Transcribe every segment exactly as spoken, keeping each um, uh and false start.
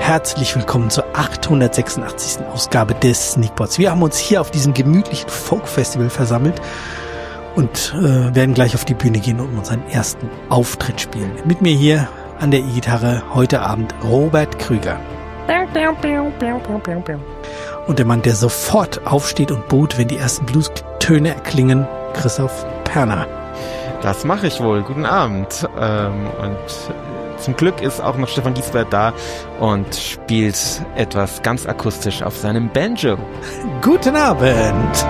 herzlich willkommen zur achthundertsechsundachtzigsten Ausgabe des Sneakpots. Wir haben uns hier auf diesem gemütlichen Folk-Festival versammelt und äh, werden gleich auf die Bühne gehen und unseren ersten Auftritt spielen. Mit mir hier an der E-Gitarre heute Abend Robert Krüger. Und der Mann, der sofort aufsteht und boot, wenn die ersten Bluestöne erklingen, Christoph Perner. Das mache ich wohl. Guten Abend. Ähm, und zum Glück ist auch noch Stefan Giesbert da und spielt etwas ganz akustisch auf seinem Banjo. Guten Abend.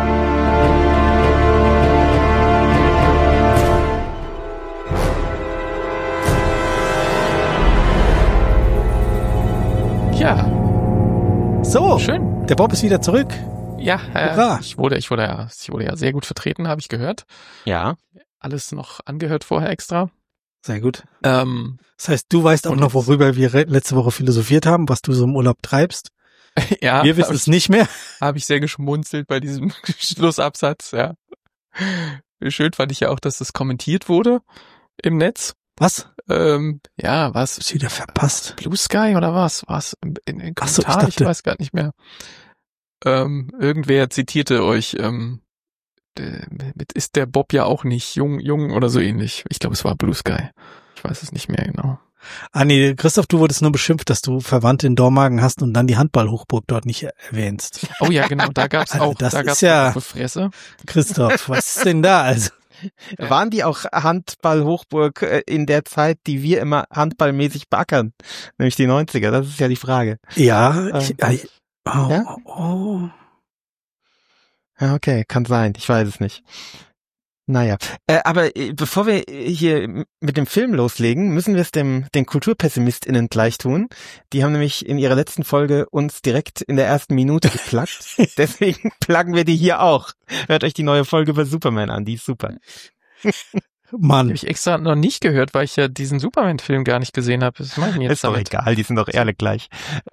Ja. So, schön. Der Bob ist wieder zurück. Ja, äh, ich wurde, ich wurde ja, ich wurde ja sehr gut vertreten, habe ich gehört. Ja. Alles noch angehört vorher extra. Sehr gut. Ähm, das heißt, du weißt auch noch, worüber wir letzte Woche philosophiert haben, was du so im Urlaub treibst. Ja. Wir wissen es nicht mehr. Habe ich sehr geschmunzelt bei diesem Schlussabsatz, ja. Schön fand ich ja auch, dass das kommentiert wurde im Netz. Was? Ähm, ja, was? Ist wieder verpasst. Blue Sky oder was? Was? In, in, in Ach so, ich Kommentaren, dachte. ich weiß gar nicht mehr. Ähm, irgendwer zitierte euch, ähm, mit ist der Bob ja auch nicht jung, jung oder so ähnlich. Ich glaube, es war Blue Sky. Ich weiß es nicht mehr genau. Ah nee, Christoph, du wurdest nur beschimpft, dass du Verwandte in Dormagen hast und dann die Handballhochburg dort nicht erwähnst. Oh ja, genau, da gab's Also auch, das da ist gab's ja- auch Fresse. Christoph, was ist denn da? Also Waren die auch Handball-Hochburg äh, in der Zeit, die wir immer handballmäßig beackern? Nämlich die neunziger, das ist ja die Frage. ja, Ähm, ich, ich, oh, ja? oh. Ja, okay, kann sein, ich weiß es nicht. Naja, äh, aber äh, bevor wir hier mit dem Film loslegen, müssen wir es dem den KulturpessimistInnen gleich tun. Die haben nämlich in ihrer letzten Folge uns direkt in der ersten Minute geplagt. Deswegen pluggen wir die hier auch. Hört euch die neue Folge über Superman an, die ist super. Mann. Habe ich extra noch nicht gehört, weil ich ja diesen Superman-Film gar nicht gesehen habe. Was mache ich denn jetzt Ist doch damit? egal, die sind doch ehrlich gleich.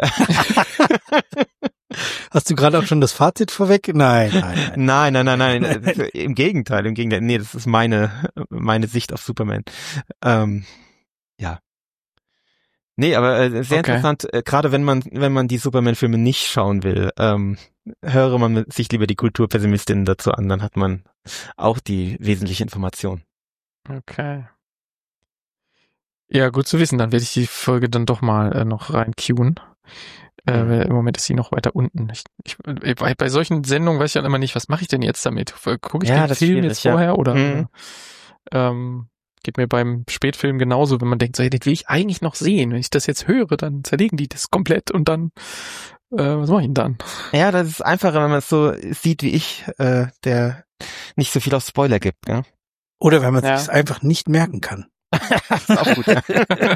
Hast du gerade auch schon das Fazit vorweg? Nein, nein, nein. Nein, nein, nein, nein. äh, Im Gegenteil, im Gegenteil. Nee, das ist meine meine Sicht auf Superman. Ähm, ja. Nee, aber äh, sehr Okay. interessant, äh, gerade wenn man wenn man die Superman-Filme nicht schauen will, ähm, höre man sich lieber die Kulturpessimistinnen dazu an, dann hat man auch die wesentliche Information. Okay. Ja, gut zu wissen. Dann werde ich die Folge dann doch mal äh, noch rein queuen. Äh, Mhm. weil Im Moment ist sie noch weiter unten. Ich, ich, bei, bei solchen Sendungen weiß ich dann immer nicht, was mache ich denn jetzt damit? Gucke ich Ja, den das ist Film schwierig, jetzt ja. vorher oder Mhm. ähm, geht mir beim Spätfilm genauso, wenn man denkt, so, hey, den will ich eigentlich noch sehen. Wenn ich das jetzt höre, dann zerlegen die das komplett und dann, äh, was mache ich denn dann? Ja, das ist einfacher, wenn man es so sieht wie ich, äh, der nicht so viel auf Spoiler gibt, ja. Oder wenn man Ja. es einfach nicht merken kann. Das ist auch gut, ja.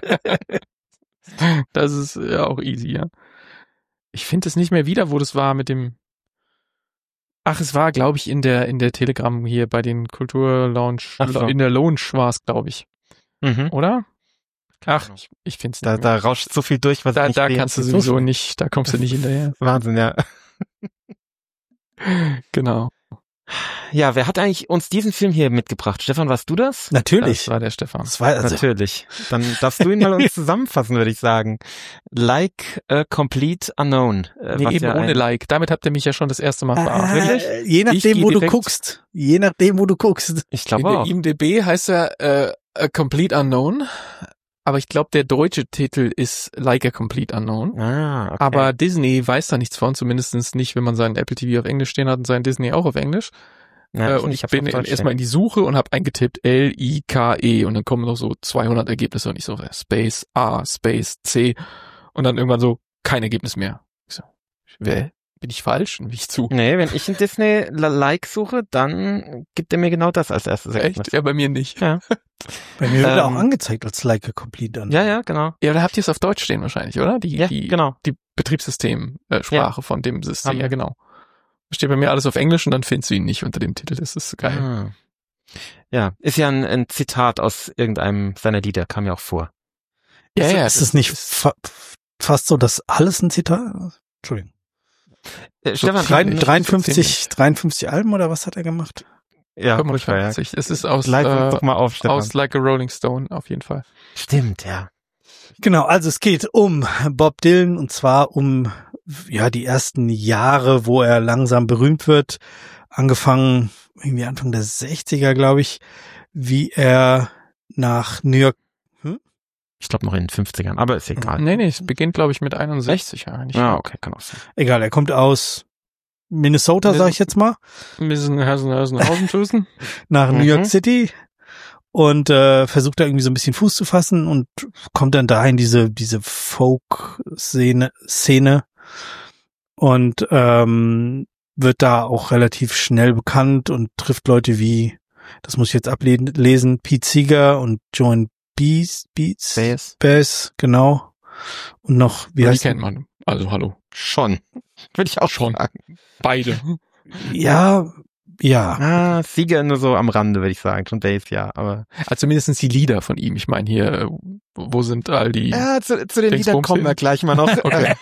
Das ist ja auch easy, ja. Ich finde es nicht mehr wieder, wo das war mit dem. Ach, es war, glaube ich, in der in der Telegram hier bei den Kulturlounge, Ach so. in der Lounge war es, glaube ich, Mhm. oder? Ach, Ahnung. ich, ich finde es Da, nicht mehr. da rauscht so viel durch, was Da, ich nicht da sehe. kannst du Das ist sowieso so nicht, da kommst du nicht hinterher. Wahnsinn, ja. Genau. Ja, wer hat eigentlich uns diesen Film hier mitgebracht? Stefan, warst du das? Natürlich. Das war der Stefan. Das war also, Natürlich. Dann darfst du ihn mal uns zusammenfassen, würde ich sagen. Like a Complete Unknown. Äh, Nee, was eben ja ohne ein- Like. Damit habt ihr mich ja schon das erste Mal verarscht. Wirklich? äh, je Ich nachdem, geh wo du direkt- guckst. Je nachdem, wo du guckst. Ich In glaube der auch. I M D B heißt er äh, A Complete Unknown, aber ich glaube, der deutsche Titel ist Like a Complete Unknown. Ah, okay. Aber Disney weiß da nichts von, zumindest nicht, wenn man seinen Apple T V auf Englisch stehen hat und seinen Disney auch auf Englisch. ja, äh, und ich hab's bin auf Deutsch erstmal in die Suche und habe eingetippt L I K E und dann kommen noch so zweihundert Ergebnisse und ich so Space A, Space C und dann irgendwann so kein Ergebnis mehr. Ich so, wer? Bin ich falsch? Und wie ich zu. Nee, wenn ich in Disney Like suche, dann gibt er mir genau das als erstes Ergebnis. Echt? Ja, bei mir nicht. Ja. Bei mir wird er auch Ähm, angezeigt als Like a Complete Unknown. Ja, ja, genau. Ja, da habt ihr es auf Deutsch stehen wahrscheinlich, oder? Die, Ja, die, genau. die Betriebssystem-Sprache äh, Sprache von dem System. Haben Ja, wir. genau. Steht bei mir alles auf Englisch und dann findest du ihn nicht unter dem Titel. Das ist geil. Ah. Ja, ist ja ein, ein Zitat aus irgendeinem seiner Lieder, kam ja auch vor. Ja, ist, ja. ist es nicht fa fast so, dass alles ein Zitat? Entschuldigung. Äh, So Stefan, Drei- nicht so dreiundfünfzig, ziemlich. dreiundfünfzig Alben oder was hat er gemacht? ja, furchtbar, ja. fünfundfünfzig. Es ist aus, Leite uns äh, doch mal auf, Stefan. aus Like a Rolling Stone, auf jeden Fall. Stimmt, ja. Genau, also es geht um Bob Dylan und zwar um ja die ersten Jahre, wo er langsam berühmt wird. Angefangen irgendwie Anfang der sechziger, glaube ich, wie er nach New York. Hm? Ich glaube noch in den fünfzigern, aber ist egal. Nee, nee, es beginnt, glaube ich, mit einundsechzig eigentlich. Ah, okay, kann auch sein. Egal, er kommt aus Minnesota, sag ich jetzt mal. Missenhausen, nach New Mhm. York City und äh, versucht da irgendwie so ein bisschen Fuß zu fassen und kommt dann da in diese diese Folk-Szene Szene und ähm, wird da auch relativ schnell bekannt und trifft Leute wie, das muss ich jetzt ablesen, Pete Seeger und Joan Baez, Baez, Baez. Baez, genau. Und noch, wie Die heißt kennt man. Also hallo. Schon. Würde ich auch Schon. sagen. Beide. Ja, ja. Ah, Sieger nur so am Rande, würde ich sagen. Schon Bass, ja, aber. Also mindestens die Lieder von ihm. Ich meine hier, äh, wo sind all die... Ja, zu, zu den Liedern Dingsbums kommen wir hin? gleich mal noch. Okay.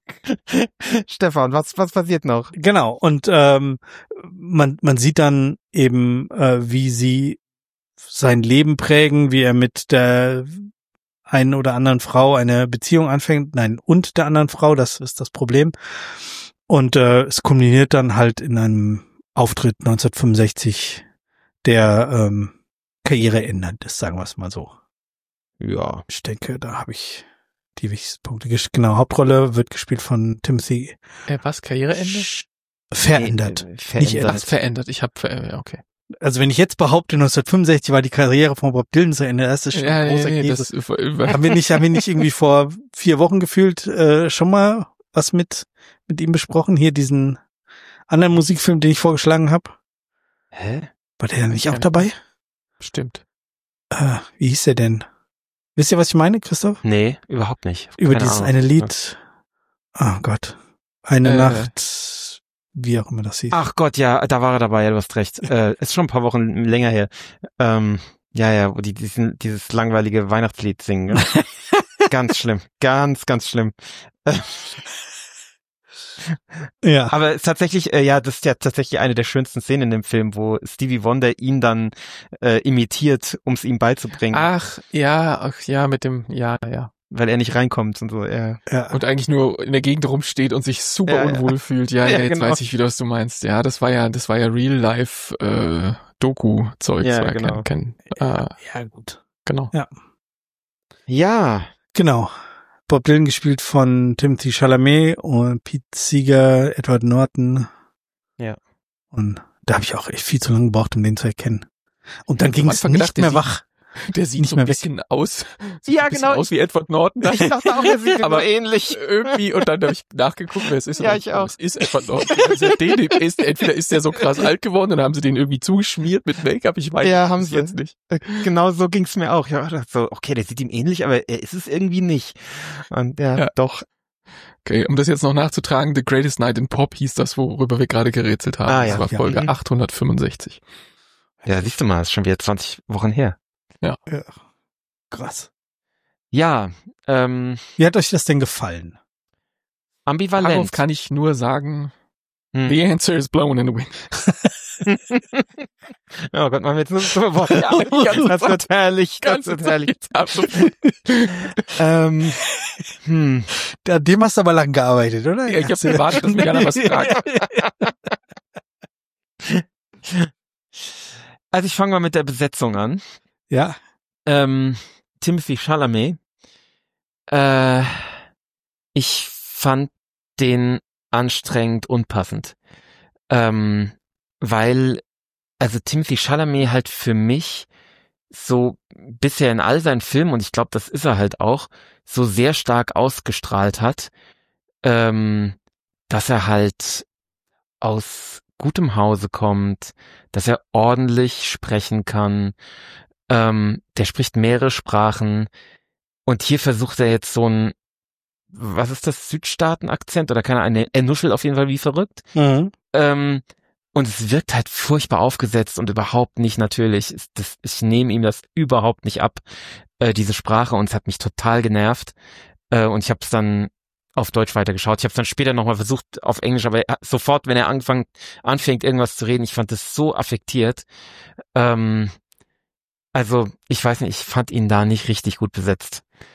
Stefan, was, was passiert noch? Genau. Und ähm, man man sieht dann eben, äh, wie sie sein Leben prägen, wie er mit der einen oder anderen Frau eine Beziehung anfängt, nein, und der anderen Frau, das ist das Problem. Und äh, es kulminiert dann halt in einem Auftritt neunzehnhundertfünfundsechzig, der ähm, Karriere ändert ist, sagen wir es mal so. Ja. Ich denke, da habe ich die wichtigsten Punkte. gesch- Genau, Hauptrolle wird gespielt von Timothy Äh, was? Karriereende? Sch- verändert. Nee, Nicht verändert. Ach, verändert. Ich habe ver- ja, okay. Also wenn ich jetzt behaupte, neunzehnhundertfünfundsechzig war die Karriere von Bob Dylan zu Ende, das ist schon Ja, ein nee, großer nee, Käse. das, Haben wir nicht, haben wir nicht irgendwie vor vier Wochen gefühlt äh, schon mal was mit mit ihm besprochen? Hier diesen anderen Musikfilm, den ich vorgeschlagen habe. Hä? War der nicht Ja. auch dabei? Stimmt. Äh, wie hieß der denn? Wisst ihr, was ich meine, Christoph? Nee, überhaupt nicht. Über Keine dieses Ahnung. eine Lied. Oh Gott. Eine Äh. Nacht, wie auch immer das hieß. Ach Gott, ja, da war er dabei, ja, du hast recht. Äh, ist schon ein paar Wochen länger her. Ähm, ja, ja, wo die diesen, dieses langweilige Weihnachtslied singen. Ne? Ganz schlimm. Ganz, ganz schlimm. Ja. Aber es ist tatsächlich, äh, ja, das ist ja tatsächlich eine der schönsten Szenen in dem Film, wo Stevie Wonder ihn dann äh, imitiert, um es ihm beizubringen, Ach, ja, ach ja, mit dem, ja, ja. weil er nicht reinkommt und so. Ja. ja. Und eigentlich nur in der Gegend rumsteht und sich super Ja, ja. unwohl fühlt. Ja, Ja, ja, jetzt genau. weiß ich wieder, was du meinst. Ja, das war ja, das war ja Real-Life äh, Doku-Zeug. Ja, Das war genau. Kein, kein, äh, ja, gut. genau. Ja, Genau. Bob Dylan gespielt von Timothy Chalamet und Pete Seeger, Edward Norton. Ja. Und da habe ich auch echt viel zu lange gebraucht, um den zu erkennen. Und dann ging am es Anfang nicht gedacht, der mehr sieht- wach. Der sieht Nicht so mehr ein weg. bisschen aus. Sieht Ja, ein bisschen genau. aus wie Edward Norton. ich dachte auch, er sieht Aber aber ähnlich. irgendwie, und dann habe ich nachgeguckt, wer es ist. Ja, und ich auch. Es ist Edward Norton. Also den, ist, entweder ist der so krass alt geworden und haben sie den irgendwie zugeschmiert mit Make-up. Ich weiß Ja, es haben sie. jetzt nicht. Genau so ging's mir auch. Ja, dachte so, okay, der sieht ihm ähnlich, aber er ist es irgendwie nicht. Und ja, Ja. doch. Okay, um das jetzt noch nachzutragen, The Greatest Night in Pop hieß das, worüber wir gerade gerätselt haben. Ah, das ja. war Ja. Folge Mhm. achthundertfünfundsechzig. Ja, siehst du mal, ist schon wieder zwanzig Wochen her. Ja. Krass. Ja, ähm, Wie hat euch das denn gefallen? Darauf ambivalent. kann ich nur sagen, Hm. the answer is blown in the wind. Oh Gott, machen wir jetzt nur so Worte. Ja, ganz- das wird herrlich, das Ganz wird herrlich. absolut. Ähm, hm. Da, dem hast du aber lang gearbeitet, oder? Ja, ich hab gewartet, dass mir einer was fragt. Also ich fange mal mit der Besetzung an. Ja. Ähm, Timothy Chalamet. Äh, ich fand den anstrengend unpassend. Ähm, weil, also Timothy Chalamet halt für mich so bisher in all seinen Filmen, und ich glaube, das ist er halt auch, so sehr stark ausgestrahlt hat, ähm, dass er halt aus gutem Hause kommt, dass er ordentlich sprechen kann, ähm, der spricht mehrere Sprachen und hier versucht er jetzt so ein, was ist das, Südstaaten-Akzent oder keine Ahnung, er nuschelt auf jeden Fall wie verrückt. Mhm. Ähm, und es wirkt halt furchtbar aufgesetzt und überhaupt nicht natürlich. Es- Das, ich nehme ihm das überhaupt nicht ab, äh, diese Sprache, und es hat mich total genervt. Äh, und ich habe es dann auf Deutsch weitergeschaut. Ich habe es dann später nochmal versucht auf Englisch, aber er, sofort, wenn er anfängt, anfängt, irgendwas zu reden, ich fand das so affektiert. Ähm, also, ich weiß nicht, ich fand ihn da nicht richtig gut besetzt.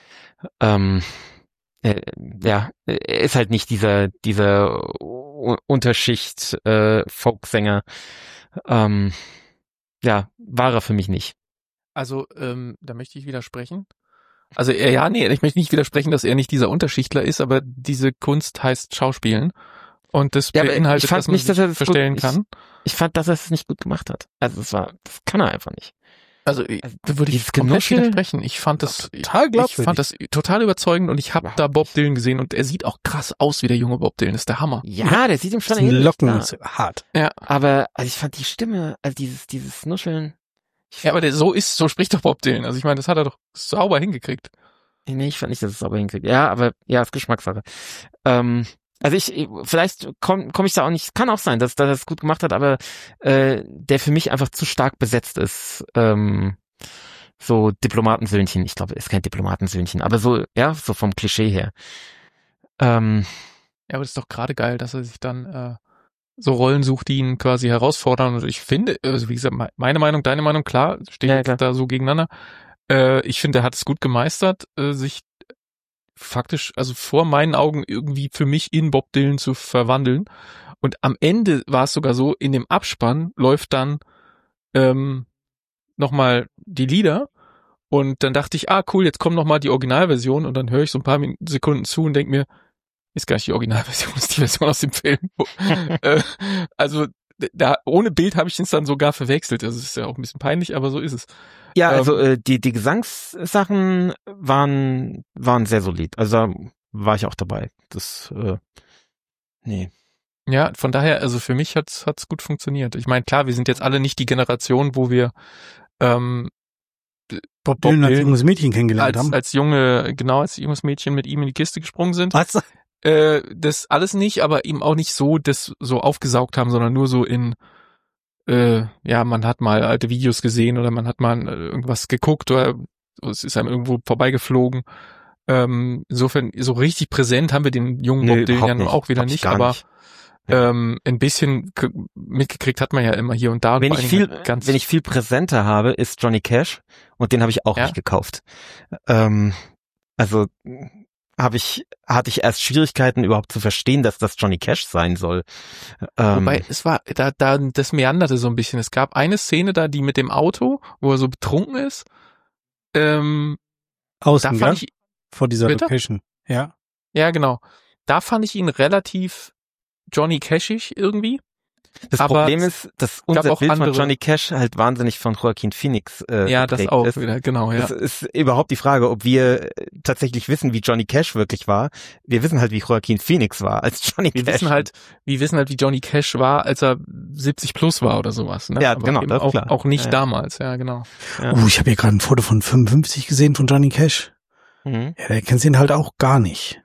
ähm, äh, ja, er ist halt nicht dieser dieser U- Unterschicht äh, Folksänger. Ähm, ja, war er für mich nicht. Also, ähm, da möchte ich widersprechen. Also, er, ja, nee, ich möchte nicht widersprechen, dass er nicht dieser Unterschichtler ist, aber diese Kunst heißt Schauspielen. Und das Ja, aber beinhaltet, ich fand dass man nicht, sich dass er das verstellen gut, kann. Ich, ich fand, dass er es nicht gut gemacht hat. Also es war, das kann er einfach nicht. Also, ich, Also, da würde ich dieses komplett Genuschel- widersprechen. Ich fand das Total ich glaubwürdig. fand das total überzeugend und ich habe Überhaupt da Bob nicht. Dylan gesehen und er sieht auch krass aus wie der junge Bob Dylan. Das ist der Hammer. Ja, der sieht ihm schon Die ähnlich. Locken klar. ist hart. Ja, Aber also ich fand die Stimme, also dieses dieses Nuscheln. Ich ja, aber der, so ist, so spricht doch Bob Dylan. Also ich meine, das hat er doch sauber hingekriegt. Nee, ich fand nicht, dass es sauber hinkriegt. Ja, aber ja, ist Geschmackssache. Ähm, also ich, vielleicht komme komm ich da auch nicht, kann auch sein, dass, dass er es gut gemacht hat, aber äh, der für mich einfach zu stark besetzt ist. Ähm, so Diplomatensöhnchen, ich glaube, er ist kein Diplomatensöhnchen, aber so, ja, so vom Klischee her. Ähm, Ja, aber das ist doch gerade geil, dass er sich dann äh, so Rollen sucht, die ihn quasi herausfordern. Und ich finde, also wie gesagt, meine Meinung, deine Meinung, klar, steht Ja, jetzt klar. da so gegeneinander. Äh, ich finde, er hat es gut gemeistert, äh, sich faktisch, also vor meinen Augen irgendwie für mich in Bob Dylan zu verwandeln. Und am Ende war es sogar so, in dem Abspann läuft dann ähm, nochmal die Lieder. Und dann dachte ich, ah cool, jetzt kommt nochmal die Originalversion. Und dann höre ich so ein paar Min- Sekunden zu und denke mir, ist gar nicht die Originalversion, ist die Version aus dem Film. äh, also da ohne Bild habe ich es dann sogar verwechselt. Das ist ja auch ein bisschen peinlich, aber so ist es. ja, also Ähm, äh, die die Gesangssachen waren waren sehr solid. Also da war ich auch dabei. Das äh, nee. Ja, von daher, also für mich hat's hat's gut funktioniert. Ich meine, klar, wir sind jetzt alle nicht die Generation, wo wir ähm, Bob Bob Dylan als Dylan junges Mädchen kennengelernt als haben. als junge, genau als junges Mädchen mit ihm in die Kiste gesprungen sind. Was? Äh, das alles nicht, aber eben auch nicht so das so aufgesaugt haben, sondern nur so in äh, ja, man hat mal alte Videos gesehen oder man hat mal äh, irgendwas geguckt oder es ist einem irgendwo vorbeigeflogen. Ähm, insofern so richtig präsent haben wir den jungen Nö, Bob Dylan ja überhaupt nun nicht. auch wieder Hab ich nicht, gar aber nicht. Ja. ähm, ein bisschen k- mitgekriegt hat man ja immer hier und da. Und Wenn vor ich allen viel, Dingen ganz wenn ich viel präsenter habe, ist Johnny Cash und den habe ich auch Ja. nicht gekauft. Ähm, also habe ich hatte ich erst Schwierigkeiten überhaupt zu verstehen, dass das Johnny Cash sein soll. Ähm, Wobei, es war, da, da, das meanderte so ein bisschen. Es gab eine Szene da, die mit dem Auto, wo er so betrunken ist. Ähm, da Außen, fand gell? ich, Vor dieser Bitte? Location. Ja. ja genau, da fand ich ihn relativ Johnny Cashig irgendwie. das aber Problem es ist, dass gab unser auch Bild andere- von Johnny Cash halt wahnsinnig von Joaquin Phoenix äh, Ja, das geprägt auch ist. wieder, genau, ja. Das ist überhaupt die Frage, ob wir äh, tatsächlich wissen, wie Johnny Cash wirklich war. Wir wissen halt, wie Joaquin Phoenix war als Johnny Wir Cash. wissen halt, wir wissen halt, wie Johnny Cash war, als er siebzig plus war oder sowas. Ne? Ja, Aber genau, eben das ist auch, klar. auch nicht Ja, ja. damals, ja, genau. Ja. Oh, ich habe hier gerade ein Foto von fünfundfünfzig gesehen von Johnny Cash. Mhm. Ja, der kennt ihn halt auch gar nicht.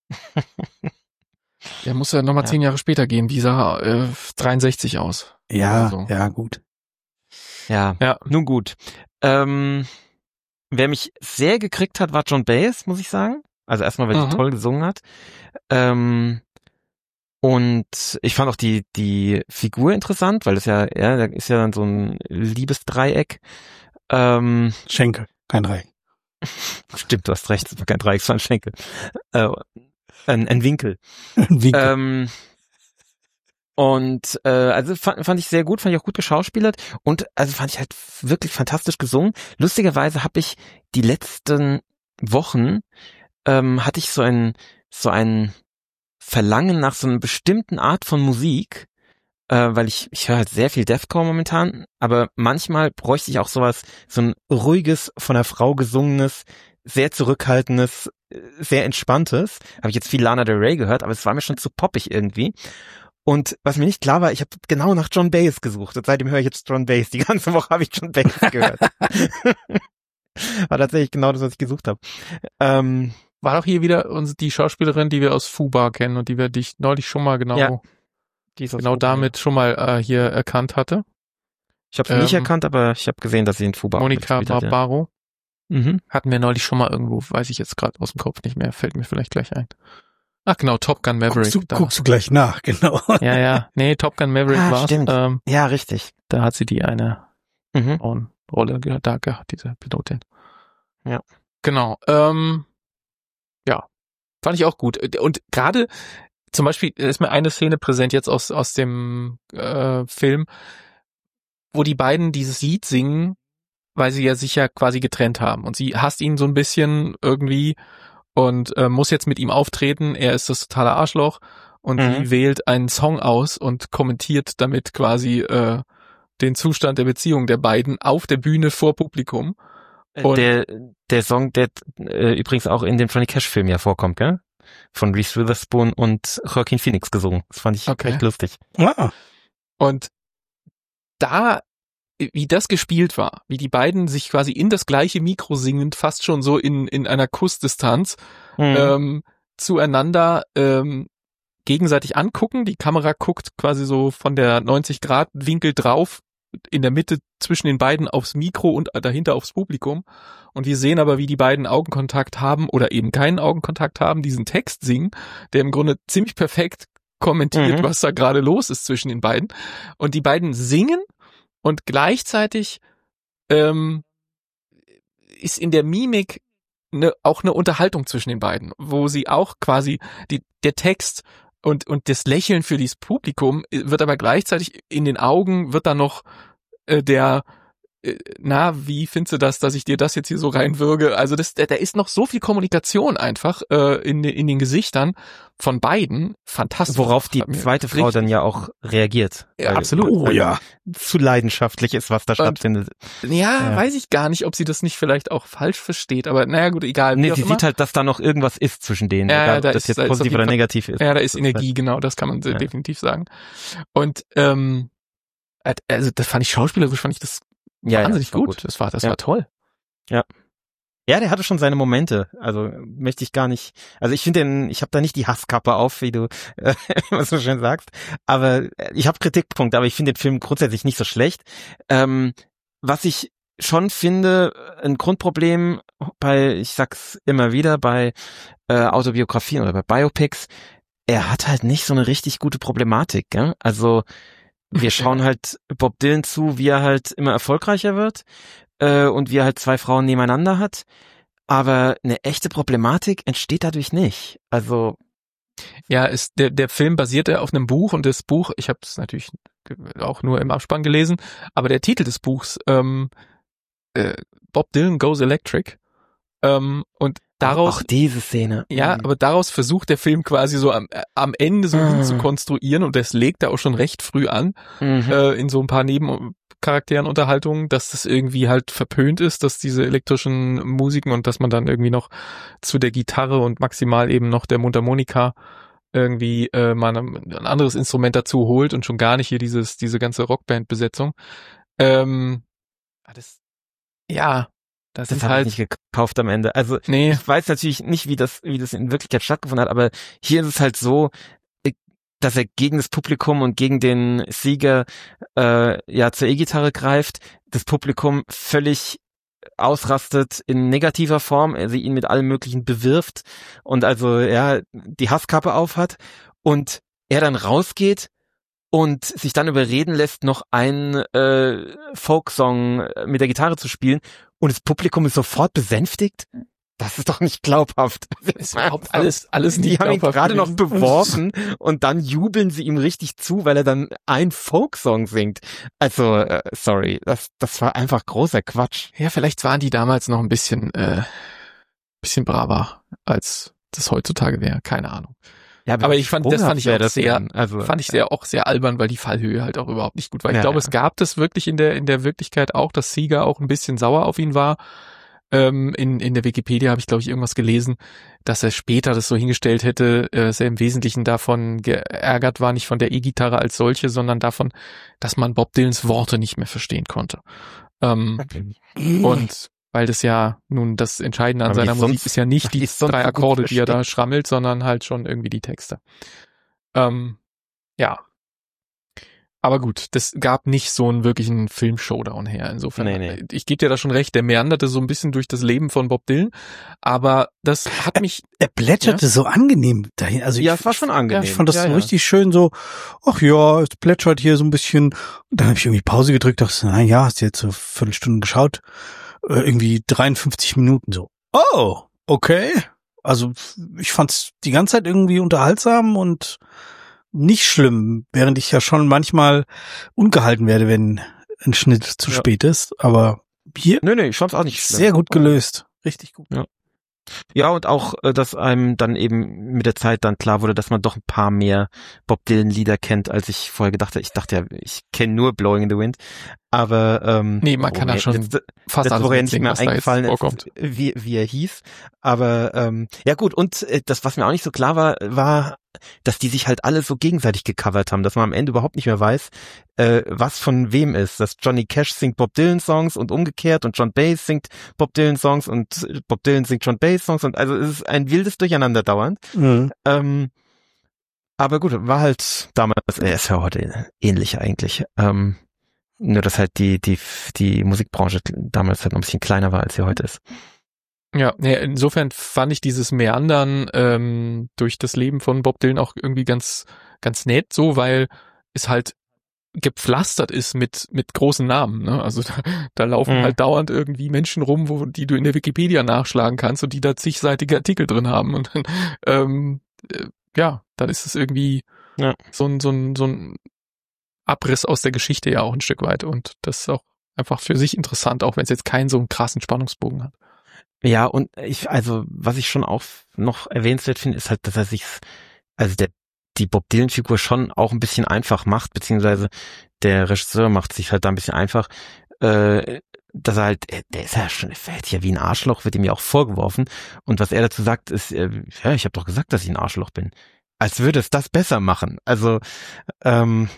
Der muss ja nochmal Ja. zehn Jahre später gehen. Wie sah äh, dreiundsechzig aus? Ja, Also. ja, gut. Ja, Ja. nun gut. Ähm, wer mich sehr gekriegt hat, war John Baez, muss ich sagen. Also erstmal, weil Mhm. sie toll gesungen hat. Ähm, und ich fand auch die die Figur interessant, weil das ja, ja, da ist ja dann so ein Liebesdreieck. Ähm, Schenkel, kein Dreieck. stimmt, du hast recht, das war kein Dreieck, es war ein Schenkel. Äh, ein, ein Winkel. Wie Ähm, und äh, also fand, fand ich sehr gut, fand ich auch gut geschauspielert und also fand ich halt wirklich fantastisch gesungen. Lustigerweise habe ich die letzten Wochen ähm, hatte ich so ein so ein Verlangen nach so einer bestimmten Art von Musik, äh, weil ich ich höre halt sehr viel Deathcore momentan, aber manchmal bräuchte ich auch sowas, so ein ruhiges, von einer Frau gesungenes, sehr zurückhaltendes, äh, sehr entspanntes. Habe ich jetzt viel Lana Del Rey gehört, aber es war mir schon zu poppig irgendwie. Und was mir nicht klar war, ich habe genau nach John Baez gesucht und seitdem höre ich jetzt John Baez. Die ganze Woche habe ich John Baez gehört. War tatsächlich genau das, was ich gesucht habe. Ähm, War doch hier wieder uns die Schauspielerin, die wir aus Fubar kennen und die wir dich neulich schon mal genau, Ja, die ist aus genau Fubar, damit schon mal äh, hier erkannt hatte. Ich habe sie nicht ähm, erkannt, aber ich habe gesehen, dass sie in Fubar Monika mitgespielt hat, ja. Barbaro. Mhm. Hatten wir neulich schon mal irgendwo, weiß ich jetzt gerade aus dem Kopf nicht mehr, fällt mir vielleicht gleich ein. Ach genau, Top Gun Maverick. guckst du, da. guckst du gleich nach, genau. Ja, ja, nee, Top Gun Maverick Ah, war's. stimmt. Ähm, Ja, richtig. da hat sie die eine Mhm. Frauenrolle ge- da gehabt, diese Pilotin. Ja. Genau. Ähm, Fand ich auch gut. Und gerade zum Beispiel ist mir eine Szene präsent jetzt aus aus dem äh, Film, wo die beiden dieses Lied singen, weil sie ja sich ja quasi getrennt haben. Und sie hasst ihn so ein bisschen irgendwie und äh, muss jetzt mit ihm auftreten. Er ist das totale Arschloch und Mhm. sie wählt einen Song aus und kommentiert damit quasi äh, den Zustand der Beziehung der beiden auf der Bühne vor Publikum. Und Der, der Song, der äh, übrigens auch in dem Johnny Cash Film ja vorkommt, gell? Von Reese Witherspoon und Joaquin Phoenix gesungen. Das fand ich Okay. echt lustig. Ah, Und da, wie das gespielt war, wie die beiden sich quasi in das gleiche Mikro singend, fast schon so in in einer Kussdistanz, Mhm. ähm, zueinander ähm, gegenseitig angucken. Die Kamera guckt quasi so von der neunzig Grad Winkel drauf, in der Mitte zwischen den beiden aufs Mikro und dahinter aufs Publikum. Und wir sehen aber, wie die beiden Augenkontakt haben oder eben keinen Augenkontakt haben, diesen Text singen, der im Grunde ziemlich perfekt kommentiert, Mhm. was da gerade los ist zwischen den beiden. Und die beiden singen und gleichzeitig ähm, ist in der Mimik ne, auch eine Unterhaltung zwischen den beiden, wo sie auch quasi die, der Text und und das Lächeln für dieses Publikum wird aber gleichzeitig in den Augen wird dann noch äh, der äh, na, wie findest du das, dass ich dir das jetzt hier so reinwürge? Also das, da, da ist noch so viel Kommunikation einfach äh, in, in den Gesichtern von beiden. Fantastisch. Worauf die Hat mir zweite Frau richtig- dann ja auch reagiert. Ja, Weil- absolut. oh weil ja. zu leidenschaftlich ist, was da stattfindet. Ja, Ja. weiß ich gar nicht, ob sie das nicht vielleicht auch falsch versteht, aber naja, gut, egal. Nee, wie auch sie immer. sieht halt, dass da noch irgendwas ist zwischen denen. Ja, egal, ja, da ob das ist- jetzt da ist auf positiv jeden oder Fall- negativ ist. Ja, da ist Das Energie, genau, das kann man Ja. definitiv sagen. Und ähm, also das fand ich schauspielerisch, fand ich das Ja, ja, wahnsinnig das war gut. Das war, das Ja. war toll. Ja, der hatte schon seine Momente. Also möchte ich gar nicht. Also ich finde den, ich habe da nicht die Hasskappe auf, wie du äh, immer so schön sagst. Aber äh, ich habe Kritikpunkte, aber ich finde den Film grundsätzlich nicht so schlecht. Ähm, was ich schon finde, ein Grundproblem bei, ich sag's immer wieder, bei äh, Autobiografien oder bei Biopics, er hat halt nicht so eine richtig gute Problematik. Gell? Also wir schauen halt Bob Dylan zu, wie er halt immer erfolgreicher wird äh, und wie er halt zwei Frauen nebeneinander hat. Aber eine echte Problematik entsteht dadurch nicht. Also Ja, ist der der Film basiert ja auf einem Buch und das Buch, ich habe es natürlich auch nur im Abspann gelesen, aber der Titel des Buchs ähm, äh, Bob Dylan Goes Electric ähm, und daraus auch diese Szene. ja, Mhm. aber daraus versucht der Film quasi so am, äh, am Ende so Ah. hin zu konstruieren und das legt er auch schon recht früh an Mhm. äh, in so ein paar Nebencharakteren Unterhaltungen, dass das irgendwie halt verpönt ist, dass diese elektrischen Musiken und dass man dann irgendwie noch zu der Gitarre und maximal eben noch der Mundharmonika irgendwie äh, mal ein, ein anderes Instrument dazu holt und schon gar nicht hier dieses diese ganze Rockband-Besetzung. Ähm, das, ja, das, Das ist habe halt ich nicht gekauft am Ende. Also nee, ich weiß natürlich nicht, wie das, wie das in Wirklichkeit stattgefunden hat, aber hier ist es halt so, äh, dass er gegen das Publikum und gegen den Sieger äh, ja zur E-Gitarre greift, das Publikum völlig ausrastet in negativer Form, er sie ihn mit allem Möglichen bewirft und also ja die Hasskappe aufhat und er dann rausgeht und sich dann überreden lässt, noch einen äh, Folksong mit der Gitarre zu spielen und das Publikum ist sofort besänftigt. Das ist doch nicht glaubhaft. ist überhaupt alles alles Die nicht haben ihn glaubhaft gerade noch gewesen. beworfen und dann jubeln sie ihm richtig zu, weil er dann einen Folksong singt. Also, äh, sorry, das das war einfach großer Quatsch. Ja, vielleicht waren die damals noch ein bisschen, äh, bisschen braver, als das heutzutage wäre. Keine Ahnung. Ja, Aber ich fand, das fand ich sprunghaft auch wäre sehr, dann. Also, fand ich sehr auch sehr albern, weil die Fallhöhe halt auch überhaupt nicht gut war. Ich Ja, glaube, ja. es gab das wirklich in der in der Wirklichkeit auch, dass Seeger auch ein bisschen sauer auf ihn war. Ähm, in in der Wikipedia habe ich, glaube ich, irgendwas gelesen, dass er später das so hingestellt hätte, äh, dass er im Wesentlichen davon geärgert war, nicht von der E-Gitarre als solche, sondern davon, dass man Bob Dylans Worte nicht mehr verstehen konnte. Ähm, und weil das ja nun das Entscheidende an Aber seiner wie Musik sonst- ist ja nicht wie die ist sonst drei so gut Akkorde, die er da versteckt? schrammelt, sondern halt schon irgendwie die Texte. Ähm, ja. Aber gut, das gab nicht so einen wirklichen Film-Showdown her. Insofern, Nee, nee. ich gebe dir da schon recht, der meanderte so ein bisschen durch das Leben von Bob Dylan, aber das hat mich, Er plätscherte so angenehm dahin. Also ja, ich, es war schon angenehm. ich fand das ja, so ja. richtig schön so, ach ja, es plätschert hier so ein bisschen. Und dann habe ich irgendwie Pause gedrückt, dachte, na ja, hast du jetzt so Viertelstunde geschaut, äh, irgendwie dreiundfünfzig Minuten so. Oh, okay. Also ich fand's die ganze Zeit irgendwie unterhaltsam und nicht schlimm, während ich ja schon manchmal ungehalten werde, wenn ein Schnitt zu Ja. spät ist. Aber hier Nee, nee, ich fand's auch nicht schlimm. sehr gut gelöst. Richtig gut. Ja. Ja, und auch, äh, dass einem dann eben mit der Zeit dann klar wurde, dass man doch ein paar mehr Bob Dylan-Lieder kennt, als ich vorher gedacht habe. Ich dachte ja, ich kenne nur Blowing in the Wind. Aber ähm, Nee, man kann da schon jetzt, fast das, alles woran nicht mitsingen, mehr was da jetzt eingefallen ist, vorkommt. wie, wie er hieß. Aber ähm, ja gut, und äh, das, was mir auch nicht so klar war, war, dass die sich halt alle so gegenseitig gecovert haben, dass man am Ende überhaupt nicht mehr weiß, äh, was von wem ist. Dass Johnny Cash singt Bob Dylan Songs und umgekehrt und John Baez singt Bob Dylan Songs und Bob Dylan singt John Baez Songs und also es ist ein wildes Durcheinander dauernd. Mhm. Ähm, aber gut, war halt damals, er ist ja heute ähnlich eigentlich. Ähm, nur dass halt die die die Musikbranche damals halt noch ein bisschen kleiner war, als sie heute ist. Ja, nee, insofern fand ich dieses Meandern ähm, durch das Leben von Bob Dylan auch irgendwie ganz ganz nett, so, weil es halt gepflastert ist mit mit großen Namen, ne? Also da, da laufen Mhm. halt dauernd irgendwie Menschen rum, wo die du in der Wikipedia nachschlagen kannst und die da zigseitige Artikel drin haben und dann ähm, äh, ja, dann ist es irgendwie Ja. so ein so ein so ein Abriss aus der Geschichte ja auch ein Stück weit und das ist auch einfach für sich interessant, auch wenn es jetzt keinen so einen krassen Spannungsbogen hat. Ja, und ich, also, was ich schon auch noch erwähnenswert finde, ist halt, dass er sich, also der, die Bob Dylan-Figur schon auch ein bisschen einfach macht, beziehungsweise der Regisseur macht sich halt da ein bisschen einfach, äh, dass er halt, der ist ja schon, er verhält ja wie ein Arschloch, wird ihm ja auch vorgeworfen. Und was er dazu sagt, ist, äh, ja, ich habe doch gesagt, dass ich ein Arschloch bin. Als würde es das besser machen. Also, ähm,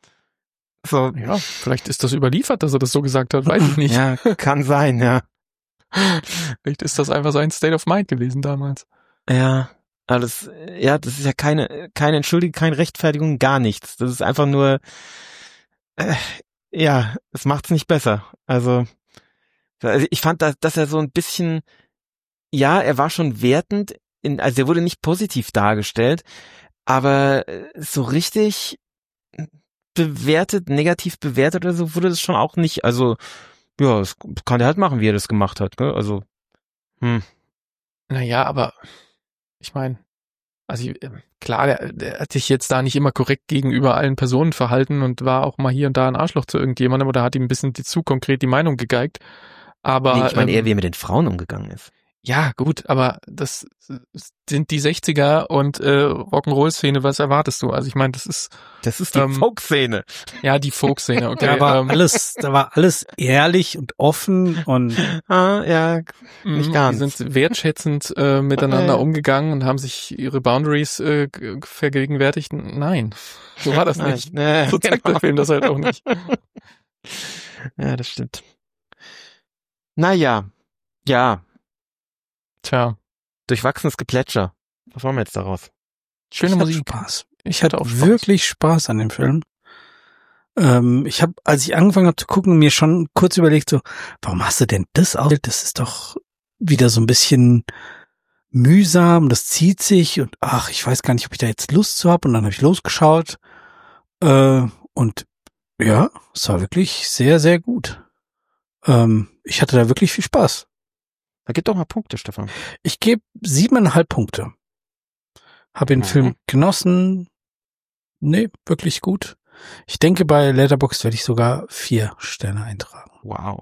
so, Ja, vielleicht ist das überliefert, dass er das so gesagt hat, weiß ich nicht. ja, kann sein, ja. Vielleicht ist das einfach sein State of Mind gewesen damals. Ja, alles, ja, das ist ja keine, keine Entschuldigung, keine Rechtfertigung, gar nichts. Das ist einfach nur, äh, ja, es macht's nicht besser. Also, also ich fand, dass, dass er so ein bisschen, ja, er war schon wertend, in, also er wurde nicht positiv dargestellt, aber äh, so richtig bewertet, negativ bewertet oder so wurde das schon auch nicht. Also, ja, das kann er halt machen, wie er das gemacht hat, gell? Also, hm. Naja, aber ich meine, also ich, klar, der, der hat sich jetzt da nicht immer korrekt gegenüber allen Personen verhalten und war auch mal hier und da ein Arschloch zu irgendjemandem oder hat ihm ein bisschen die, zu konkret die Meinung gegeigt. Aber Nee, ich meine eher, ähm, wie er mit den Frauen umgegangen ist. ja, gut, aber das sind die sechziger und äh, Rock'n'Roll-Szene, was erwartest du? Also ich meine, das ist Das ist die ähm, Folk-Szene. ja die Folk-Szene, okay. Da war ähm, alles, da war alles ehrlich und offen und Ah, ja, nicht Mhm, ganz. Die sind wertschätzend äh, miteinander Okay. umgegangen und haben sich ihre Boundaries äh, g- vergegenwärtigt. Nein, so war das Nein, nicht. nee, So zeigt genau. der Film das halt auch nicht. Ja, das stimmt. Naja, ja, Tja, durchwachsenes Geplätscher. Was wollen wir jetzt daraus? schöne ich hatte Musik. Spaß. Ich hatte auch Spaß. Wirklich Spaß an dem Film. Ähm, ich habe, als ich angefangen habe zu gucken, mir schon kurz überlegt, so, warum hast du denn das aus? Das ist doch wieder so ein bisschen mühsam, das zieht sich und ach, ich weiß gar nicht, ob ich da jetzt Lust zu habe. Und dann habe ich losgeschaut äh, und ja, es war wirklich sehr, sehr gut. Ähm, ich hatte da wirklich viel Spaß. Da gib doch mal Punkte, Stefan. Ich gebe siebeneinhalb Punkte. Habe den Mhm. Film genossen. Nee, wirklich gut. Ich denke, bei Letterboxd werde ich sogar vier Sterne eintragen. Wow.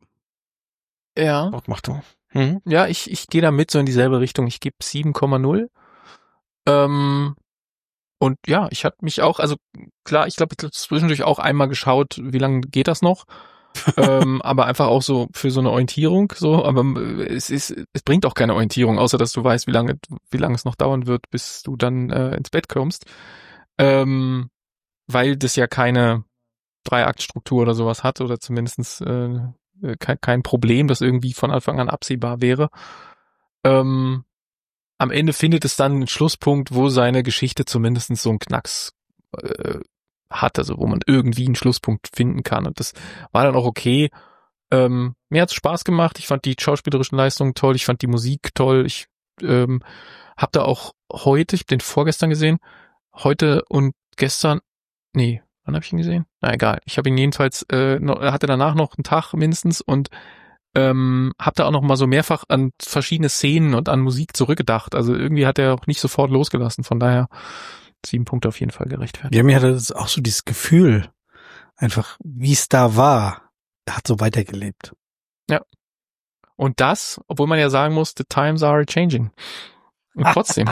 Ja, Bock macht du. Mhm. ja, ich ich gehe da mit so in dieselbe Richtung. Ich gebe sieben Komma null. Ähm, und ja, ich hatte mich auch, also klar, ich glaube, ich habe zwischendurch auch einmal geschaut, wie lange geht das noch? ähm, aber einfach auch so für so eine Orientierung, so, aber äh, es ist, es bringt auch keine Orientierung, außer dass du weißt, wie lange, wie lange es noch dauern wird, bis du dann äh, ins Bett kommst. Ähm, weil das ja keine Dreiaktstruktur oder sowas hat oder zumindestens äh, kein, kein Problem, das irgendwie von Anfang an absehbar wäre. Ähm, am Ende findet es dann einen Schlusspunkt, wo seine Geschichte zumindest so einen Knacks äh, hat, also wo man irgendwie einen Schlusspunkt finden kann. Und das war dann auch okay. Ähm, mir hat's Spaß gemacht. Ich fand die schauspielerischen Leistungen toll. Ich fand die Musik toll. Ich ähm, habe da auch heute, ich habe den vorgestern gesehen, heute und gestern, nee, wann habe ich ihn gesehen? Na egal. Ich habe ihn jedenfalls, äh, noch, er hatte danach noch einen Tag mindestens und Ähm, hab da auch noch mal so mehrfach an verschiedene Szenen und an Musik zurückgedacht. Also irgendwie hat er auch nicht sofort losgelassen. Von daher sieben Punkte auf jeden Fall gerechtfertigt. Ja, mir hatte das auch so dieses Gefühl, einfach wie es da war, er hat so weitergelebt. Ja. Und das, obwohl man ja sagen muss, the times are changing. Und trotzdem.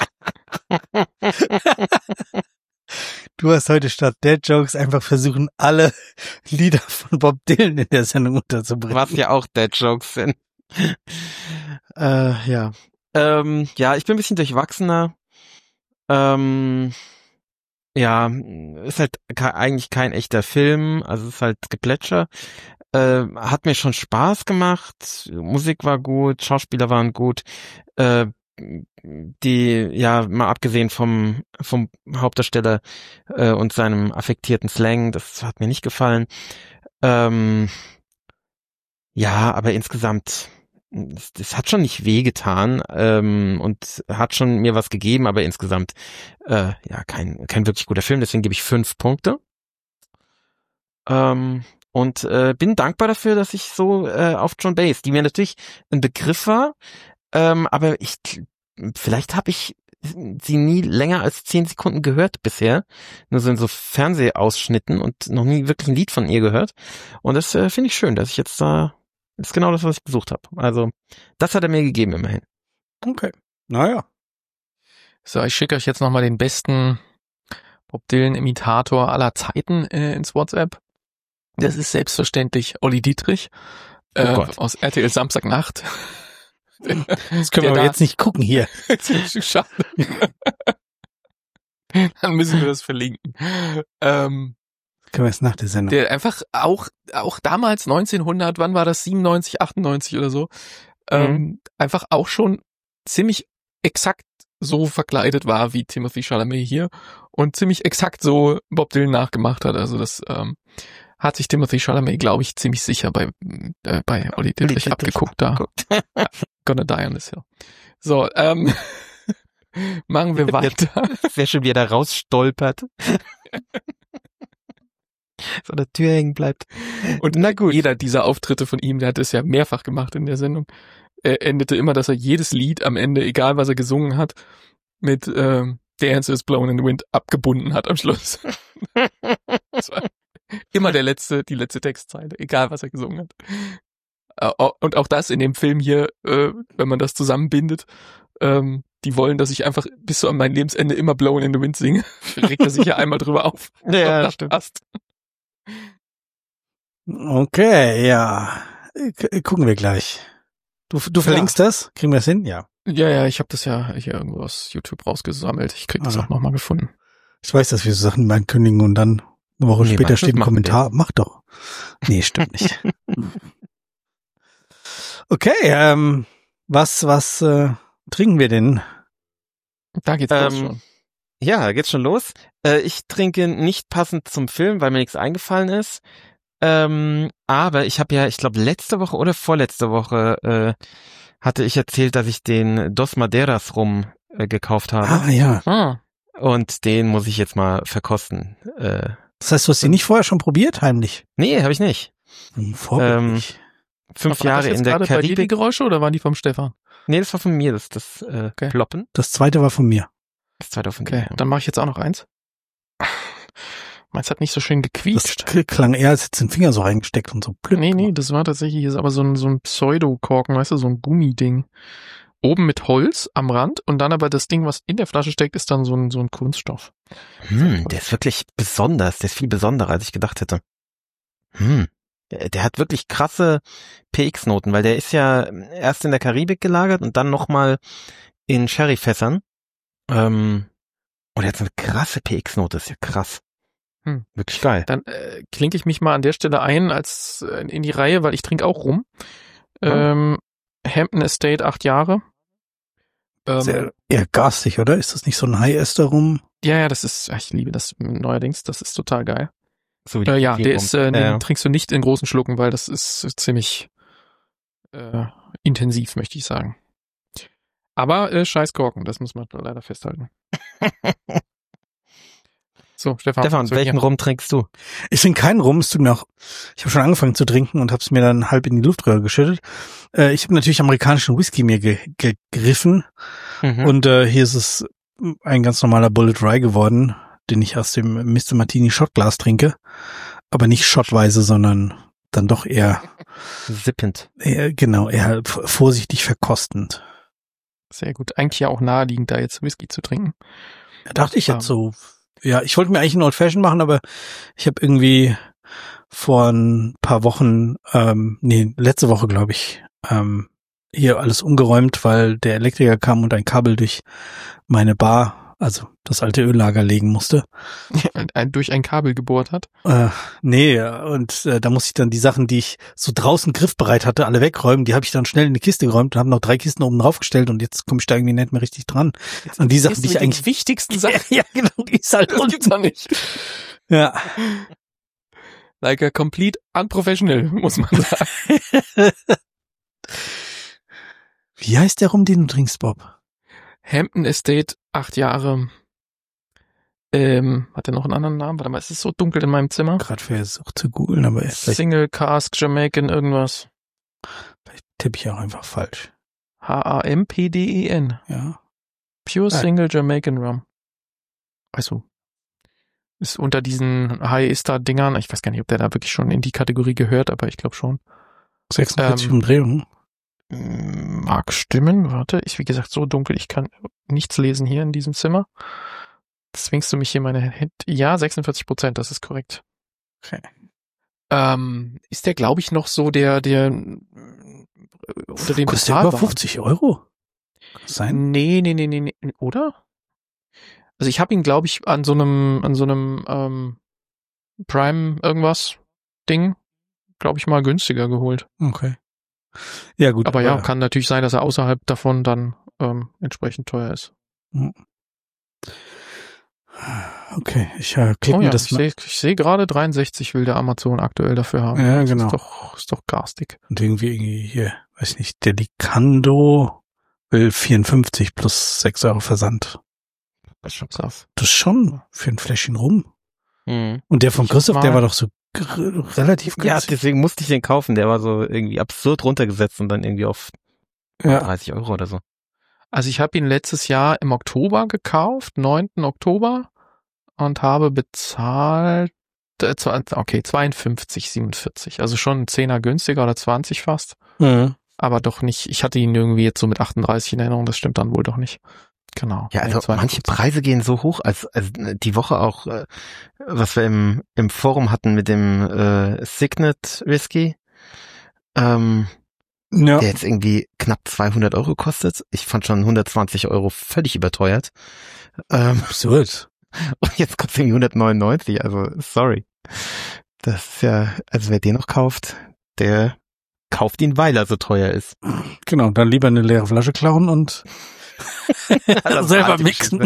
Du hast heute statt Dead Jokes einfach versuchen, alle Lieder von Bob Dylan in der Sendung unterzubringen. Was ja auch Dead Jokes sind. äh, ja. Ähm, ja, ich bin ein bisschen durchwachsener. Ähm, ja, ist halt ke- eigentlich kein echter Film, also ist halt Geplätscher. Äh, hat mir schon Spaß gemacht, Musik war gut, Schauspieler waren gut, äh, die, ja, mal abgesehen vom vom Hauptdarsteller äh, und seinem affektierten Slang, das hat mir nicht gefallen. Ähm, ja, aber insgesamt, das, das hat schon nicht wehgetan ähm, und hat schon mir was gegeben, aber insgesamt äh, ja kein kein wirklich guter Film, deswegen gebe ich fünf Punkte. Ähm, und äh, bin dankbar dafür, dass ich so äh, auf Joan Baez, die mir natürlich ein Begriff war, ähm, aber ich vielleicht habe ich sie nie länger als zehn Sekunden gehört bisher, nur so in so Fernsehausschnitten und noch nie wirklich ein Lied von ihr gehört. Und das äh, finde ich schön, dass ich jetzt da, das ist genau das, was ich gesucht habe. Also das hat er mir gegeben immerhin. Okay, naja. So, ich schicke euch jetzt nochmal den besten Bob Dylan-Imitator aller Zeiten äh, ins WhatsApp. Das ist selbstverständlich Olli Dietrich äh, Oh Gott. aus R T L Samstagnacht. Das können wir Der aber da- jetzt nicht gucken hier. Schade. Dann müssen wir das verlinken. Ähm, Können wir jetzt nach der Sendung. der einfach auch auch damals neunzehnhundert, wann war das, siebenundneunzig, achtundneunzig oder so, ähm, einfach auch schon ziemlich exakt so verkleidet war wie Timothy Chalamet hier und ziemlich exakt so Bob Dylan nachgemacht hat. Also das ähm, hat sich Timothy Chalamet, glaube ich, ziemlich sicher bei äh, bei Olli Dietrich Dietrich abgeguckt da. Gonna die on this hill. So, ähm, machen wir weiter. Wer schon wieder da rausstolpert. So an der Tür hängen bleibt. Und Na gut. jeder dieser Auftritte von ihm, der hat es ja mehrfach gemacht in der Sendung, er endete immer, dass er jedes Lied am Ende, egal was er gesungen hat, mit ähm, The Answer is Blown in the Wind abgebunden hat am Schluss. Das war immer der letzte, die letzte Textzeile, egal was er gesungen hat. Äh, Und auch das in dem Film hier, äh, wenn man das zusammenbindet, ähm, die wollen, dass ich einfach bis zu mein Lebensende immer Blown in the Wind singe. Regt er sich ja einmal drüber auf. Ja, Ob das stimmt. passt. Okay, ja. K- Gucken wir gleich. Du, du verlinkst das? Kriegen wir das hin? Ja. Ja, ja, ich habe das ja hier irgendwo aus YouTube rausgesammelt. Ich krieg das Ah. auch nochmal gefunden. Ich weiß, dass wir so Sachen mal ankündigen und dann eine Woche Nee, später Mann, steht das ein machen wir Kommentar. Mach doch. Nee, stimmt nicht. Okay, ähm, was, was äh, trinken wir denn? Da geht's los Ähm, schon. Ja, geht's schon los. Äh, ich trinke nicht passend zum Film, weil mir nichts eingefallen ist. Ähm, aber ich habe ja, ich glaube letzte Woche oder vorletzte Woche äh, hatte ich erzählt, dass ich den Dos Madeiras Rum äh, gekauft habe. Ah, ja. Ah, Und den muss ich jetzt mal verkosten. Äh, Das heißt, du hast die nicht vorher schon probiert, heimlich? nee, habe ich nicht. Hm, vorbildlich. Fünf war das Jahre jetzt in der gerade bei dir die Karibik. Geräusche oder waren die vom Stefan? Nee, das war von mir, das das äh, Okay. Ploppen. Das zweite war von mir. Das zweite von Okay, dir. dann mache ich jetzt auch noch eins. Meins hat nicht so schön Das gequietscht. k- klang eher, als hättest du den Finger so reingesteckt und so plüpp. Nee, nee, das war tatsächlich ist aber so ein, so ein Pseudo-Korken, weißt du, so ein Gummiding. Oben mit Holz am Rand und dann aber das Ding, was in der Flasche steckt, ist dann so ein, so ein Kunststoff. Hm, der ist wirklich besonders. Der ist viel besonderer, als ich gedacht hätte. Hm. Der, der hat wirklich krasse P X-Noten, weil der ist ja erst in der Karibik gelagert und dann nochmal in Sherryfässern. Ähm, und er hat so eine krasse P X-Note, ist ja krass. Hm. Wirklich geil. Dann äh, klinke ich mich mal an der Stelle ein als äh, in die Reihe, weil ich trinke auch rum. Ähm, Hampton Estate, acht Jahre. Ähm, Sehr eher garstig, oder? Ist das nicht so ein High-Ester rum? ja, ja, das ist, ich liebe das neuerdings, das ist total geil. So wie Äh, ja, die der ist, äh, den äh, trinkst du nicht in großen Schlucken, weil das ist ziemlich äh, intensiv, möchte ich sagen. Aber äh, scheiß Korken, das muss man leider festhalten. So, Stefan. Stefan, so welchen hier. Rum trinkst du? Ich trinke keinen Rum, es tut mir auch, ich habe schon angefangen zu trinken und habe es mir dann halb in die Luftröhre geschüttet. Äh, ich habe natürlich amerikanischen Whisky mir ge- gegriffen Mhm. und äh, hier ist es ein ganz normaler Bullet Rye geworden, den ich aus dem Mister Martini Shotglas trinke, aber nicht shotweise, sondern dann doch eher, Sippend. eher genau, eher f- vorsichtig verkostend. Sehr gut. Eigentlich ja auch naheliegend, da jetzt Whisky zu trinken. Da dachte ich jetzt Ähm. so, ja, ich wollte mir eigentlich einen Old Fashion machen, aber ich habe irgendwie vor ein paar Wochen, ähm, nee, letzte Woche glaube ich, ähm, hier alles umgeräumt, weil der Elektriker kam und ein Kabel durch meine Bar, also das alte Öllager, legen musste. Ein, ein, durch ein Kabel gebohrt hat. Äh, nee, und äh, da musste ich dann die Sachen, die ich so draußen griffbereit hatte, alle wegräumen. Die habe ich dann schnell in eine Kiste geräumt und habe noch drei Kisten oben drauf gestellt und jetzt komme ich da irgendwie nicht mehr richtig dran. Und die Sachen, die ich eigentlich wichtigsten Sachen. ja, genau, die ist halt Das gibt's noch nicht. ja. Like a complete unprofessional, muss man sagen. Wie heißt der Rum, den du trinkst, Bob? Hampton Estate, acht Jahre. Ähm, hat er noch einen anderen Namen? Warte mal, es ist so dunkel in meinem Zimmer. Gerade wäre es auch zu googeln, aber vielleicht, Single Cask Jamaican irgendwas. vielleicht tippe ich auch einfach falsch. H A M P D E N. Ja. Pure Ah. Single Jamaican Rum. Also, ist unter diesen High-Star-Dingern, ich weiß gar nicht, ob der da wirklich schon in die Kategorie gehört, aber ich glaube schon. sechsundvierzig Ähm, Umdrehungen. Mag stimmen, warte, ist wie gesagt so dunkel, ich kann nichts lesen hier in diesem Zimmer. Zwingst du mich hier meine Hände? Ja, sechsundvierzig Prozent, das ist korrekt. Okay. Ähm, ist der, glaube ich, noch so der, der äh, unter dem Kostet der über bezahlbaren? fünfzig Euro? Kann das sein? Nee, nee, nee, nee, nee, oder? Also ich habe ihn, glaube ich, an so einem, an so einem ähm, Prime irgendwas Ding, glaube ich, mal günstiger geholt. Okay. Ja, gut. Aber ja, kann natürlich sein, dass er außerhalb davon dann ähm, entsprechend teuer ist. Okay, ich äh, klick Oh mir ja, das ich mal. sehe ich seh gerade dreiundsechzig will der Amazon aktuell dafür haben. Ja, Das genau. Ist doch, ist doch garstig. Und irgendwie, irgendwie hier, weiß nicht, der Licando will vierundfünfzig plus sechs Euro Versand. Das ist schon krass. Das ist schon für ein Fläschchen Rum. Mhm. Und der von Ich Christoph, der mal- war doch so gr- relativ Ja, günstig. deswegen musste ich den kaufen. Der war so irgendwie absurd runtergesetzt und dann irgendwie auf Ja. dreißig Euro oder so. Also ich habe ihn letztes Jahr im Oktober gekauft, neunten Oktober, und habe bezahlt, äh, zwei- okay, zweiundfünfzig siebenundvierzig. Also schon ein Zehner günstiger oder zwanzig fast. Mhm. Aber doch nicht, ich hatte ihn irgendwie jetzt so mit achtunddreißig in Erinnerung, das stimmt dann wohl doch nicht. Genau. Ja, also Nee, zweiundfünfzig. manche Preise gehen so hoch, als, als die Woche auch, äh, was wir im, im Forum hatten mit dem äh, Signet Whisky, ähm, Ja. der jetzt irgendwie knapp zweihundert Euro kostet. Ich fand schon hundertzwanzig Euro völlig überteuert. Ähm, Absurd. und jetzt kostet irgendwie hundertneunundneunzig, also sorry. Das ist ja, also wer den noch kauft, der kauft ihn, weil er so teuer ist. Genau, dann lieber eine leere Flasche klauen und selber mixen.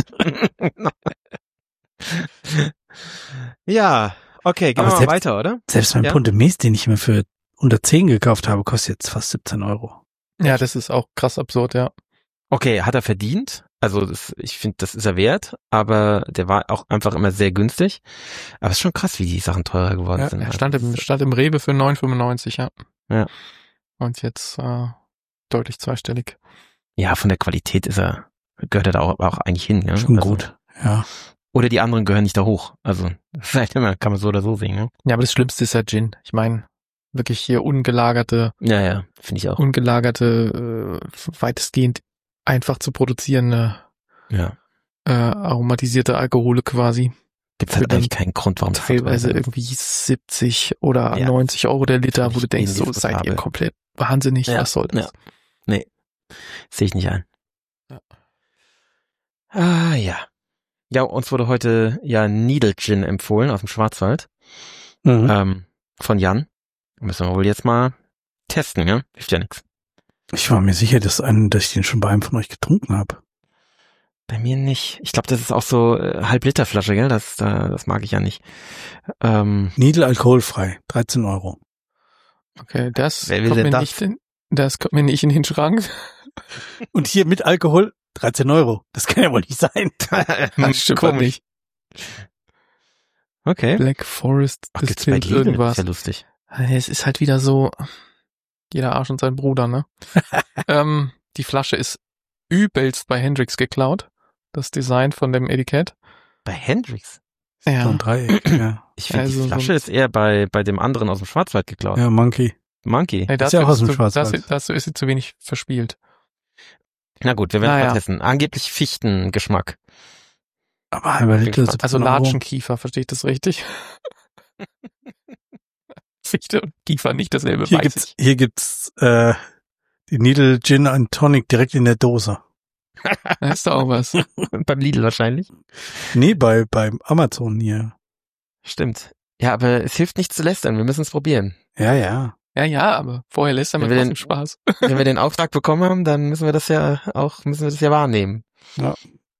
Ja, okay, gehen Aber wir mal selbst- weiter, oder? Selbst mein Ja. Punte Mes, den ich mir für hundertzehn gekauft habe, kostet jetzt fast siebzehn Euro. Ja, das ist auch krass absurd, ja. Okay, hat er verdient. Also das, ich finde, das ist er wert, aber der war auch einfach immer sehr günstig. Aber es ist schon krass, wie die Sachen teurer geworden Ja, sind. er stand im, stand im Rewe für neun fünfundneunzig, ja. Ja. Und jetzt äh, deutlich zweistellig. Ja, von der Qualität ist er, gehört er da auch, auch eigentlich hin. Ja? Schon Also, gut. Ja. Oder die anderen gehören nicht da hoch. Also vielleicht immer, kann man so oder so sehen. Ne? Ja, aber das Schlimmste ist ja Gin. Ich meine, wirklich hier ungelagerte, Ja, ja, finde ich auch. ungelagerte, äh, weitestgehend einfach zu produzierende, Ja. äh, aromatisierte Alkohole quasi. Gibt Für halt dann eigentlich keinen Grund, warum das Teilweise so teuer ist. irgendwie siebzig oder Ja. neunzig Euro der Liter, wo Völlig du denkst, so indiskutabel. seid ihr komplett wahnsinnig, Ja, was soll das? ja. Nee, sehe ich nicht ein. Ja. Ah, ja. Ja, uns wurde heute ja Needle Gin empfohlen aus dem Schwarzwald. Mhm. Ähm, von Jan. Müssen wir wohl jetzt mal testen, ja? Hilft ja nichts. Ich war mir sicher, dass, einen, dass ich den schon bei einem von euch getrunken habe. Bei mir nicht. Ich glaube, das ist auch so äh, Halb-Liter-Flasche, gell? Das, äh, das mag ich ja nicht. Ähm, Needle alkoholfrei, dreizehn Euro. Okay, das Wer will kommt denn mir das? nicht in, das kommt mir nicht in den Schrank. Und hier mit Alkohol dreizehn Euro. Das kann ja wohl nicht sein. Das stimmt Komisch. nicht. Okay. Black Forest Ach, gibt's bei Distilled Lidl? irgendwas. Ist ja lustig. Es ist halt wieder so, jeder Arsch und sein Bruder, ne? ähm, die Flasche ist übelst bei Hendrix geklaut. Das Design von dem Etikett. Bei Hendrix? So Ja. ein Dreieck, ja. Ich finde, Also die so Flasche ein- ist eher bei bei dem anderen aus dem Schwarzwald geklaut. Ja, Monkey. Monkey. Hey, Ist ja auch aus dem zu, Schwarzwald. dazu, dazu ist sie zu wenig verspielt. Na gut, wir werden Naja. mal testen. Angeblich Fichtengeschmack. Aber halber Liter gespannt. siebzehn Also Euro. Latschenkiefer, verstehe ich das richtig? Fichte und Kiefer, nicht dasselbe, Hier weiß gibt's, ich. hier gibt's, äh, die Needle Gin and Tonic direkt in der Dose. Da ist doch auch was. Beim Lidl wahrscheinlich. Nee, bei, beim Amazon hier. Stimmt. Ja, aber es hilft nicht zu lästern. Wir müssen es probieren. Ja, ja. Ja, ja, aber vorher lässt er mir Wenn wir trotzdem den- Spaß. Wenn wir den Auftrag bekommen haben, dann müssen wir das ja auch, müssen wir das ja wahrnehmen. Ja.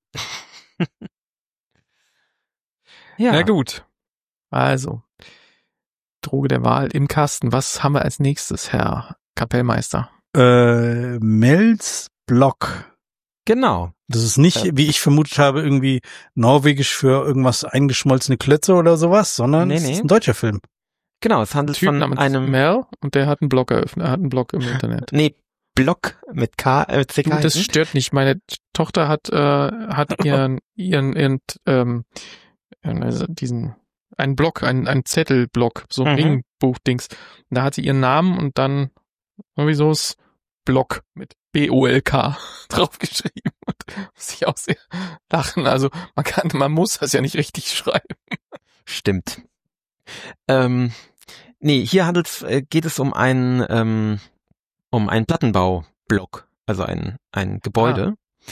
Ja. Na gut. Also, Droge der Wahl im Kasten. Was haben wir als nächstes, Herr Kapellmeister? Äh, Mels Block. Genau. Das ist nicht, Ja. wie ich vermutet habe, irgendwie norwegisch für irgendwas eingeschmolzene Klötze oder sowas, sondern Nee, es nee. ist ein deutscher Film. Genau, es handelt Typ von namens einem, Mel und der hat einen Blog eröffnet. Er hat einen Blog im Internet. nee, Block mit K, äh, C Du, K. das hinten. stört nicht. Meine Tochter hat äh, hat ihren ihren, ihren ähm, also diesen einen Block, einen einen Zettelblock, so ein Mhm. Ringbuch-Dings. Da hat sie ihren Namen und dann sowieso das Block mit B O L K draufgeschrieben und muss ich auch sehr lachen. Also man kann, man muss das ja nicht richtig schreiben. Stimmt. Ähm, nee, hier handelt's, äh, geht es um einen, ähm, um einen Plattenbaublock, also ein, ein Gebäude.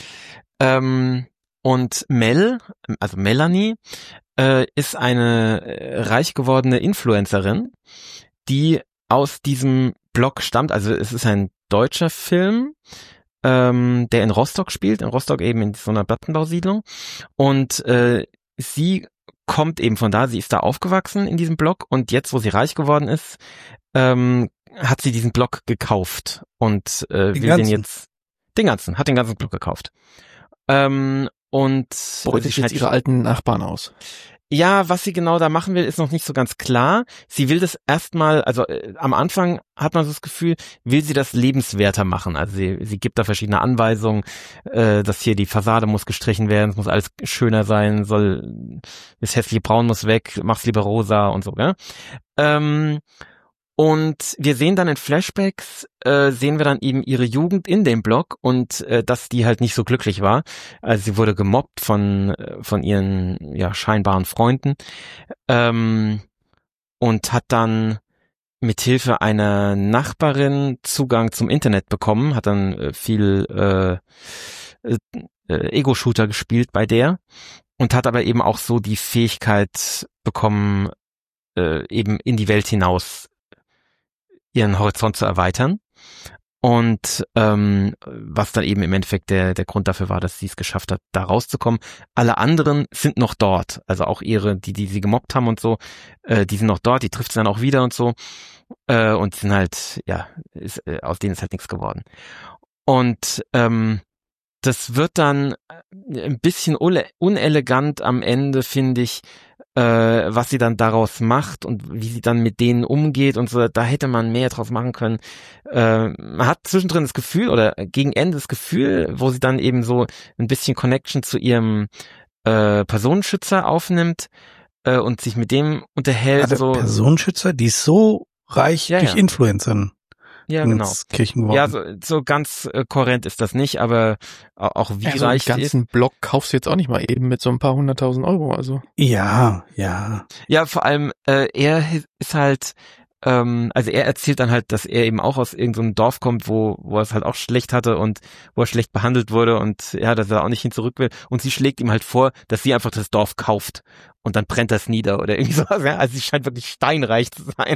Ähm, und Mel, also Melanie, äh, ist eine äh, reich gewordene Influencerin, die aus diesem Blog stammt. Also es ist ein deutscher Film, ähm, der in Rostock spielt, in Rostock eben in so einer Plattenbausiedlung. Und äh, sie kommt eben von da, sie ist da aufgewachsen in diesem Blog und jetzt, wo sie reich geworden ist, ähm, hat sie diesen Blog gekauft und äh, Den will ganzen? den jetzt, den ganzen, hat den ganzen Blog gekauft. Ähm, und Beutet sie jetzt scheint- ihre alten Nachbarn aus. ja, was sie genau da machen will, ist noch nicht so ganz klar. Sie will das erstmal, also äh, am Anfang hat man so das Gefühl, will sie das lebenswerter machen. Also sie, sie gibt da verschiedene Anweisungen, äh, dass hier die Fassade muss gestrichen werden, es muss alles schöner sein, soll das hässliche Braun muss weg, mach's lieber rosa und so, gell? Ähm, und wir sehen dann in Flashbacks, äh, sehen wir dann eben ihre Jugend in dem Blog und äh, dass die halt nicht so glücklich war. Also sie wurde gemobbt von äh, von ihren ja scheinbaren Freunden ähm, und hat dann mit Hilfe einer Nachbarin Zugang zum Internet bekommen, hat dann äh, viel äh, äh, äh, Ego-Shooter gespielt bei der und hat aber eben auch so die Fähigkeit bekommen, äh, eben in die Welt hinaus ihren Horizont zu erweitern. Und ähm, was dann eben im Endeffekt der der Grund dafür war, dass sie es geschafft hat, da rauszukommen. Alle anderen sind noch dort, also auch ihre, die die sie gemobbt haben und so, äh, die sind noch dort, die trifft sie dann auch wieder und so. Äh, und sind halt, ja, ist, äh, aus denen ist halt nichts geworden. Und ähm, das wird dann ein bisschen une- unelegant am Ende, finde ich, äh, was sie dann daraus macht und wie sie dann mit denen umgeht und so. Da hätte man mehr draus machen können. Äh, man hat zwischendrin das Gefühl oder gegen Ende das Gefühl, wo sie dann eben so ein bisschen Connection zu ihrem äh, Personenschützer aufnimmt äh, und sich mit dem unterhält. Also so Personenschützer, die ist so reich Ja, durch ja. Influencern Ja, genau. ins Kirchen geworden. Ja, so, so ganz äh, kohärent ist das nicht, aber au- auch wie Ja, so einen reich sie ist. ganzen Blog kaufst du jetzt auch nicht mal eben mit so ein paar hunderttausend Euro. Also ja, ja. Ja, vor allem äh, er hi- ist halt, ähm, also er erzählt dann halt, dass er eben auch aus irgendeinem so Dorf kommt, wo wo er es halt auch schlecht hatte und wo er schlecht behandelt wurde und ja, dass er auch nicht hin zurück will. Und sie schlägt ihm halt vor, dass sie einfach das Dorf kauft und dann brennt das nieder oder irgendwie sowas. Ja? Also sie scheint wirklich steinreich zu sein.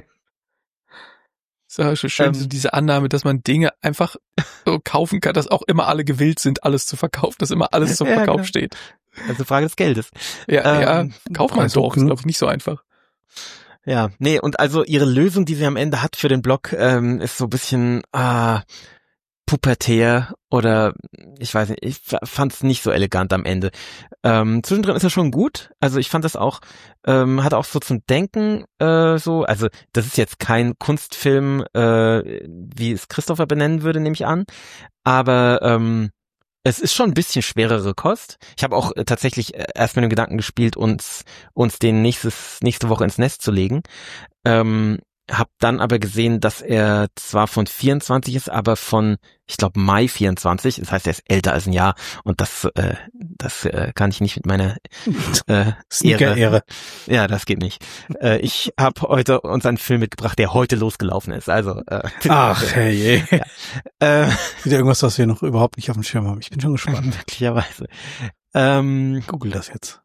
ist ja schon schön, Ähm. so diese Annahme, dass man Dinge einfach so kaufen kann, dass auch immer alle gewillt sind, alles zu verkaufen, dass immer alles zum Ja, Verkauf genau. steht. Also Frage des Geldes. Ja, Ähm, ja, kauf mal also doch, ist genug- glaube ich nicht so einfach. Ja, nee, und also ihre Lösung, die sie am Ende hat für den Blog, ähm, ist so ein bisschen, ah, pubertär oder ich weiß nicht, ich fand es nicht so elegant am Ende. Ähm, zwischendrin ist er schon gut, also ich fand das auch, ähm, hat auch so zum Denken äh, so, also das ist jetzt kein Kunstfilm, äh, wie es Christopher benennen würde, nehme ich an, aber ähm, es ist schon ein bisschen schwerere Kost. Ich habe auch äh, tatsächlich äh, erst mit dem Gedanken gespielt, uns uns den nächstes nächste Woche ins Nest zu legen. Ähm, hab dann aber gesehen, dass er zwar von vierundzwanzig ist, aber von, ich glaube, Mai vierundzwanzig. Das heißt, er ist älter als ein Jahr und das äh, das äh, kann ich nicht mit meiner äh, Ehre. Ehre. Ja, das geht nicht. Äh, ich habe heute uns einen Film mitgebracht, der heute losgelaufen ist. Also äh, Ach, hey, ja. äh, wieder irgendwas, was wir noch überhaupt nicht auf dem Schirm haben. Ich bin schon gespannt. Möglicherweise. Ähm, Google das jetzt.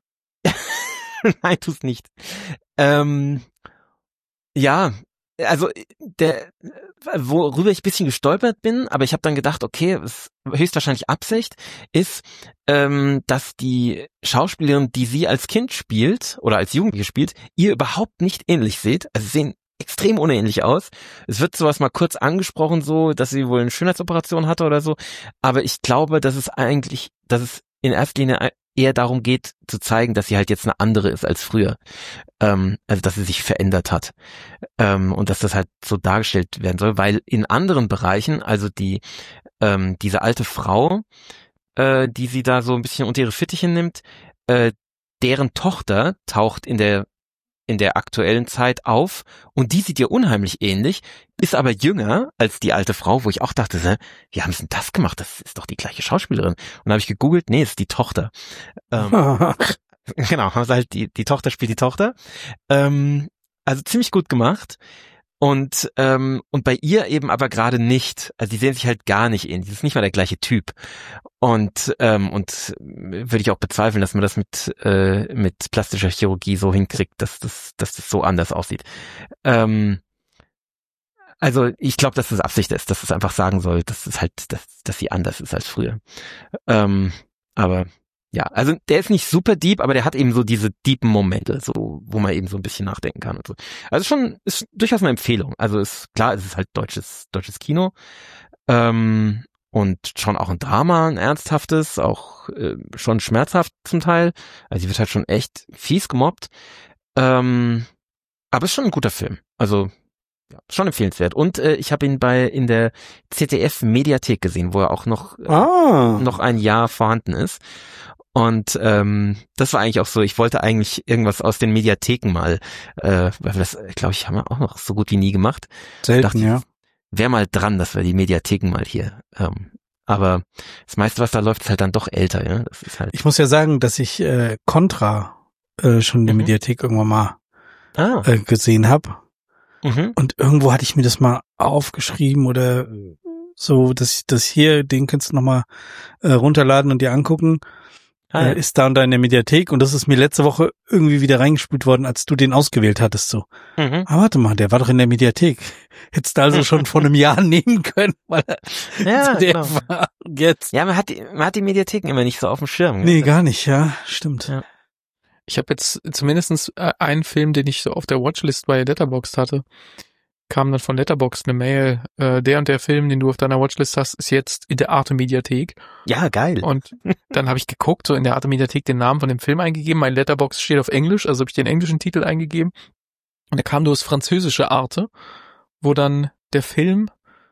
Nein, tu's nicht. Ähm, ja, also der, worüber ich ein bisschen gestolpert bin, aber ich habe dann gedacht, okay, ist höchstwahrscheinlich Absicht, ist, ähm, dass die Schauspielerin, die sie als Kind spielt oder als Jugendliche spielt, ihr überhaupt nicht ähnlich seht. Also sie sehen extrem unähnlich aus. Es wird sowas mal kurz angesprochen, so, dass sie wohl eine Schönheitsoperation hatte oder so, aber ich glaube, dass es eigentlich, dass es in erster Linie eher darum geht, zu zeigen, dass sie halt jetzt eine andere ist als früher. Ähm, also, dass sie sich verändert hat. Ähm, und dass das halt so dargestellt werden soll, weil in anderen Bereichen, also die, ähm, diese alte Frau, äh, die sie da so ein bisschen unter ihre Fittiche nimmt, äh, deren Tochter taucht in der in der aktuellen Zeit auf und die sieht ihr unheimlich ähnlich, ist aber jünger als die alte Frau, wo ich auch dachte, hä, wie haben sie denn das gemacht? Das ist doch die gleiche Schauspielerin. Und dann habe ich gegoogelt, nee, ist die Tochter. Ähm, genau, haben sie halt die die Tochter spielt die Tochter. Ähm, also ziemlich gut gemacht. Und ähm, und bei ihr eben aber gerade nicht. Also die sehen sich halt gar nicht ähnlich. Das ist nicht mal der gleiche Typ. Und ähm, und würde ich auch bezweifeln, dass man das mit äh, mit plastischer Chirurgie so hinkriegt, dass das dass das so anders aussieht. Ähm, also ich glaube, dass das Absicht ist, dass es einfach sagen soll, dass es halt, dass dass sie anders ist als früher. Ähm, aber ja, also der ist nicht super deep, aber der hat eben so diese deepen Momente, so wo man eben so ein bisschen nachdenken kann und so. Also schon ist durchaus eine Empfehlung. Also ist klar, es ist halt deutsches deutsches Kino ähm, und schon auch ein Drama, ein ernsthaftes, auch äh, schon schmerzhaft zum Teil. Also sie wird halt schon echt fies gemobbt, ähm, aber ist schon ein guter Film. Also ja, schon empfehlenswert. Und äh, ich habe ihn bei in der Z D F Mediathek gesehen, wo er auch noch äh, Ah. noch ein Jahr vorhanden ist. Und ähm, das war eigentlich auch so, ich wollte eigentlich irgendwas aus den Mediatheken mal, äh, weil wir das, glaube ich, haben wir auch noch so gut wie nie gemacht. Selten, dachte, ja. Wäre mal dran, dass wir die Mediatheken mal hier. Ähm, aber das meiste, was da läuft, ist halt dann doch älter, ja. Das ist halt. Ich muss ja sagen, dass ich äh, Contra äh, schon in der Mhm. Mediathek irgendwann mal Ah. äh, gesehen habe. Mhm. Und irgendwo hatte ich mir das mal aufgeschrieben oder so, dass ich das hier, den kannst du nochmal äh, runterladen und dir angucken. Ah, ja. Äh, ist da und da in der Mediathek und das ist mir letzte Woche irgendwie wieder reingespült worden, als du den ausgewählt hattest, so. Mhm. Ah, warte mal, der war doch in der Mediathek. Hättest du also schon vor einem Jahr nehmen können, weil er Ja, der genau. war jetzt. Ja, man hat die, man hat die Mediatheken immer nicht so auf dem Schirm. Nee, gar nicht, ja, stimmt. Ja. Ich habe jetzt zumindest äh, einen Film, den ich so auf der Watchlist bei Letterboxd hatte, kam dann von Letterboxd eine Mail, äh, der und der Film, den du auf deiner Watchlist hast, ist jetzt in der Arte-Mediathek. Ja, geil. Und dann habe ich geguckt, so in der Arte-Mediathek den Namen von dem Film eingegeben. Mein Letterboxd steht auf Englisch, also habe ich den englischen Titel eingegeben. Und da kam nur das französische Arte, wo dann der Film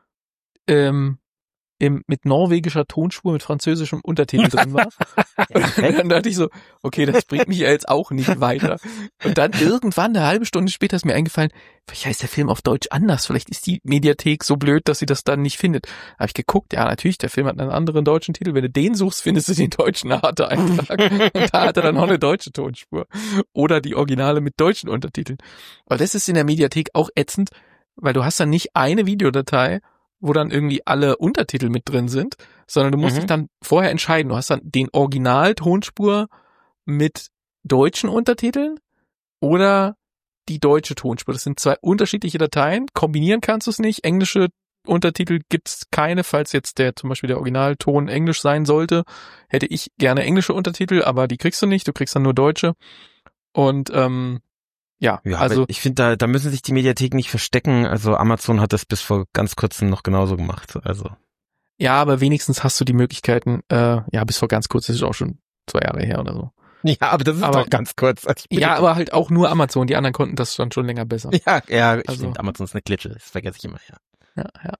ähm, im, mit norwegischer Tonspur mit französischem Untertitel drin war. Und dann dachte ich so, okay, das bringt mich ja jetzt auch nicht weiter. Und dann irgendwann, eine halbe Stunde später ist mir eingefallen, vielleicht heißt der Film auf Deutsch anders, vielleicht ist die Mediathek so blöd, dass sie das dann nicht findet. Da habe ich geguckt, ja natürlich, der Film hat einen anderen deutschen Titel, wenn du den suchst, findest du den deutschen Arte-Eintrag. Und da hat er dann auch eine deutsche Tonspur. Oder die Originale mit deutschen Untertiteln. Weil das ist in der Mediathek auch ätzend, weil du hast dann nicht eine Videodatei, wo dann irgendwie alle Untertitel mit drin sind, sondern du musst Mhm. dich dann vorher entscheiden. Du hast dann den Original-Tonspur mit deutschen Untertiteln oder die deutsche Tonspur. Das sind zwei unterschiedliche Dateien. Kombinieren kannst du es nicht. Englische Untertitel gibt's keine, falls jetzt der zum Beispiel der Originalton Englisch sein sollte. Hätte ich gerne englische Untertitel, aber die kriegst du nicht. Du kriegst dann nur deutsche. Und ähm, ja, Ja, also aber ich finde, da, da müssen sich die Mediatheken nicht verstecken. Also Amazon hat das bis vor ganz kurzem noch genauso gemacht. Also Ja, aber wenigstens hast du die Möglichkeiten, äh, ja, bis vor ganz kurz, das ist auch schon zwei Jahre her oder so. Ja, aber das ist aber, doch ganz kurz. Also ja, aber halt auch nur Amazon, die anderen konnten das dann schon länger besser. Ja, ja, ich also, finde, Amazon ist eine Klitsche, das vergesse ich immer, ja. Ja, ja.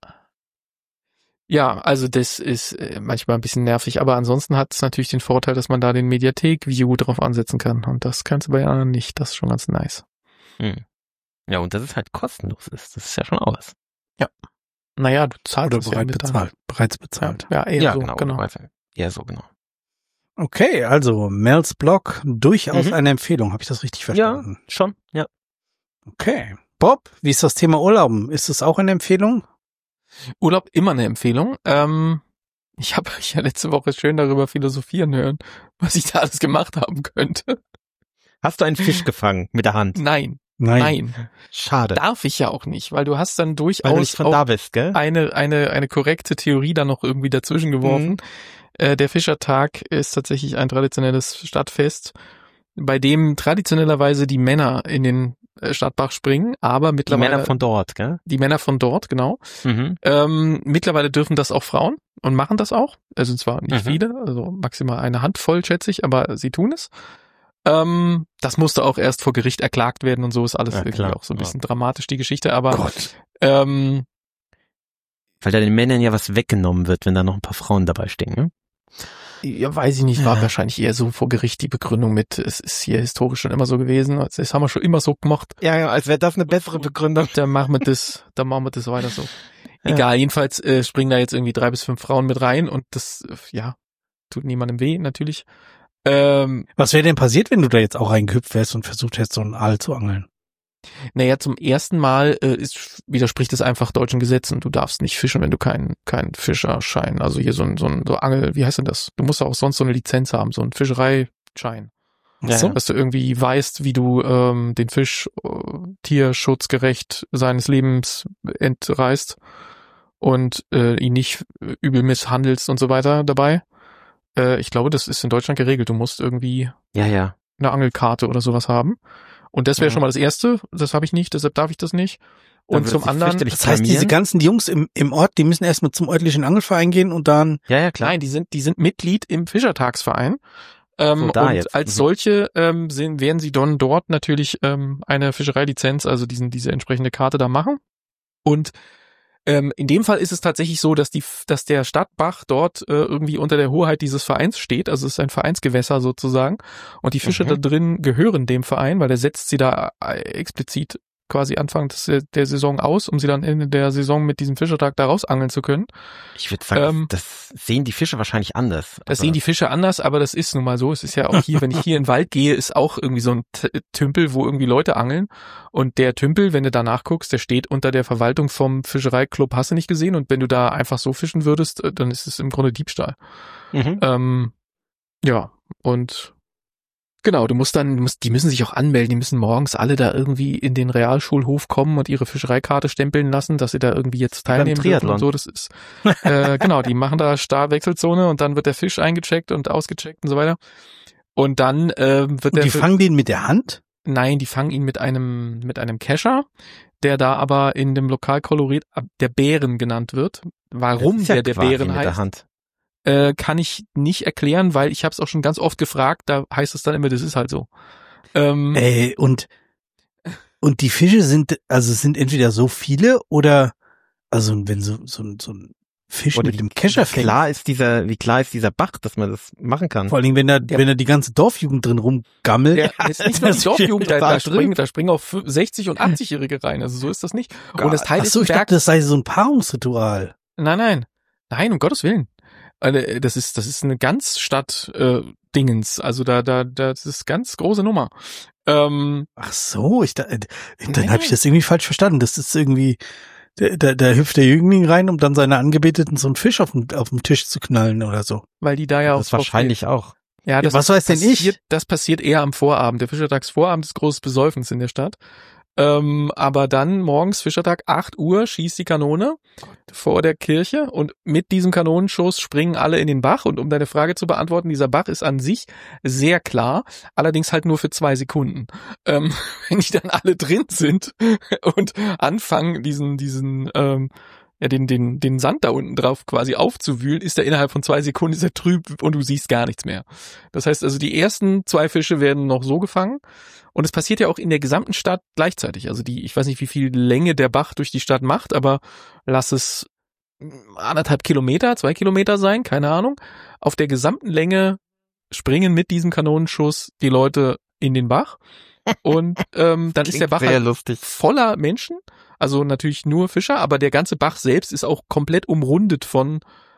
Ja, also das ist manchmal ein bisschen nervig, aber ansonsten hat es natürlich den Vorteil, dass man da den Mediathek-View drauf ansetzen kann und das kannst du bei anderen nicht, das ist schon ganz nice. Hm. Ja, und dass es halt kostenlos ist, das ist ja schon auch was. Ja. Naja, du zahlst Oder es bereit ja mit bezahlt, bereits bezahlt. Ja, ja, eher ja so, genau. genau. Eher so, genau. Okay, also Mel's Blog, durchaus Mhm. eine Empfehlung, habe ich das richtig verstanden? Ja, schon, ja. Okay. Bob, wie ist das Thema Urlauben? Ist das auch eine Empfehlung? Urlaub immer eine Empfehlung. Ähm, ich habe euch ja letzte Woche schön darüber philosophieren hören, was ich da alles gemacht haben könnte. Hast du einen Fisch gefangen mit der Hand? Nein, Nein. nein. Schade. Darf ich ja auch nicht, weil du hast dann Weil du durchaus nicht von auch da bist, gell? eine eine eine korrekte Theorie da noch irgendwie dazwischen geworfen. Mhm. Äh, der Fischertag ist tatsächlich ein traditionelles Stadtfest, bei dem traditionellerweise die Männer in den äh, Stadtbach springen, aber Die mittlerweile Männer von dort, gell? die Männer von dort, genau. Mhm. Ähm, mittlerweile dürfen das auch Frauen und machen das auch. Also zwar nicht Mhm. viele, also maximal eine Handvoll, schätze ich, aber sie tun es. Ähm, das musste auch erst vor Gericht erklagt werden und so ist alles Ja, irgendwie klar. auch so ein Ja. bisschen dramatisch, die Geschichte, aber Gott. ähm, Weil da den Männern ja was weggenommen wird, wenn da noch ein paar Frauen dabei stehen, ne? ja, weiß ich nicht, war Ja. wahrscheinlich eher so vor Gericht die Begründung mit, es ist hier historisch schon immer so gewesen, das haben wir schon immer so gemacht, Ja, ja, als wäre das eine bessere Begründung. dann machen wir das, dann machen wir das weiter so. Ja. Egal, jedenfalls äh, springen da jetzt irgendwie drei bis fünf Frauen mit rein und das, äh, ja, tut niemandem weh, natürlich. Ähm, Was wäre denn passiert, wenn du da jetzt auch reingehüpft wärst und versucht hättest, so einen Aal zu angeln? naja, zum ersten Mal äh, ist, widerspricht es einfach deutschen Gesetzen. Du darfst nicht fischen, wenn du keinen keinen Fischerschein, also hier so ein, so ein so Angel, wie heißt denn das? Du musst auch sonst so eine Lizenz haben, so einen Fischereischein. Ja, so. ja. Dass du irgendwie weißt, wie du ähm, den Fisch äh, tierschutzgerecht seines Lebens entreißt und äh, ihn nicht äh, übel misshandelst und so weiter dabei. Äh, ich glaube, das ist in Deutschland geregelt. Du musst irgendwie Ja, ja. eine Angelkarte oder sowas haben. Und das wäre Ja. schon mal das Erste. Das habe ich nicht, deshalb darf ich das nicht. Dann Und würde zum sich anderen, fürchterlich Das heißt, diese blamieren. ganzen Jungs im, im Ort, die müssen erstmal zum örtlichen Angelverein gehen und dann, Ja, ja, klar. nein, die sind, die sind Mitglied im Fischertagsverein. Ähm, So, da und jetzt. als Mhm. solche ähm, sind, werden sie dann dort natürlich ähm, eine Fischereilizenz, also diesen diese entsprechende Karte da machen. Und ähm, in dem Fall ist es tatsächlich so, dass die, dass der Stadtbach dort äh, irgendwie unter der Hoheit dieses Vereins steht. Also es ist ein Vereinsgewässer sozusagen. Und die Fische Mhm. da drin gehören dem Verein, weil der setzt sie da äh, explizit quasi Anfang des, der Saison aus, um sie dann Ende der Saison mit diesem Fischertag da rausangeln zu können. Ich würde sagen, Ähm, das sehen die Fische wahrscheinlich anders. Das aber- sehen die Fische anders, aber das ist nun mal so. Es ist ja auch hier, wenn ich hier in den Wald gehe, ist auch irgendwie so ein T- Tümpel, wo irgendwie Leute angeln. Und der Tümpel, wenn du da nachguckst, der steht unter der Verwaltung vom Fischereiklub, hast du nicht gesehen. Und wenn du da einfach so fischen würdest, äh, dann ist es im Grunde Diebstahl. Mhm. Ähm, ja, und genau, du musst dann, du musst, die müssen sich auch anmelden, die müssen morgens alle da irgendwie in den Realschulhof kommen und ihre Fischereikarte stempeln lassen, dass sie da irgendwie jetzt beim teilnehmen dürfen Triathlon. und so. Das ist äh, genau, die machen da Startwechselzone und dann wird der Fisch eingecheckt und ausgecheckt und so weiter. Und dann äh, wird und der die Fi- fangen den mit der Hand? Nein, die fangen ihn mit einem mit einem Kescher, der da aber in dem Lokalkolorit der Bären genannt wird. Warum Das ist ja der der quasi Bären mit der heißt, Hand. äh, kann ich nicht erklären, weil ich habe es auch schon ganz oft gefragt. Da heißt es dann immer, das ist halt so. Ähm, Ey, und, und die Fische sind, also es sind entweder so viele oder, also wenn so, so, ein- so ein Fisch Oder mit dem Kescher Wie fängt. klar ist dieser, wie klar ist dieser Bach, dass man das machen kann? Vor allen Dingen, wenn da, Ja. wenn da die ganze Dorfjugend drin rumgammelt. Der, das ist nicht nur die das Dorfjugend, da, total da springen, da springen auch sechzig- und achtzigjährige rein. Also so ist das nicht. Und das Teil Ach ist so, ein ich Berg. dachte, das sei so ein Paarungsritual. Nein, nein. Nein, um Gottes Willen. Äh, Das ist, das ist eine ganz Stadt äh, Dingens. Also da, da, das ist ganz große Nummer. Ähm, Ach so, ich da, äh, dann Nein, habe ich nein. das irgendwie falsch verstanden. Das ist irgendwie, da, da, da hüpft der Jüngling rein, um dann seine Angebeteten so einen Fisch auf den, auf den Tisch zu knallen oder so. weil die da ja auch Das drauf wahrscheinlich auch. stehen. Ja, das Was weiß denn passiert, ich? Das passiert eher am Vorabend. Der Fischertagsvorabend ist großes Besäufnis in der Stadt. Ähm, aber dann morgens Fischertag acht Uhr schießt die Kanone vor der Kirche und mit diesem Kanonenschuss springen alle in den Bach. Und um deine Frage zu beantworten, dieser Bach ist an sich sehr klar, allerdings halt nur für zwei Sekunden. Ähm, wenn die dann alle drin sind und anfangen, diesen, diesen, ähm, ja, den, den, den Sand da unten drauf quasi aufzuwühlen, ist er innerhalb von zwei Sekunden ist er trüb und du siehst gar nichts mehr. Das heißt also, die ersten zwei Fische werden noch so gefangen und es passiert ja auch in der gesamten Stadt gleichzeitig. Also die, ich weiß nicht, wie viel Länge der Bach durch die Stadt macht, aber lass es anderthalb Kilometer, zwei Kilometer sein, keine Ahnung. Auf der gesamten Länge springen mit diesem Kanonenschuss die Leute in den Bach und ähm, dann ist der Bach halt lustig. voller Menschen. Also natürlich nur Fischer, aber der ganze Bach selbst ist auch komplett umrundet von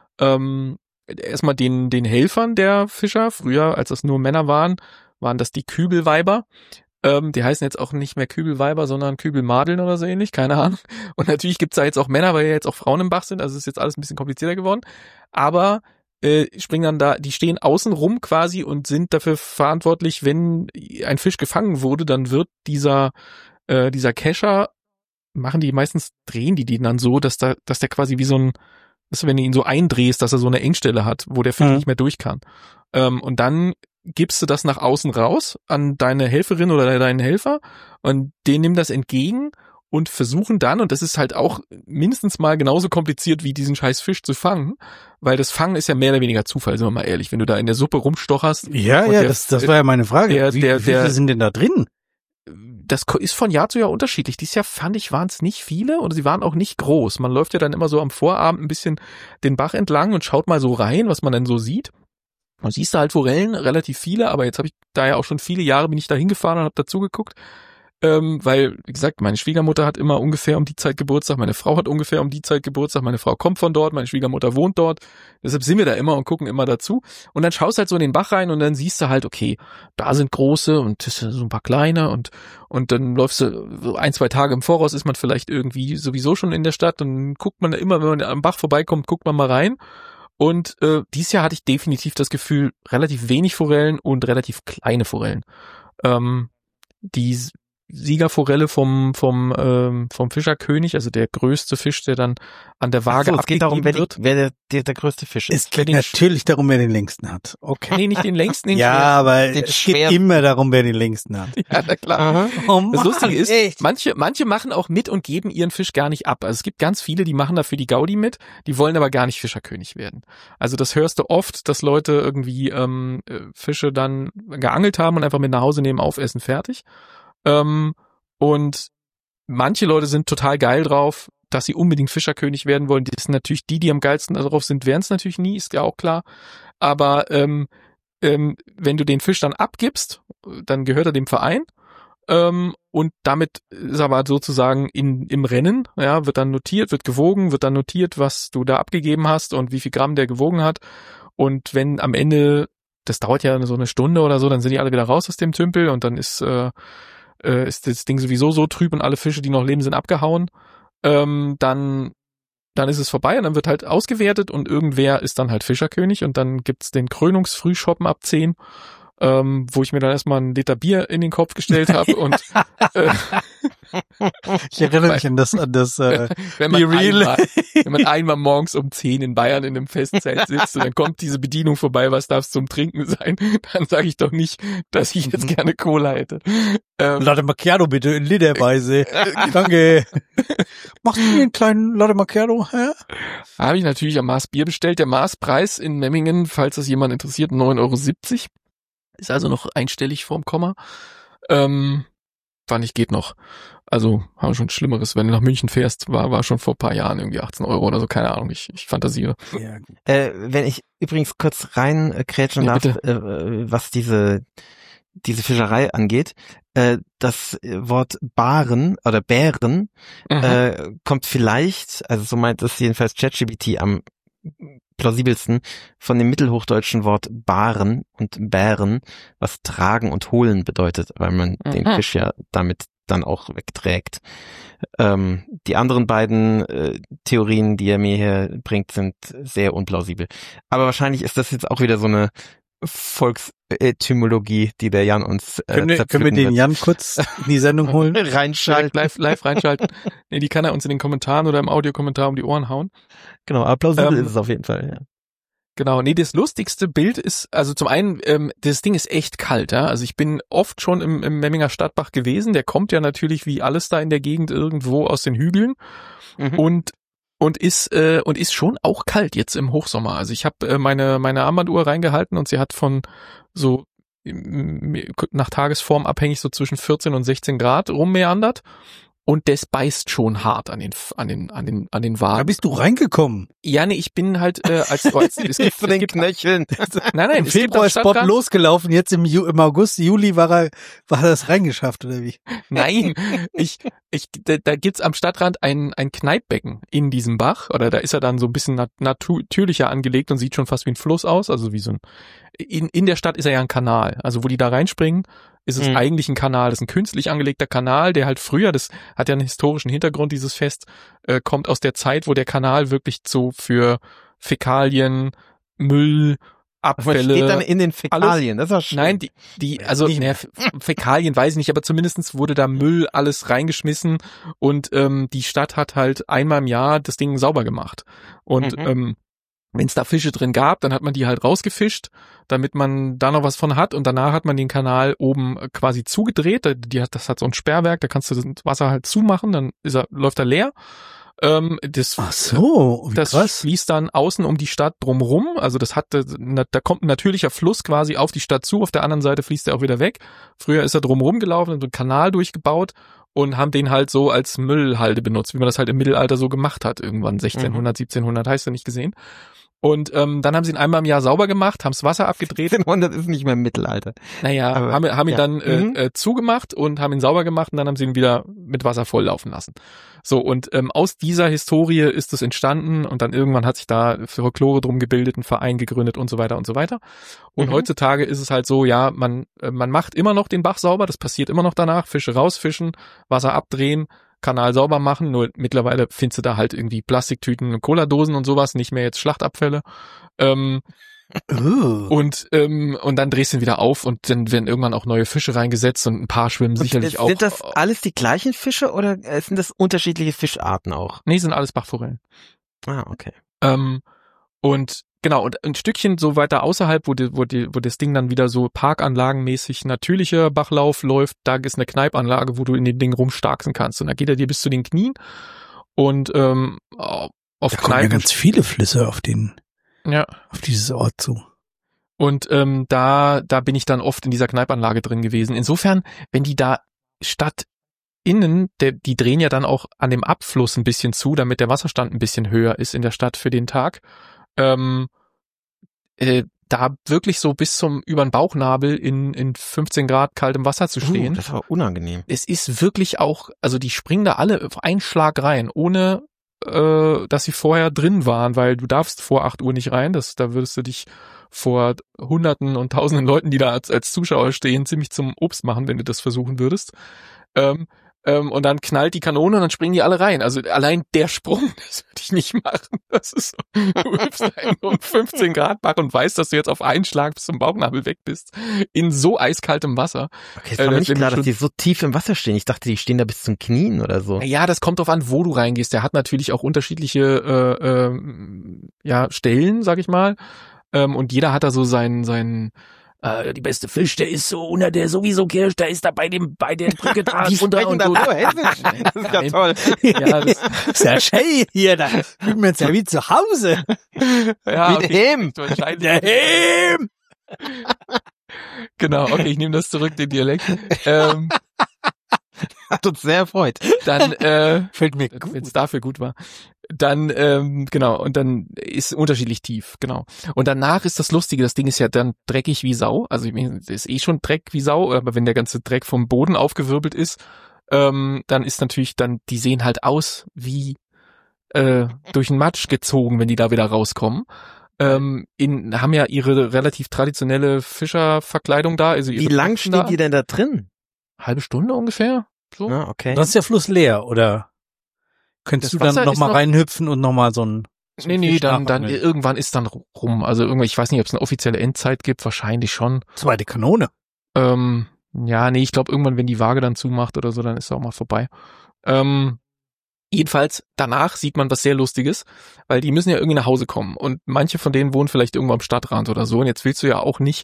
ähm, erstmal den den Helfern der Fischer. Früher, als das nur Männer waren, waren das die Kübelweiber. Ähm, die heißen jetzt auch nicht mehr Kübelweiber, sondern Kübelmadeln oder so ähnlich, keine Ahnung. Und natürlich gibt's da jetzt auch Männer, weil ja jetzt auch Frauen im Bach sind, also ist jetzt alles ein bisschen komplizierter geworden. Aber äh, springen dann da, die stehen außen rum quasi und sind dafür verantwortlich, wenn ein Fisch gefangen wurde, dann wird dieser äh, dieser Kescher machen die meistens, drehen die den dann so, dass da, dass der quasi wie so ein, dass wenn du ihn so eindrehst, dass er so eine Engstelle hat, wo der Fisch Mhm. nicht mehr durch kann. Ähm, und dann gibst du das nach außen raus an deine Helferin oder deinen Helfer und denen nimm das entgegen und versuchen dann, und das ist halt auch mindestens mal genauso kompliziert wie diesen scheiß Fisch zu fangen, weil das Fangen ist ja mehr oder weniger Zufall, sind wir mal ehrlich, wenn du da in der Suppe rumstocherst. Ja, Und ja, der- das, das war ja meine Frage. der- wie, der- wie viele der- sind denn da drin? Das ist von Jahr zu Jahr unterschiedlich. Dieses Jahr fand ich, waren es nicht viele und sie waren auch nicht groß. Man läuft ja dann immer so am Vorabend ein bisschen den Bach entlang und schaut mal so rein, was man dann so sieht. Man siehst da halt Forellen, relativ viele, aber jetzt habe ich da ja auch schon viele Jahre bin ich da hingefahren und habe dazu geguckt. Ähm, weil, wie gesagt, meine Schwiegermutter hat immer ungefähr um die Zeit Geburtstag, meine Frau hat ungefähr um die Zeit Geburtstag, meine Frau kommt von dort, meine Schwiegermutter wohnt dort. Deshalb sind wir da immer und gucken immer dazu. Und dann schaust du halt so in den Bach rein und dann siehst du halt, okay, da sind große und das sind so ein paar kleine und und dann läufst du so ein, zwei Tage im Voraus, ist man vielleicht irgendwie sowieso schon in der Stadt und guckt man da immer, wenn man am Bach vorbeikommt, guckt man mal rein. Und äh, dieses Jahr hatte ich definitiv das Gefühl, relativ wenig Forellen und relativ kleine Forellen. Ähm, die Siegerforelle vom vom ähm, vom Fischerkönig, also der größte Fisch, der dann an der Waage Ach so, es geht darum, wer, die, wird. wer der, der, der größte Fisch ist. Es geht natürlich darum, wer den längsten hat. Okay. Nee, nicht den längsten, den Ja, schwer. aber Den es schwer- geht immer darum, wer den längsten hat. Ja, na klar. Aha. Oh Das Mann, Lustige ist, echt? manche, manche machen auch mit und geben ihren Fisch gar nicht ab. Also es gibt ganz viele, die machen dafür die Gaudi mit, die wollen aber gar nicht Fischerkönig werden. Also das hörst du oft, dass Leute irgendwie ähm, äh, Fische dann geangelt haben und einfach mit nach Hause nehmen, aufessen, fertig. Ähm, und manche Leute sind total geil drauf, dass sie unbedingt Fischerkönig werden wollen. Das sind natürlich die, die am geilsten darauf sind, werden es natürlich nie, ist ja auch klar. Aber ähm, ähm, wenn du den Fisch dann abgibst, dann gehört er dem Verein. Ähm, und damit ist er aber sozusagen in, im Rennen, ja, wird dann notiert, wird gewogen, wird dann notiert, was du da abgegeben hast und wie viel Gramm der gewogen hat. Und wenn am Ende, das dauert ja so eine Stunde oder so, dann sind die alle wieder raus aus dem Tümpel und dann ist, äh, äh, ist das Ding sowieso so trüb und alle Fische, die noch leben, sind abgehauen. Ähm, dann, dann ist es vorbei und dann wird halt ausgewertet und irgendwer ist dann halt Fischerkönig und dann gibt's den Krönungsfrühschoppen ab zehn. Ähm, wo ich mir dann erstmal einen Liter Bier in den Kopf gestellt habe und äh, Ich erinnere mich an das, an das äh, wenn, man Be real. einmal, wenn man einmal morgens um zehn in Bayern in einem Festzelt sitzt und dann kommt diese Bedienung vorbei, was darf's zum Trinken sein, dann sage ich doch nicht, dass ich jetzt gerne Cola hätte. Ähm, Latte Macchiato bitte in literweise. Danke. Machst du mir einen kleinen Latte Macchiato? Hä? habe ich natürlich am Maß Bier bestellt. Der Maßpreis in Memmingen, falls das jemand interessiert, neun Euro siebzig. Ist also noch einstellig vorm Komma. Ähm, fand ich, geht noch. Also haben wir schon Schlimmeres. Wenn du nach München fährst, war war schon vor ein paar Jahren irgendwie achtzehn Euro oder so, keine Ahnung, ich, ich fantasiere. Ja, Äh, wenn ich übrigens kurz rein äh, krätschen Ja, darf, äh, was diese diese Fischerei angeht, äh, das Wort Baren oder Bären Mhm. äh, kommt vielleicht, also so meint es jedenfalls ChatGPT am plausibelsten, von dem mittelhochdeutschen Wort Baren und Bären, was tragen und holen bedeutet, weil man Mhm. den Fisch ja damit dann auch wegträgt. Ähm, die anderen beiden äh, Theorien, die er mir hier bringt, sind sehr unplausibel. Aber wahrscheinlich ist das jetzt auch wieder so eine Volksetymologie, die der Jan uns äh, können, wir, können wir zerpflücken den wird. Jan kurz in die Sendung holen? Reinschalten. Live, live reinschalten. Nee, die kann er uns in den Kommentaren oder im Audiokommentar um die Ohren hauen. Genau, aber plausibel Ähm, ist es auf jeden Fall, ja. Genau, nee, das lustigste Bild ist, also zum einen, ähm, das Ding ist echt kalt, ja. Also ich bin oft schon im, im Memminger Stadtbach gewesen. Der kommt ja natürlich wie alles da in der Gegend irgendwo aus den Hügeln. Mhm. Und und ist äh, und ist schon auch kalt jetzt im Hochsommer. Also ich habe äh, meine meine Armbanduhr reingehalten und sie hat von so nach Tagesform abhängig so zwischen vierzehn und sechzehn Grad rummeandert. Und das beißt schon hart an den an den an den an den Waden. Da bist du reingekommen. Ja, nee, ich bin halt äh, als, als es gibt, von den es gibt, Knöcheln. Nein, nein, Im es gibt Februar am ist Bob Stadtrand, losgelaufen, jetzt im, Ju- im August, Juli war er, war er das reingeschafft, oder wie? nein, ich ich da, da gibt's am Stadtrand ein ein Kneippbecken in diesem Bach, oder da ist er dann so ein bisschen nat- natürlicher angelegt und sieht schon fast wie ein Fluss aus, also wie so ein in in der Stadt ist er ja ein Kanal, also wo die da reinspringen, ist es Mhm. eigentlich ein Kanal, das ist ein künstlich angelegter Kanal, der halt früher, das hat ja einen historischen Hintergrund, dieses Fest, äh, kommt aus der Zeit, wo der Kanal wirklich so für Fäkalien, Müll, Was steht dann Abfälle, in den Fäkalien? Das ist doch schön. nein, die, die, also, Nicht ne, F- Fäkalien weiß ich nicht, aber zumindestens wurde da Müll alles reingeschmissen und ähm, die Stadt hat halt einmal im Jahr das Ding sauber gemacht. Und Mhm. ähm, wenn es da Fische drin gab, dann hat man die halt rausgefischt, damit man da noch was von hat und danach hat man den Kanal oben quasi zugedreht. Da- Die hat, das hat so ein Sperrwerk, da kannst du das Wasser halt zumachen, dann ist er, läuft er leer. Ähm, das, Ach so, wie das krass. fließt dann außen um die Stadt drumrum. Also das hat, da kommt ein natürlicher Fluss quasi auf die Stadt zu. Auf der anderen Seite fließt er auch wieder weg. Früher ist er drumrum gelaufen und so einen Kanal durchgebaut und haben den halt so als Müllhalde benutzt, wie man das halt im Mittelalter so gemacht hat. Irgendwann sechzehnhundert, siebzehnhundert, heißt ja nicht gesehen. Und ähm, dann haben sie ihn einmal im Jahr sauber gemacht, haben das Wasser abgedreht. siebzehnhundert ist nicht mehr im Mittelalter. Naja, Aber, haben, haben ihn ja. dann äh, Mhm. äh, zugemacht und haben ihn sauber gemacht und dann haben sie ihn wieder mit Wasser volllaufen lassen. So, und ähm, aus dieser Historie ist es entstanden und dann irgendwann hat sich da Folklore drum gebildet, ein Verein gegründet und so weiter und so weiter. Und Mhm. heutzutage ist es halt so, ja, man äh, man macht immer noch den Bach sauber, das passiert immer noch danach, Fische rausfischen, Wasser abdrehen, Kanal sauber machen, nur mittlerweile findest du da halt irgendwie Plastiktüten, Cola-Dosen und sowas, nicht mehr jetzt Schlachtabfälle. Ähm, Oh. und ähm, und dann drehst du ihn wieder auf und dann werden irgendwann auch neue Fische reingesetzt und ein paar schwimmen sicherlich sind auch. Sind das alles die gleichen Fische oder äh, sind das unterschiedliche Fischarten auch? Nee, sind alles Bachforellen. Ah, okay. Ähm, und genau, und ein Stückchen so weiter außerhalb, wo, die, wo, die, wo das Ding dann wieder so parkanlagenmäßig natürlicher Bachlauf läuft, da ist eine Kneipanlage, wo du in dem Ding rumstarksen kannst. Und da geht er dir bis zu den Knien. Und ähm, auf Da kommen ja Kneipen. ganz viele Flüsse auf den, Ja. auf dieses Ort zu. Und ähm, da, da bin ich dann oft in dieser Kneipanlage drin gewesen. Insofern, wenn die da statt innen, der, die drehen ja dann auch an dem Abfluss ein bisschen zu, damit der Wasserstand ein bisschen höher ist in der Stadt für den Tag. Ähm, äh, da wirklich so bis zum über den Bauchnabel in, in fünfzehn Grad kaltem Wasser zu stehen. Uh, das war unangenehm. Es ist wirklich auch, also die springen da alle auf einen Schlag rein, ohne äh, dass sie vorher drin waren, weil du darfst vor acht Uhr nicht rein. Das, da würdest du dich vor Hunderten und Tausenden Leuten, die da als, als Zuschauer stehen, ziemlich zum Obst machen, wenn du das versuchen würdest. Ähm, ähm, und dann knallt die Kanone und dann springen die alle rein. Also allein der Sprung, das würde ich nicht machen. Das ist so, du hüpfst in so einen fünfzehn Grad Bach und weißt, dass du jetzt auf einen Schlag bis zum Bauchnabel weg bist. In so eiskaltem Wasser. Okay, es Äh, war mir das nicht bin klar, ich dass die so tief im Wasser stehen. Ich dachte, die stehen da bis zum Knien oder so. Ja, das kommt drauf an, wo du reingehst. Der hat natürlich auch unterschiedliche äh, ähm, ja, Stellen, sag ich mal. Ähm, und jeder hat da so seinen, seinen äh, die beste Fisch, der ist so unter der sowieso Kirsch, der ist da bei dem, bei der Brücke da Die drunter sprechen und dann so. so hessisch. Das ist ja Nein. toll. Ja, das, Sehr schön hier, da fühlt man sich ja wie zu Hause. ja, Wie okay. dem. Wahrscheinlich. Daheim. Genau, okay, ich nehme das zurück, den Dialekt. Ähm, Hat uns sehr erfreut. dann, äh, Fällt mir wenn es gut. dafür gut war. Dann, ähm, genau, und dann ist unterschiedlich tief, genau. Und danach ist das Lustige, das Ding ist ja dann dreckig wie Sau, also ich meine, das ist eh schon Dreck wie Sau, aber wenn der ganze Dreck vom Boden aufgewirbelt ist, ähm, dann ist natürlich dann, die sehen halt aus wie äh, durch den Matsch gezogen, wenn die da wieder rauskommen. Ähm, in, haben ja ihre relativ traditionelle Fischerverkleidung da. Also ihre Wie lang Mützen steht da. die denn da drin? Halbe Stunde ungefähr. So. Ah, okay. Dann ist der Fluss leer, oder könntest Das du dann Wasser ist nochmal noch- reinhüpfen und nochmal so ein so Nee, ein nee, Fisch dann, dann nachmachen? irgendwann ist dann rum. Also irgendwie, ich weiß nicht, ob es eine offizielle Endzeit gibt, wahrscheinlich schon. Zweite Kanone. Ähm, ja, nee, ich glaube irgendwann, wenn die Waage dann zumacht oder so, dann ist es auch mal vorbei. Ähm, jedenfalls, danach sieht man was sehr Lustiges, weil die müssen ja irgendwie nach Hause kommen und manche von denen wohnen vielleicht irgendwo am Stadtrand oder so und jetzt willst du ja auch nicht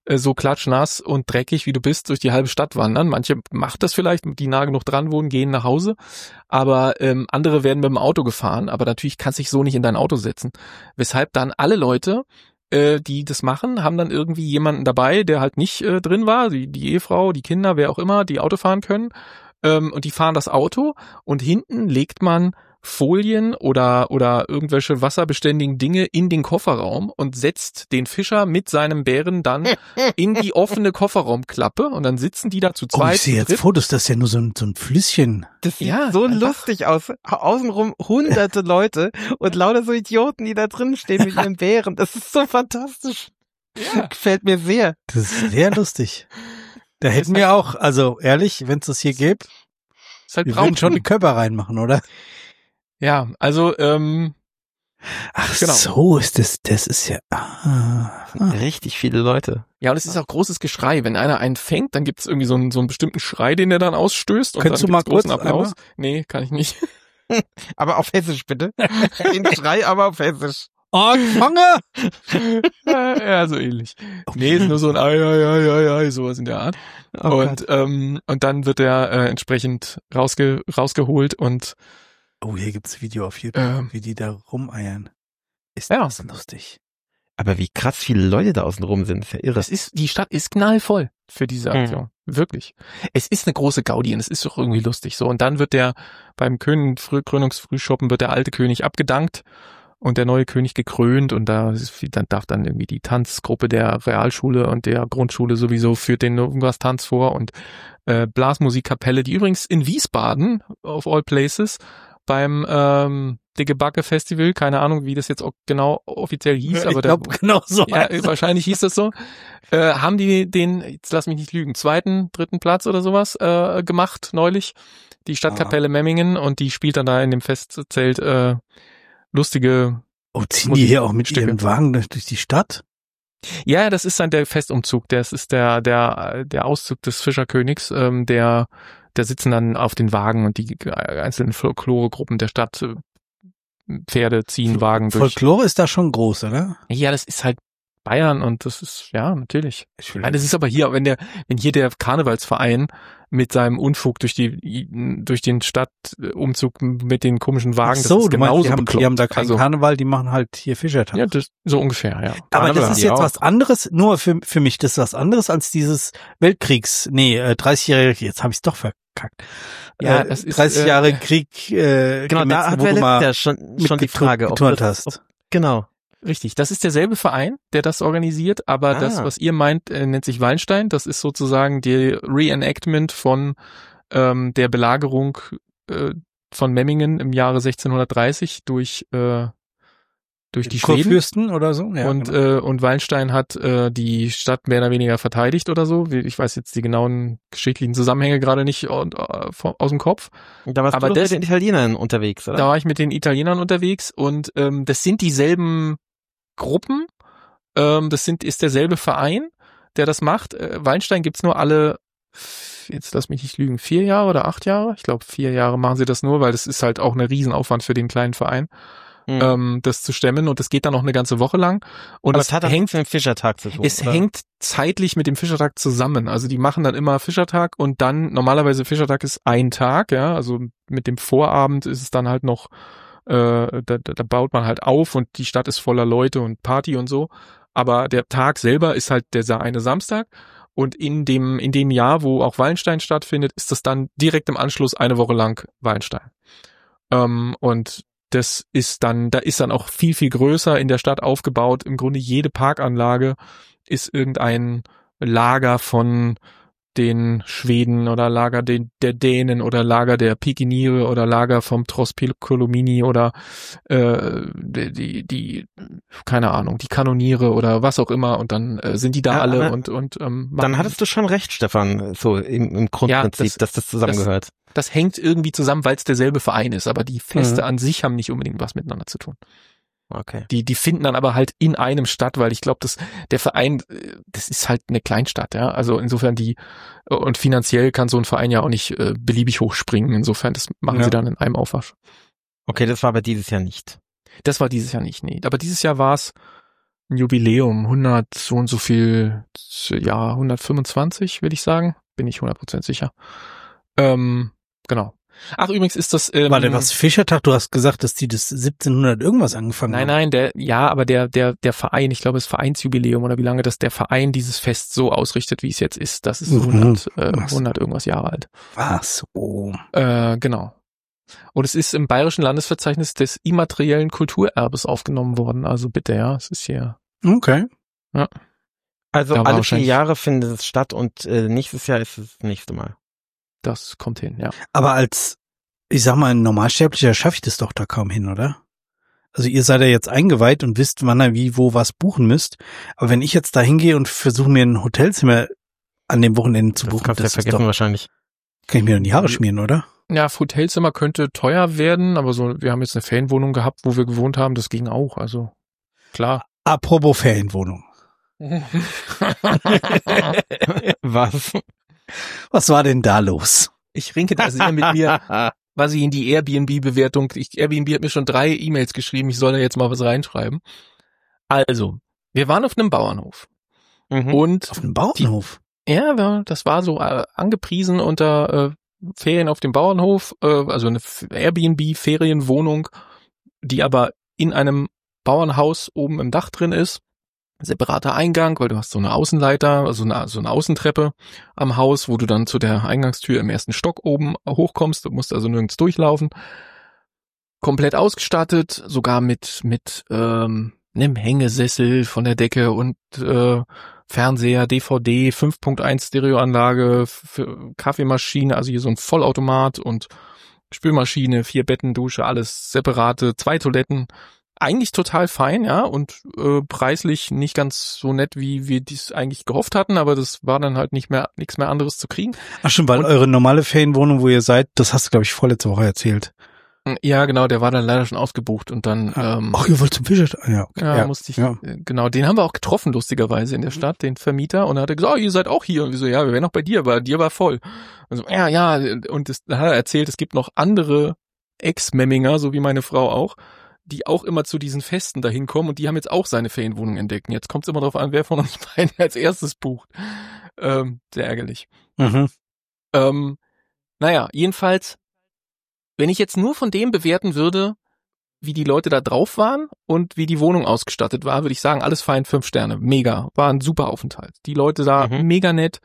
äh, so klatschnass und dreckig, wie du bist, durch die halbe Stadt wandern. Manche macht das vielleicht, die nah genug dran wohnen, gehen nach Hause. Aber ähm, andere werden mit dem Auto gefahren. Aber natürlich kannst du dich so nicht in dein Auto setzen. Weshalb dann alle Leute, äh, die das machen, haben dann irgendwie jemanden dabei, der halt nicht äh, drin war. Die, die Ehefrau, die Kinder, wer auch immer, die Auto fahren können. Ähm, und die fahren das Auto und hinten legt man Folien oder oder irgendwelche wasserbeständigen Dinge in den Kofferraum und setzt den Fischer mit seinem Bären dann in die offene Kofferraumklappe und dann sitzen die da zu zweit. Oh, ich sehe jetzt dritt. Fotos, das ist ja nur so ein, so ein Flüsschen. Das sieht Ja, so einfach. lustig aus. Außenrum hunderte Leute und lauter so Idioten, die da drin stehen mit ihren Bären. Das ist so fantastisch. Ja. Gefällt mir sehr. Das ist sehr lustig. Da hätten wir auch, also ehrlich, wenn es das hier gäbe, Ist halt wir würden Brauch. schon die Körper reinmachen, oder? Ja, also ähm, Ach Genau. so, ist das, das ist ja, ah, ah. Richtig viele Leute. ja, und es ist auch großes Geschrei. Wenn einer einen fängt, dann gibt es irgendwie so einen, so einen bestimmten Schrei, den der dann ausstößt. Und Könntest dann du mal gibt's großen kurz Applaus. einmal? Nee, kann ich nicht. Aber auf Hessisch, bitte. Den Schrei, aber auf Hessisch. Anfange! Ja, so ähnlich. Nee, ist nur so ein Ei, Ei, Ei, Ei, Ei, sowas in der Art. Oh und ähm, und dann wird er äh, entsprechend rausge rausgeholt und Oh, hier gibt's Video auf YouTube, ähm, wie die da rumeiern. Ist Ja. das lustig. Aber wie krass viele Leute da außen rum sind, ist ja irre. das ist, die Stadt ist knallvoll für diese Mhm. Aktion. Wirklich. Es ist eine große Gaudi und es ist doch irgendwie lustig so. Und dann wird der beim König, Früh, Krönungsfrühschoppen wird der alte König abgedankt und der neue König gekrönt und da ist, dann darf dann irgendwie die Tanzgruppe der Realschule und der Grundschule sowieso führt den irgendwas Tanz vor und äh, Blasmusikkapelle, die übrigens in Wiesbaden, of all places, beim ähm, Dicke Backe Festival, keine Ahnung, wie das jetzt auch genau offiziell hieß, aber ich glaube, der, genau so. ja, wahrscheinlich hieß das so, äh, haben die den, jetzt lass mich nicht lügen, zweiten, dritten Platz oder sowas äh, gemacht neulich, die Stadtkapelle Memmingen und die spielt dann da in dem Festzelt äh, lustige, Oh, ziehen die hier auch mit Stücke. ihren Wagen durch durch die Stadt? ja, das ist dann der Festumzug, das ist der der der Auszug des Fischerkönigs, ähm, der der sitzen dann auf den Wagen und die einzelnen Folkloregruppen der Stadt äh, Pferde ziehen Wagen durch. Folklore ist da schon groß, oder? Ja, das ist halt Bayern und das ist, ja, natürlich. Ich will Ja, das ist aber hier, wenn der, wenn hier der Karnevalsverein mit seinem Unfug durch die, durch den Stadtumzug mit den komischen Wagen, Ach so, das ist du meinst, genauso die haben, bekloppt. die haben da keinen also, Karneval, die machen halt hier Fischertag. ja, das, so ungefähr, ja. Aber Karneval das haben ist die jetzt auch. was anderes, nur für für mich, das ist was anderes als dieses Weltkriegs, nee, äh, dreißigjährige, jetzt habe ich es doch verkackt. Ja, äh, das ist, dreißig äh, Jahre Krieg, äh, Genau, Gemetzel, da hat wo wir du letztes mal Jahr schon, schon die mitgetu- Frage, ob geturnt das, hast. ob, genau. Richtig, das ist derselbe Verein, der das organisiert, aber Ah. das, was ihr meint, äh, nennt sich Wallenstein. Das ist sozusagen die Reenactment von ähm, der Belagerung äh, von Memmingen im Jahre sechzehnhundertdreißig durch äh, durch die Schweden. Kurfürsten oder so. Ja, und genau. äh, und Wallenstein hat äh, die Stadt mehr oder weniger verteidigt oder so. Ich weiß jetzt die genauen geschichtlichen Zusammenhänge gerade nicht äh, aus dem Kopf. Da warst Aber du doch das- mit den Italienern unterwegs, oder? Da war ich mit den Italienern unterwegs und ähm, das sind dieselben Gruppen. Ähm, das sind ist derselbe Verein, der das macht. Äh, Wallenstein gibt's nur alle, jetzt lass mich nicht lügen, vier Jahre oder acht Jahre? Ich glaube, vier Jahre machen sie das nur, weil das ist halt auch ein Riesenaufwand für den kleinen Verein, Hm. ähm, das zu stemmen. Und das geht dann noch eine ganze Woche lang. Und Aber es es hat auch hängt nichts mit dem Fischertag zu tun. es oder? hängt zeitlich mit dem Fischertag zusammen. Also die machen dann immer Fischertag und dann, normalerweise Fischertag ist ein Tag, ja, also mit dem Vorabend ist es dann halt noch, äh, da, da baut man halt auf und die Stadt ist voller Leute und Party und so. Aber der Tag selber ist halt der eine Samstag und in dem, in dem Jahr, wo auch Wallenstein stattfindet, ist das dann direkt im Anschluss eine Woche lang Wallenstein. Ähm, und das ist dann, da ist dann auch viel, viel größer in der Stadt aufgebaut. Im Grunde jede Parkanlage ist irgendein Lager von den Schweden oder Lager den, der Dänen oder Lager der Pikiniere oder Lager vom Tross Piccolomini oder äh, die, die, die, keine Ahnung, die Kanoniere oder was auch immer und dann äh, sind die da Ja, alle aber und und ähm, Dann machen- hattest du schon recht, Stefan, so im, im Grundprinzip, das- dass das zusammengehört. das hängt irgendwie zusammen, weil es derselbe Verein ist, aber die Feste Mhm. an sich haben nicht unbedingt was miteinander zu tun. Okay. Die, die finden dann aber halt in einem statt, weil ich glaube, dass der Verein, äh, das ist halt eine Kleinstadt, ja. Also insofern die, und finanziell kann so ein Verein ja auch nicht äh, beliebig hochspringen. Insofern, das machen Ja. sie dann in einem Aufwasch. Okay, das war aber dieses Jahr nicht. Das war dieses Jahr nicht, nee. Aber dieses Jahr war es ein Jubiläum, hundert so und so viel, ja, hundertfünfundzwanzig, würde ich sagen. Bin ich hundert Prozent sicher. Ähm, genau. Ach, übrigens ist das... Ähm, Warte, was, Fischertag? Du hast gesagt, dass die das siebzehnhundert irgendwas angefangen nein, haben. Nein, nein, der, ja, aber der, der, der Verein, ich glaube, das Vereinsjubiläum oder wie lange das der Verein dieses Fest so ausrichtet, wie es jetzt ist, das ist hundert, mhm. äh, hundert irgendwas Jahre alt. Was? Oh. Äh, genau. Und es ist im Bayerischen Landesverzeichnis des immateriellen Kulturerbes aufgenommen worden. Also bitte, ja, es ist hier. Okay. Ja. Also alle vier Jahre findet es statt und äh, nächstes Jahr ist es das nächste Mal. Das kommt hin, ja. Aber als, ich sag mal, ein Normalsterblicher schaffe ich das doch da kaum hin, oder? Also ihr seid ja jetzt eingeweiht und wisst, wann ihr wie, wo, was buchen müsst. Aber wenn ich jetzt da hingehe und versuche mir ein Hotelzimmer an dem Wochenende zu das buchen, kannst du ja vergessen doch, wahrscheinlich. Kann ich mir doch in die Haare schmieren, oder? Ja, Hotelzimmer könnte teuer werden, aber so, wir haben jetzt eine Ferienwohnung gehabt, wo wir gewohnt haben, das ging auch, also klar. Apropos Ferienwohnung. Was? Was war denn da los? Ich rinke da sehr mit mir, was ich in die Airbnb-Bewertung, ich, Airbnb hat mir schon drei E-Mails geschrieben, ich soll da jetzt mal was reinschreiben. Also, wir waren auf einem Bauernhof. Mhm. Und auf einem Bauernhof? Die, ja, das war so äh, angepriesen unter äh, Ferien auf dem Bauernhof, äh, also eine Airbnb-Ferienwohnung, die aber in einem Bauernhaus oben im Dach drin ist. Separater Eingang, weil du hast so eine Außenleiter, also eine, so eine Außentreppe am Haus, wo du dann zu der Eingangstür im ersten Stock oben hochkommst. Du musst also nirgends durchlaufen. Komplett ausgestattet, sogar mit mit ähm, einem Hängesessel von der Decke und äh, Fernseher, D V D, fünf Punkt eins Stereoanlage, für Kaffeemaschine, also hier so ein Vollautomat und Spülmaschine, vier Betten, Dusche, alles separate, zwei Toiletten. Eigentlich total fein, ja, und äh, preislich nicht ganz so nett, wie wir dies eigentlich gehofft hatten, aber das war dann halt nicht mehr nichts mehr anderes zu kriegen. Ach schon, weil und, eure normale Ferienwohnung, wo ihr seid, das hast du, glaube ich, vorletzte Woche erzählt. Ja, genau, der war dann leider schon ausgebucht und dann... Ah, ähm, ach, ihr wollt zum Fischer? Ja, okay. ja, ja, musste ich, ja. Genau, den haben wir auch getroffen, lustigerweise, in der Stadt, den Vermieter, und er hat gesagt, oh, ihr seid auch hier. Und wir so, ja, wir wären noch bei dir, aber dir war voll. Also, ja, ja, und das, da hat er erzählt, es gibt noch andere Ex-Memminger, so wie meine Frau auch, die auch immer zu diesen Festen dahin kommen und die haben jetzt auch seine Ferienwohnung entdeckt. Und jetzt kommt es immer darauf an, wer von uns beiden als erstes bucht. Ähm, sehr ärgerlich. Mhm. Ähm, naja, jedenfalls, wenn ich jetzt nur von dem bewerten würde, wie die Leute da drauf waren und wie die Wohnung ausgestattet war, würde ich sagen, alles fein, fünf Sterne. Mega. War ein super Aufenthalt. Die Leute da, mhm. mega nett.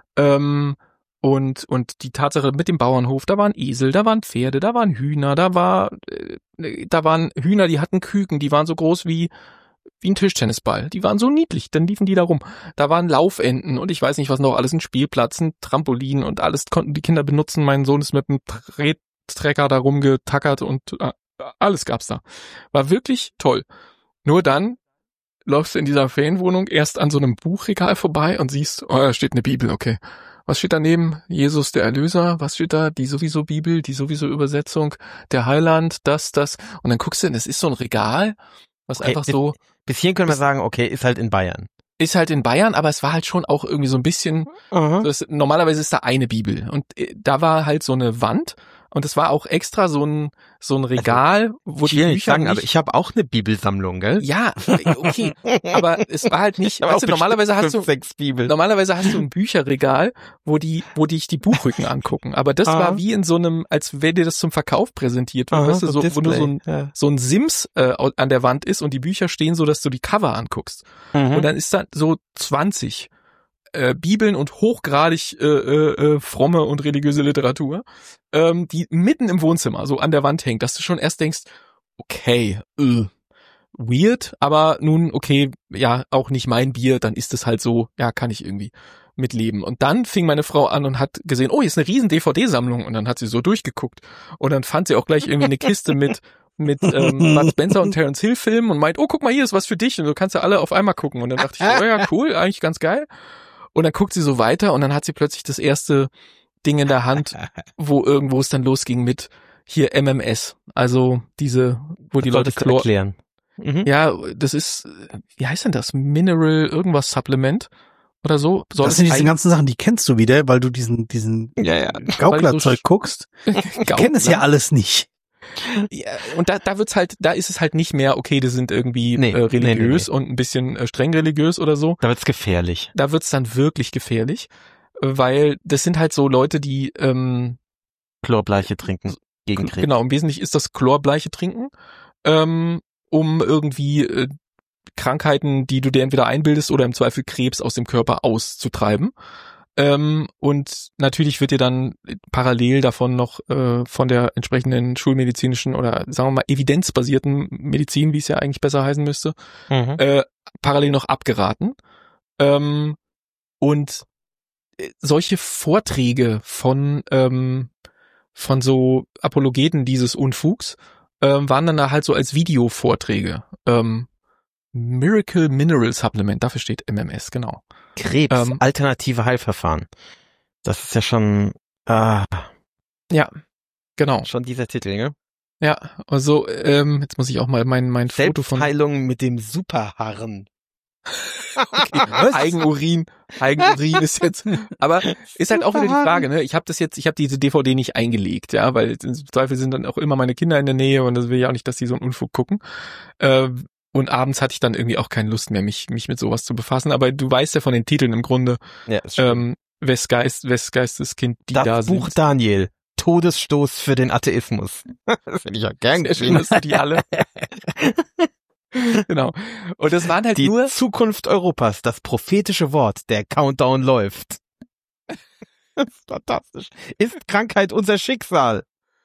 Ähm, Und und die Tatsache mit dem Bauernhof, da waren Esel, da waren Pferde, da waren Hühner, da war äh, da waren Hühner, die hatten Küken, die waren so groß wie wie ein Tischtennisball. Die waren so niedlich, dann liefen die da rum. Da waren Laufenten und ich weiß nicht was noch, alles ein Spielplatz, ein Trampolin und alles konnten die Kinder benutzen. Mein Sohn ist mit einem Trettrecker da rumgetackert und äh, alles gab's da. War wirklich toll. Nur dann läufst du in dieser Ferienwohnung erst an so einem Buchregal vorbei und siehst, oh, da steht eine Bibel, okay. Was steht daneben? Jesus der Erlöser. Was steht da? Die sowieso Bibel, die sowieso Übersetzung, der Heiland, das, das. Und dann guckst du, das ist so ein Regal, was okay, einfach so... Bis hierhin können wir sagen, okay, ist halt in Bayern. Ist halt in Bayern, aber es war halt schon auch irgendwie so ein bisschen... Uh-huh. Das, normalerweise ist da eine Bibel. Und da war halt so eine Wand und es war auch extra so ein so ein Regal, also, wo ich die will Bücher nicht sagen, nicht, aber ich habe auch eine Bibelsammlung, gell? Ja, okay, aber es war halt nicht, weißt du, normalerweise hast du sechs Bibeln. Normalerweise hast du ein Bücherregal, wo die wo dich die Buchrücken angucken, aber das Aha. war wie in so einem, als wenn dir das zum Verkauf präsentiert wird, weißt du, so, wo nur so ein ja. so ein Sims äh, an der Wand ist und die Bücher stehen so, dass du die Cover anguckst. Mhm. Und dann ist da so zwanzig Äh, Bibeln und hochgradig äh, äh, fromme und religiöse Literatur, ähm, die mitten im Wohnzimmer so an der Wand hängt, dass du schon erst denkst, okay, äh, weird, aber nun, okay, ja, auch nicht mein Bier, dann ist es halt so, ja, kann ich irgendwie mitleben. Und dann fing meine Frau an und hat gesehen, oh, hier ist eine riesen D V D-Sammlung, und dann hat sie so durchgeguckt und dann fand sie auch gleich irgendwie eine Kiste mit mit ähm, Bud Spencer und Terence Hill Filmen und meint, oh, guck mal, hier ist was für dich und du kannst ja alle auf einmal gucken. Und dann dachte ich, oh ja, cool, eigentlich ganz geil. Und dann guckt sie so weiter und dann hat sie plötzlich das erste Ding in der Hand, wo irgendwo es dann losging mit hier M M S. Also diese, wo die Leute Chlor... erklären. Mhm. Ja, das ist, wie heißt denn das? Mineral irgendwas Supplement oder so. Soll das sind diese ganzen Sachen, die kennst du wieder, weil du diesen diesen ja, ja. Gauklerzeug so guckst. Ich kenne es ja alles nicht. Ja, und da, da wird's halt, da ist es halt nicht mehr, okay, die sind irgendwie Nee, äh, religiös nee, nee, nee. und ein bisschen äh, streng religiös oder so. Da wird's gefährlich. Da wird's dann wirklich gefährlich, äh, weil das sind halt so Leute, die ähm, Chlorbleiche trinken gegen Krebs. genau, im Wesentlichen ist das Chlorbleiche trinken, ähm, um irgendwie äh, Krankheiten, die du dir entweder einbildest oder im Zweifel Krebs aus dem Körper auszutreiben. Ähm, und natürlich wird dir dann parallel davon noch äh, von der entsprechenden schulmedizinischen oder sagen wir mal evidenzbasierten Medizin, wie es ja eigentlich besser heißen müsste, Mhm. äh, parallel noch abgeraten. Ähm, und äh, solche Vorträge von ähm, von so Apologeten dieses Unfugs ähm, waren dann da halt so als Videovorträge. Ähm, Miracle Mineral Supplement, dafür steht M M S, genau. Krebs, Ähm, alternative Heilverfahren. Das ist ja schon, ah, Ja, genau. schon dieser Titel, ne? Ja, also ähm, jetzt muss ich auch mal mein mein Foto von Selbstheilung mit dem Superharren. okay, Eigenurin, Eigenurin ist jetzt, aber ist halt auch wieder die Frage, ne? Ich habe das jetzt, ich habe diese D V D nicht eingelegt, ja, weil im Zweifel sind dann auch immer meine Kinder in der Nähe und das will ich auch nicht, dass die so einen Unfug gucken. Äh, und abends hatte ich dann irgendwie auch keine Lust mehr, mich mich mit sowas zu befassen. Aber du weißt ja von den Titeln im Grunde, Ja, ist schön. ähm, wes Geist, wes Geisteskind, die das da Buch sind. Daniel. Todesstoß für den Atheismus. Das finde ich ja gern Sehr schön, dass du die alle. Genau. Und das waren halt Die nur Zukunft Europas, das prophetische Wort, der Countdown läuft. Das ist fantastisch. Ist Krankheit unser Schicksal?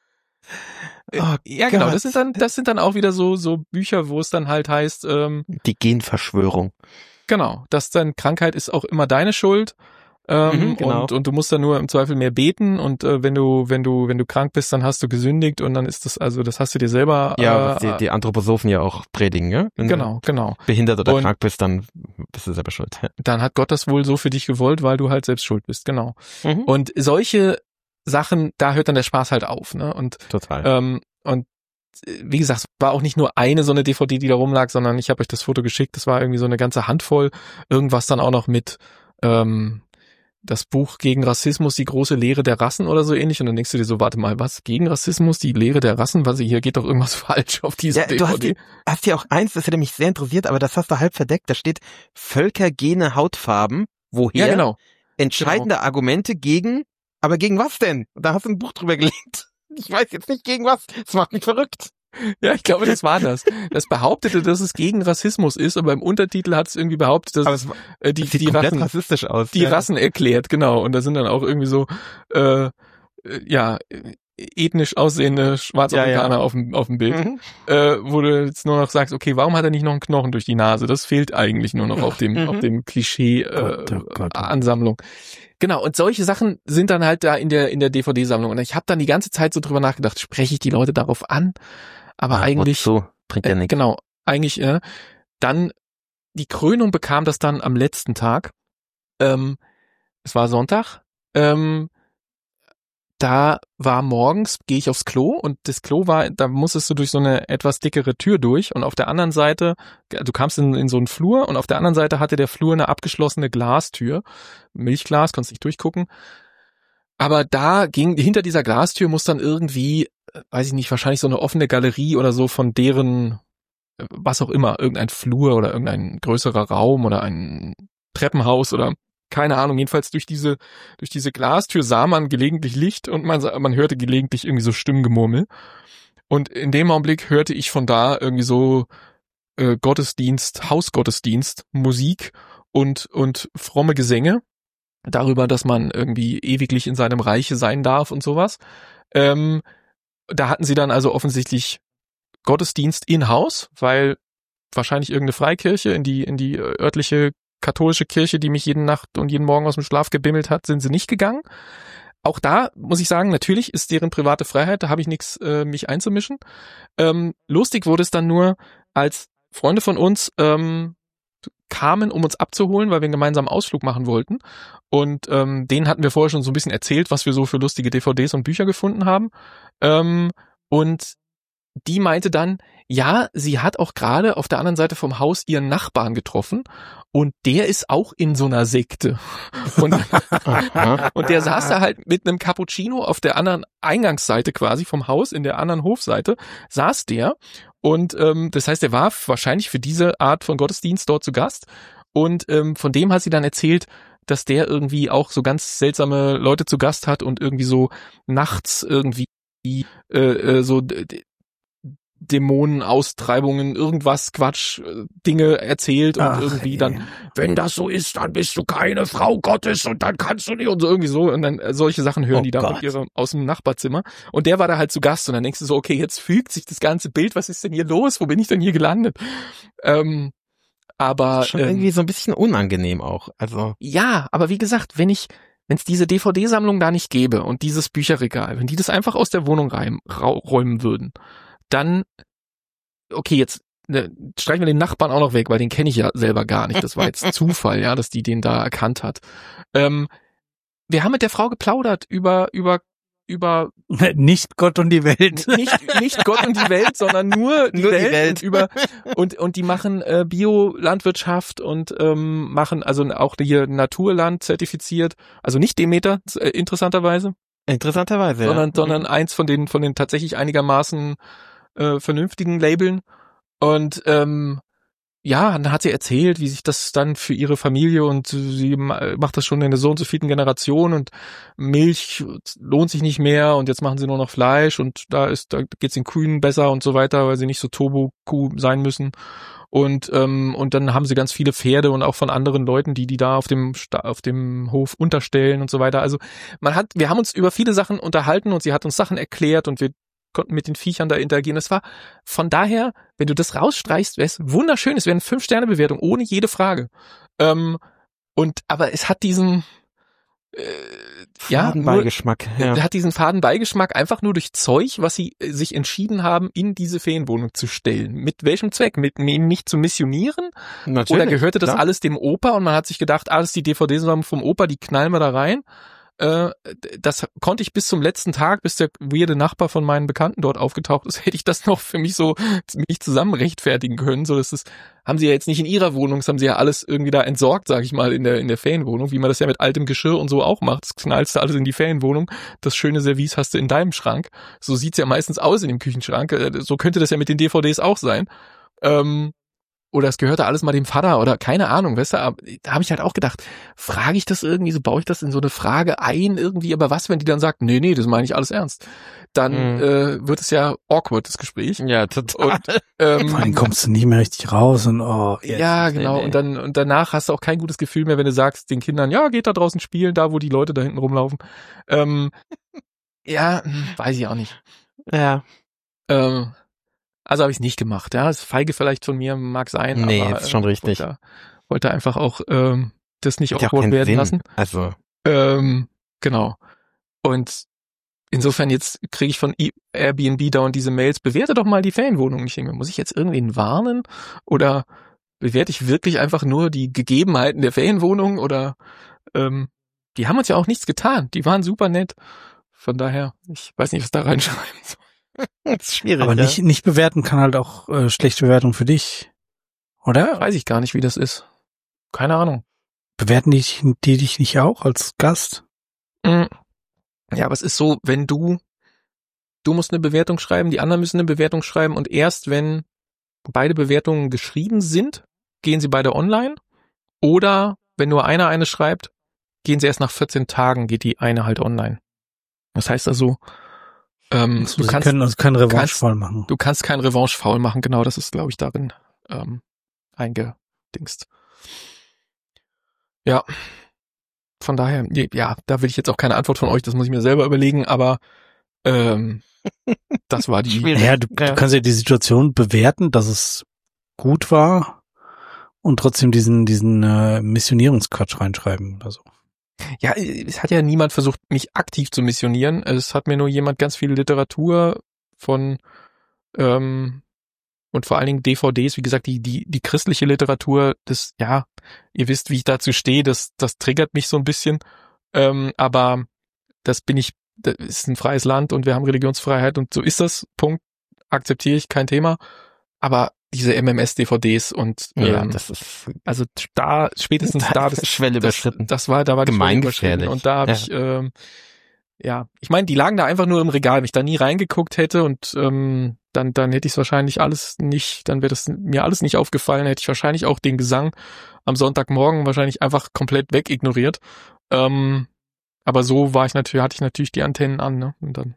Oh ja, genau, Gott. das sind dann, das sind dann auch wieder so, so Bücher, wo es dann halt heißt, ähm, Die Genverschwörung. genau, dass dann Krankheit ist auch immer deine Schuld, ähm, Mhm, genau. und, und du musst dann nur im Zweifel mehr beten und, äh, wenn du, wenn du, wenn du krank bist, dann hast du gesündigt und dann ist das, also, das hast du dir selber, Ja, äh, was die, die Anthroposophen ja auch predigen, ja? Wenn genau, genau. du behindert oder Und- krank bist, dann bist du selber schuld. Dann hat Gott das wohl so für dich gewollt, weil du halt selbst schuld bist, genau. Mhm. Und solche Sachen, da hört dann der Spaß halt auf, ne, und, Total. ähm, und, äh, wie gesagt, es war auch nicht nur eine so eine D V D, die da rumlag, sondern ich habe euch das Foto geschickt, das war irgendwie so eine ganze Handvoll, irgendwas dann auch noch mit, ähm, das Buch gegen Rassismus, die große Lehre der Rassen oder so ähnlich. Und dann denkst du dir so, warte mal, was? Gegen Rassismus, die Lehre der Rassen? Was, hier geht doch irgendwas falsch auf dieser Ja, D du V hast, D. die, hast ja auch eins, das hätte mich sehr interessiert, aber das hast du halb verdeckt. Da steht Völkergene Hautfarben. Woher? Ja, genau. Entscheidende Argumente gegen, aber gegen was denn? Da hast du ein Buch drüber gelegt. Ich weiß jetzt nicht gegen was. Das macht mich verrückt. Ja, ich glaube, das war das. Das behauptete, dass es gegen Rassismus ist, aber im Untertitel hat es irgendwie behauptet, dass Aber es äh, die, sieht die komplett Rassen, rassistisch aus. die ja. Rassen erklärt, genau. Und da sind dann auch irgendwie so, äh, äh, ja, ethnisch aussehende Schwarzafrikaner Ja, ja. auf dem auf dem Bild, Mhm. äh, wo du jetzt nur noch sagst, okay, warum hat er nicht noch einen Knochen durch die Nase? Das fehlt eigentlich nur noch auf dem Mhm. auf dem Klischee äh, Gott, oh Gott, oh. Ansammlung. Genau, und solche Sachen sind dann halt da in der in der D V D-Sammlung. Und ich habe dann die ganze Zeit so drüber nachgedacht, spreche ich die Leute darauf an? Aber Ah, eigentlich wozu? Bringt ja äh, nichts. genau, eigentlich äh, dann die Krönung bekam das dann am letzten Tag. Ähm, es war Sonntag. Ähm, da war morgens, gehe ich aufs Klo und das Klo war, da musstest du durch so eine etwas dickere Tür durch und auf der anderen Seite, du kamst in, in so einen Flur und auf der anderen Seite hatte der Flur eine abgeschlossene Glastür, Milchglas, konntest nicht durchgucken. Aber da ging, hinter dieser Glastür muss dann irgendwie, weiß ich nicht, wahrscheinlich so eine offene Galerie oder so von deren, was auch immer, irgendein Flur oder irgendein größerer Raum oder ein Treppenhaus oder keine Ahnung, jedenfalls durch diese durch diese Glastür sah man gelegentlich Licht und man man hörte gelegentlich irgendwie so Stimmgemurmel. Und in dem Augenblick hörte ich von da irgendwie so äh, Gottesdienst, Hausgottesdienst, Musik und und fromme Gesänge darüber, dass man irgendwie ewiglich in seinem Reiche sein darf und sowas. Ähm, da hatten sie dann also offensichtlich Gottesdienst in Haus, weil wahrscheinlich irgendeine Freikirche in die in die örtliche katholische Kirche, die mich jeden Nacht und jeden Morgen aus dem Schlaf gebimmelt hat, sind sie nicht gegangen. Auch da muss ich sagen, natürlich ist deren private Freiheit, da habe ich nichts, äh, mich einzumischen. Ähm, lustig wurde es dann nur, als Freunde von uns ähm, kamen, um uns abzuholen, weil wir einen gemeinsamen Ausflug machen wollten. Und ähm, denen hatten wir vorher schon so ein bisschen erzählt, was wir so für lustige D V Ds und Bücher gefunden haben. Ähm, und die meinte dann, ja, sie hat auch gerade auf der anderen Seite vom Haus ihren Nachbarn getroffen und der ist auch in so einer Sekte. Und, und der saß da halt mit einem Cappuccino auf der anderen Eingangsseite quasi vom Haus, in der anderen Hofseite, saß der. Und ähm, das heißt, er war wahrscheinlich für diese Art von Gottesdienst dort zu Gast. Und ähm, von dem hat sie dann erzählt, dass der irgendwie auch so ganz seltsame Leute zu Gast hat und irgendwie so nachts irgendwie äh, äh, so d- Dämonen, Austreibungen, irgendwas, Quatsch, äh, Dinge erzählt und Ach, irgendwie ey. dann, wenn das so ist, dann bist du keine Frau Gottes und dann kannst du nicht und so irgendwie so und dann äh, solche Sachen hören Oh die da von Gott. ihrer, aus dem Nachbarzimmer und der war da halt zu Gast und dann denkst du so, okay, jetzt fügt sich das ganze Bild, was ist denn hier los, wo bin ich denn hier gelandet? Ähm, aber Schon ähm, irgendwie so ein bisschen unangenehm auch. Also ja, aber wie gesagt, wenn ich, wenn es diese D V D-Sammlung da nicht gäbe und dieses Bücherregal, wenn die das einfach aus der Wohnung rein, ra- räumen würden, dann, okay, jetzt ne, streichen wir den Nachbarn auch noch weg, weil den kenne ich ja selber gar nicht. Das war jetzt Zufall, ja, dass die den da erkannt hat. Ähm, wir haben mit der Frau geplaudert über über über Nicht Gott und die Welt. nicht nicht Gott und die Welt, sondern nur die, Nur die Welt, Welt. Und über und und die machen äh, Biolandwirtschaft und ähm, machen also auch hier Naturland zertifiziert, also nicht Demeter äh, interessanterweise, interessanterweise. sondern ja. sondern eins von den von den tatsächlich einigermaßen äh, vernünftigen Labeln und ähm, ja, dann hat sie erzählt, wie sich das dann für ihre Familie und sie ma- macht das schon in der so und so vierten Generation und Milch lohnt sich nicht mehr und jetzt machen sie nur noch Fleisch und da ist, da geht's den Kühen besser und so weiter, weil sie nicht so Turbo-Kuh sein müssen und ähm, und dann haben sie ganz viele Pferde und auch von anderen Leuten, die die da auf dem Sta- auf dem Hof unterstellen und so weiter. Also man hat, wir haben uns über viele Sachen unterhalten und sie hat uns Sachen erklärt und wir konnten mit den Viechern da interagieren. Das war von daher, wenn du das rausstreichst, wäre es wunderschön. Es wäre eine Fünf-Sterne-Bewertung, ohne jede Frage. Ähm, und aber es hat diesen äh, ja, nur, Fadenbeigeschmack. Ja. hat diesen faden Beigeschmack einfach nur durch Zeug, was sie äh, sich entschieden haben, in diese Ferienwohnung zu stellen. Mit welchem Zweck? Mit mich zu missionieren? Natürlich, Oder gehörte das klar. alles dem Opa und man hat sich gedacht, ah, das ist die D V D-Sammlung vom Opa, die knallen wir da rein. Äh, das konnte ich bis zum letzten Tag, bis der weirde Nachbar von meinen Bekannten dort aufgetaucht ist, hätte ich das noch für mich so mich zusammen rechtfertigen können. So, das ist, haben sie ja jetzt nicht in ihrer Wohnung, das haben sie ja alles irgendwie da entsorgt, sag ich mal, in der in der Ferienwohnung, wie man das ja mit altem Geschirr und so auch macht. Das knallst du alles in die Ferienwohnung. Das schöne Service hast du in deinem Schrank. So sieht's ja meistens aus in dem Küchenschrank. Äh, So könnte das ja mit den D V Ds auch sein. Ähm, Oder es gehörte alles mal dem Vater oder keine Ahnung, weißt du, aber da habe ich halt auch gedacht, frage ich das irgendwie, so baue ich das in so eine Frage ein irgendwie, aber was, wenn die dann sagt, nee, nee, das meine ich alles ernst, dann Mhm. äh, wird es ja awkward, das Gespräch. Ja, total. Und ähm, Vor allem kommst du nicht mehr richtig raus und oh, jetzt. ja, nee, genau, nee. und dann und danach hast du auch kein gutes Gefühl mehr, wenn du sagst den Kindern, ja, geht da draußen spielen, da wo die Leute da hinten rumlaufen. Ähm, ja, hm, weiß ich auch nicht. Ja. Ähm, Also habe ich es nicht gemacht, ja. Das feige vielleicht von mir, mag sein, Nee, aber ist schon äh, richtig. Wollte, wollte einfach auch ähm, das nicht Hat ja auch awkward keinen werden Sinn. lassen. Also, Ähm, genau. Und insofern jetzt kriege ich von I- Airbnb dauernd diese Mails, bewerte doch mal die Ferienwohnung. Ich denke, muss ich jetzt irgendwen warnen? Oder bewerte ich wirklich einfach nur die Gegebenheiten der Ferienwohnung? Oder ähm, die haben uns ja auch nichts getan. Die waren super nett. Von daher, ich weiß nicht, was da reinschreiben soll. das ist schwierig. Aber ja. nicht, nicht bewerten kann halt auch äh, schlechte Bewertung für dich. Oder? Weiß ich gar nicht, wie das ist. Keine Ahnung. Bewerten die, die dich nicht auch als Gast? Mm. Ja, aber es ist so, wenn du, du musst eine Bewertung schreiben, die anderen müssen eine Bewertung schreiben und erst wenn beide Bewertungen geschrieben sind, gehen sie beide online. Oder wenn nur einer eine schreibt, gehen sie erst nach vierzehn Tagen, geht die eine halt online. Das heißt also, ähm, Also, du sie kannst, können also keinen kannst- Revanche-Fall machen. du kannst kein Revanche-Foul machen, genau, das ist, glaube ich, darin ähm, eingedingst. Ja, von daher, nee, ja, da will ich jetzt auch keine Antwort von euch, das muss ich mir selber überlegen, aber ähm, das war die. Schwierig. Naja, du, Ja. du kannst ja die Situation bewerten, dass es gut war und trotzdem diesen diesen äh, Missionierungsquatsch reinschreiben oder so. Ja, es hat ja niemand versucht, mich aktiv zu missionieren. Es hat mir nur jemand ganz viel Literatur von ähm, und vor allen Dingen D V Ds, wie gesagt, die die die christliche Literatur, das, ja, ihr wisst, wie ich dazu stehe, das das triggert mich so ein bisschen, ähm, aber das bin ich, das ist ein freies Land und wir haben Religionsfreiheit und so ist das, Punkt, akzeptiere ich, kein Thema. aber diese M M S-D V Ds und Ja, ähm, das ist also da spätestens da das, Schwelle das, überschritten. das war da war die Schwelle überschritten Gemeingefährlich. und da habe Ja. ich ähm, ja, ich meine, die lagen da einfach nur im Regal, wenn ich da nie reingeguckt hätte und ähm, dann dann hätte ich es wahrscheinlich alles nicht, dann wäre das mir alles nicht aufgefallen, hätte ich wahrscheinlich auch den Gesang am Sonntagmorgen wahrscheinlich einfach komplett wegignoriert. Ähm, aber so war ich natürlich, hatte ich natürlich die Antennen an, ne? Und dann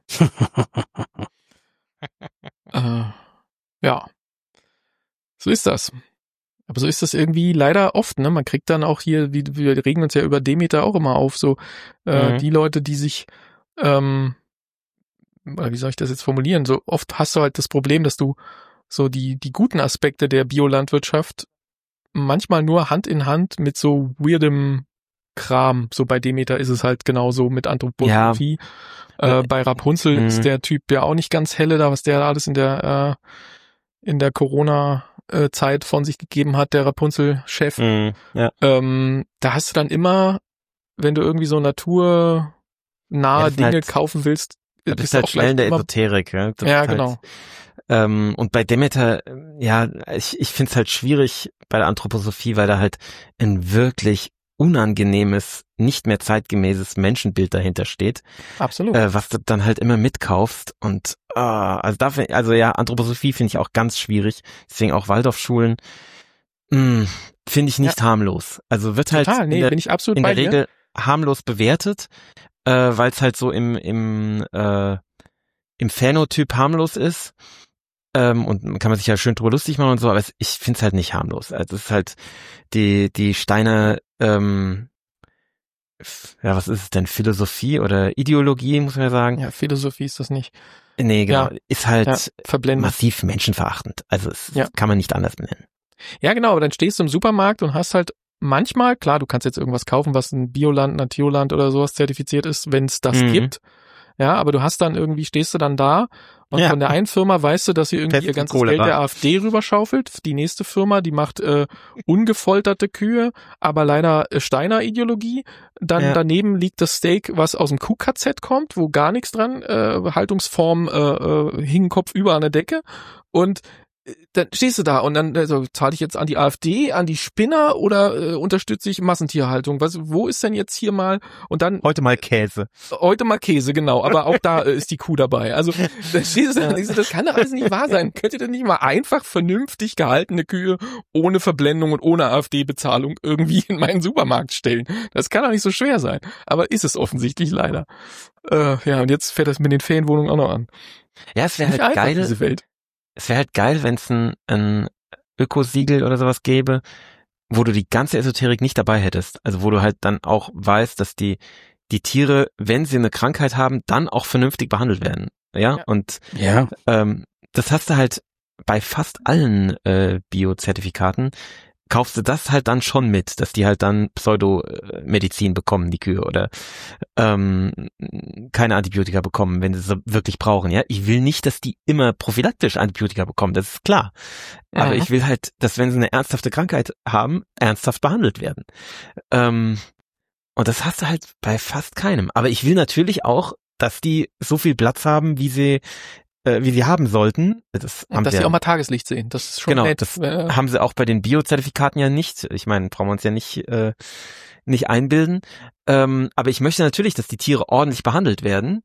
äh, ja. So ist das. Aber so ist das irgendwie leider oft, ne? Man kriegt dann auch hier, wie wir regen uns ja über Demeter auch immer auf, so äh, Mhm. die Leute, die sich, ähm, oder wie soll ich das jetzt formulieren? So oft hast du halt das Problem, dass du so die die guten Aspekte der Biolandwirtschaft manchmal nur Hand in Hand mit so weirdem Kram. So bei Demeter ist es halt genauso mit Anthroposophie. Äh, bei Rapunzel Mhm. ist der Typ ja auch nicht ganz helle da, was der alles in der äh, in der Corona äh, Zeit von sich gegeben hat, der Rapunzel-Chef. Mhm. Ja. Ähm, da hast du dann immer, wenn du irgendwie so naturnahe Ja, das sind Dinge halt- kaufen willst, Du bist bist du halt auch schnell in gleich der immer, Esoterik, ja. Das ja, ist halt, genau. Ähm, und bei Demeter, äh, ja, ich, ich finde es halt schwierig bei der Anthroposophie, weil da halt ein wirklich unangenehmes, nicht mehr zeitgemäßes Menschenbild dahinter steht, Absolut. äh, was du dann halt immer mitkaufst. Und ah, also dafür, also ja, Anthroposophie finde ich auch ganz schwierig. Deswegen auch Waldorfschulen mh, finde ich nicht harmlos. Also wird halt Total, nee, in der, bin ich absolut in bei der dir. Regel harmlos bewertet, äh, weil es halt so im im äh, im Phänotyp harmlos ist. Ähm, und man kann man sich ja schön drüber lustig machen und so, aber es, ich finde es halt nicht harmlos. Also es ist halt die die Steiner, ähm, f- ja, was ist es denn, Philosophie oder Ideologie, muss man ja sagen. Ja, Philosophie ist das nicht. Nee, genau, Ja. ist halt Ja, verblendet. massiv menschenverachtend. Also es Ja. kann man nicht anders benennen. Ja, genau, aber dann stehst du im Supermarkt und hast halt manchmal, klar, du kannst jetzt irgendwas kaufen, was ein Bioland, Naturland oder sowas zertifiziert ist, wenn es das Mhm. gibt. Ja, aber du hast dann irgendwie, stehst du dann da und Ja. von der einen Firma weißt du, dass sie irgendwie Pest ihr und ganzes Cholera. Geld der AfD rüberschaufelt. Die nächste Firma, die macht äh, ungefolterte Kühe, aber leider äh, Steiner-Ideologie. Dann Ja. daneben liegt das Steak, was aus dem Kuh-K Z kommt, wo gar nichts dran, äh, Haltungsform, äh, äh, hing Kopf über an der Decke. Und äh, dann stehst du da und dann also, zahle ich jetzt an die AfD, an die Spinner oder äh, unterstütze ich Massentierhaltung? Was, wo ist denn jetzt hier mal? Und dann Heute mal Käse. heute mal Käse, genau, aber auch da äh, ist die Kuh dabei. Also da stehst du da und denkst, das kann doch alles nicht wahr sein. Könnt ihr denn nicht mal einfach vernünftig gehaltene Kühe ohne Verblendung und ohne AfD-Bezahlung irgendwie in meinen Supermarkt stellen? Das kann doch nicht so schwer sein. Aber ist es offensichtlich leider. Äh, ja, und jetzt fährt das mit den Ferienwohnungen auch noch an. Ja, es wäre Nicht halt einfach, geil. diese Welt. Es wäre halt geil, wenn es ein, ein Ökosiegel oder sowas gäbe, wo du die ganze Esoterik nicht dabei hättest. Also wo du halt dann auch weißt, dass die die Tiere, wenn sie eine Krankheit haben, dann auch vernünftig behandelt werden. Ja, Ja. und Ja. ähm, das hast du halt bei fast allen äh, Biozertifikaten, kaufst du das halt dann schon mit, dass die halt dann Pseudomedizin bekommen, die Kühe, oder ähm, keine Antibiotika bekommen, wenn sie sie wirklich brauchen. Ja, ich will nicht, dass die immer prophylaktisch Antibiotika bekommen, das ist klar. Aber Mhm. ich will halt, dass wenn sie eine ernsthafte Krankheit haben, ernsthaft behandelt werden. Ähm, und das hast du halt bei fast keinem. Aber ich will natürlich auch, dass die so viel Platz haben, wie sie äh, wie sie haben sollten. Das haben Dass sie sie ja, auch mal Tageslicht sehen. Das ist schon genau, nett. das Äh, haben sie auch bei den Biozertifikaten ja nicht. Ich meine, brauchen wir uns ja nicht äh, nicht einbilden. Ähm, aber ich möchte natürlich, dass die Tiere ordentlich behandelt werden.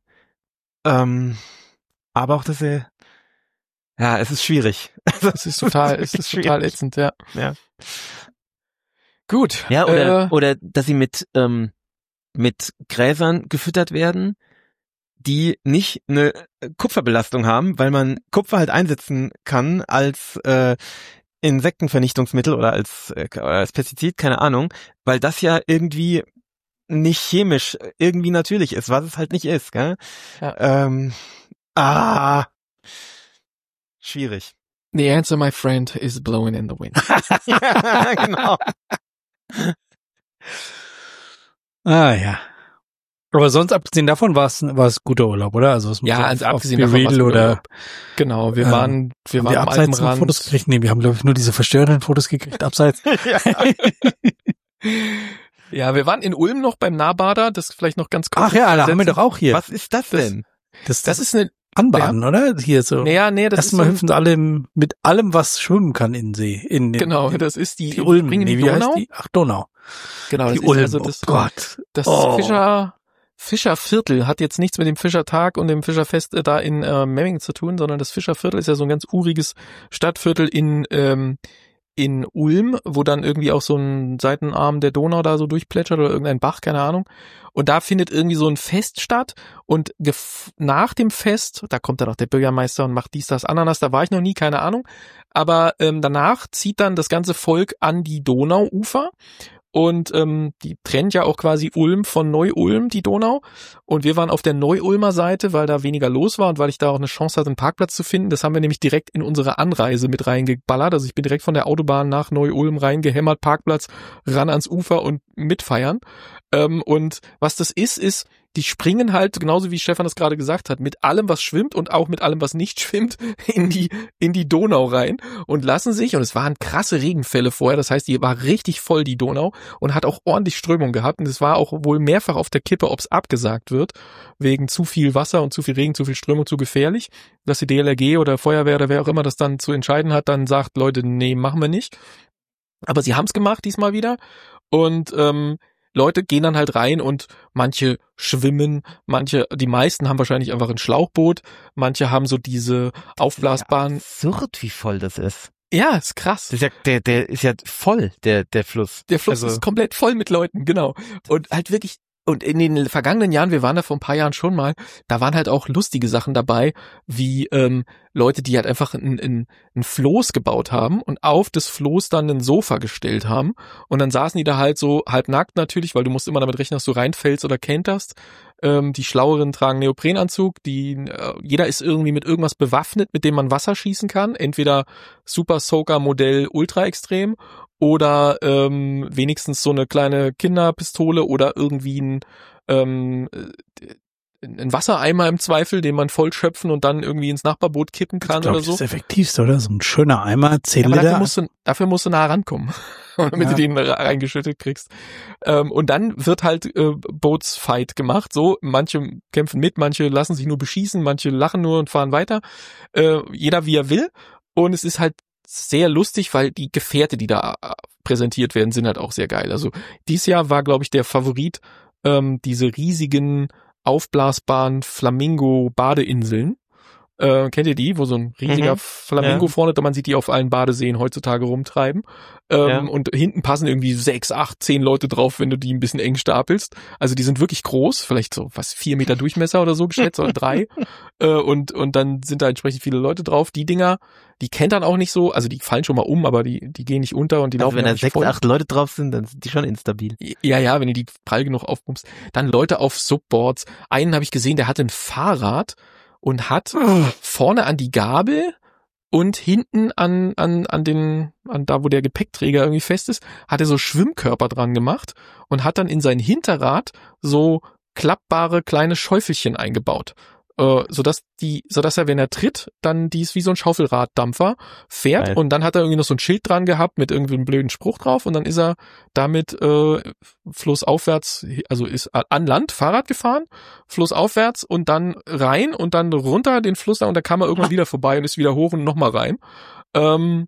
Ähm, aber auch, dass sie, ja, es ist schwierig. es ist total, es ist total schwierig. ätzend, ja. Ja. Gut. Ja, oder, äh, oder dass sie mit, ähm, mit Gräsern gefüttert werden, die nicht eine Kupferbelastung haben, weil man Kupfer halt einsetzen kann als äh, Insektenvernichtungsmittel oder als, äh, als Pestizid, keine Ahnung, weil das ja irgendwie nicht chemisch irgendwie natürlich ist, was es halt nicht ist, gell? Ja. Ähm, ah, schwierig. The answer, my friend, is blowing in the wind. Ja, genau. Ah, ja. Aber sonst, abgesehen davon, war es war es guter Urlaub, oder? Also, es muss Ja, auf- also auf abgesehen davon war's BeReal guter oder Urlaub. Genau, wir Ähm, waren, wir haben waren wir am abseits noch Alpenrand. Fotos gekriegt? Nee, wir haben, glaube ich, nur diese verstörenden Fotos gekriegt, abseits. Ja, wir waren in Ulm noch beim Nahbader, das vielleicht noch ganz kurz. Ach ja, da haben wir ersetzen. doch auch hier. Was ist das Das- denn? Das, Das ist eine, anbaden, ja. oder? Hier so. Naja, nee, das Erstmal ist so hüpfen sie alle im, mit allem, was schwimmen kann in den See. In den, genau, in, das ist die, die Ulm. nee, Nee, wie Donau? heißt die? Ach, Donau. Genau, das die ist Ulm. also das, oh Gott. das oh. Fischer, Fischerviertel hat jetzt nichts mit dem Fischertag und dem Fischerfest äh, da in äh, Memmingen zu tun, sondern das Fischerviertel ist ja so ein ganz uriges Stadtviertel in ähm, in Ulm, wo dann irgendwie auch so ein Seitenarm der Donau da so durchplätschert oder irgendein Bach, keine Ahnung. Und da findet irgendwie so ein Fest statt und gef- nach dem Fest, da kommt dann auch der Bürgermeister und macht dies, das, Ananas, da war ich noch nie, keine Ahnung. Aber ähm, danach zieht dann das ganze Volk an die Donauufer. Und ähm, die trennt ja auch quasi Ulm von Neu-Ulm, die Donau. Und wir waren auf der Neu-Ulmer Seite, weil da weniger los war und weil ich da auch eine Chance hatte, einen Parkplatz zu finden. Das haben wir nämlich direkt in unsere Anreise mit reingeballert. Also ich bin direkt von der Autobahn nach Neu-Ulm reingehämmert, Parkplatz, ran ans Ufer und mitfeiern. Ähm, und was das ist, ist, die springen halt, genauso wie Stefan das gerade gesagt hat, mit allem, was schwimmt und auch mit allem, was nicht schwimmt, in die in die Donau rein und lassen sich, und es waren krasse Regenfälle vorher, das heißt, die war richtig voll, die Donau, und hat auch ordentlich Strömung gehabt, und es war auch wohl mehrfach auf der Kippe, ob es abgesagt wird, wegen zu viel Wasser und zu viel Regen, zu viel Strömung, zu gefährlich, dass die D L R G oder Feuerwehr oder wer auch immer das dann zu entscheiden hat, dann sagt, Leute, nee, machen wir nicht. Aber sie haben es gemacht diesmal wieder, und ähm, Leute gehen dann halt rein und manche schwimmen, manche, die meisten haben wahrscheinlich einfach ein Schlauchboot, manche haben so diese aufblasbaren. Absurd, wie voll das ist. Ja, ist krass. Das ist ja, der, der ist ja voll, der, der Fluss. Der Fluss also, ist komplett voll mit Leuten, genau. Und halt wirklich, und in den vergangenen Jahren, wir waren da vor ein paar Jahren schon mal, da waren halt auch lustige Sachen dabei, wie ähm, Leute, die halt einfach ein, ein, ein Floß gebaut haben und auf das Floß dann ein Sofa gestellt haben, und dann saßen die da halt so halbnackt natürlich, weil du musst immer damit rechnen, dass du reinfällst oder kenterst. Ähm, die Schlaueren tragen Neoprenanzug, die äh, jeder ist irgendwie mit irgendwas bewaffnet, mit dem man Wasser schießen kann, entweder Super Soaker Modell Ultra Extrem oder ähm, wenigstens so eine kleine Kinderpistole oder irgendwie ein ähm, ein Wassereimer im Zweifel, den man voll schöpfen und dann irgendwie ins Nachbarboot kippen kann, ich glaub, oder so. Das ist das Effektivste, oder? So ein schöner Eimer, zehn Ja, aber Liter. dafür musst du, dafür musst du nah rankommen, damit Ja. du den reingeschüttet kriegst. Ähm, und dann wird halt äh, Bootsfight gemacht. So, manche kämpfen mit, manche lassen sich nur beschießen, manche lachen nur und fahren weiter. Äh, jeder wie er will. Und es ist halt sehr lustig, weil die Gefährte, die da präsentiert werden, sind halt auch sehr geil. Also dieses Jahr war, glaube ich, der Favorit ähm, diese riesigen aufblasbaren Flamingo-Badeinseln. Äh, kennt ihr die, wo so ein riesiger Mhm. Flamingo Ja. vorne, man sieht die auf allen Badeseen heutzutage rumtreiben. Ähm, Ja. Und hinten passen irgendwie sechs, acht, zehn Leute drauf, wenn du die ein bisschen eng stapelst. Also die sind wirklich groß, vielleicht so was vier Meter Durchmesser oder so geschätzt oder drei. Äh, und und dann sind da entsprechend viele Leute drauf. Die Dinger, die kennt dann auch nicht so, also die fallen schon mal um, aber die die gehen nicht unter und die Also laufen wenn ja da nicht sechs, voll. acht Leute drauf sind, dann sind die schon instabil. Ja, ja, wenn du die prall genug aufpumpst. Dann Leute auf Subboards. Einen habe ich gesehen, der hatte ein Fahrrad und hat vorne an die Gabel und hinten an an an den an da, wo der Gepäckträger irgendwie fest ist, hat er so Schwimmkörper dran gemacht und hat dann in sein Hinterrad so klappbare kleine Schäufelchen eingebaut. Äh, sodass die, sodass er, wenn er tritt, dann die ist wie so ein Schaufelraddampfer, fährt. Geil. Und dann hat er irgendwie noch so ein Schild dran gehabt mit irgendwie einem blöden Spruch drauf, und dann ist er damit äh, flussaufwärts, also ist an Land Fahrrad gefahren, flussaufwärts und dann rein und dann runter den Fluss da, und da kam er irgendwann wieder vorbei und ist wieder hoch und nochmal rein. Ähm,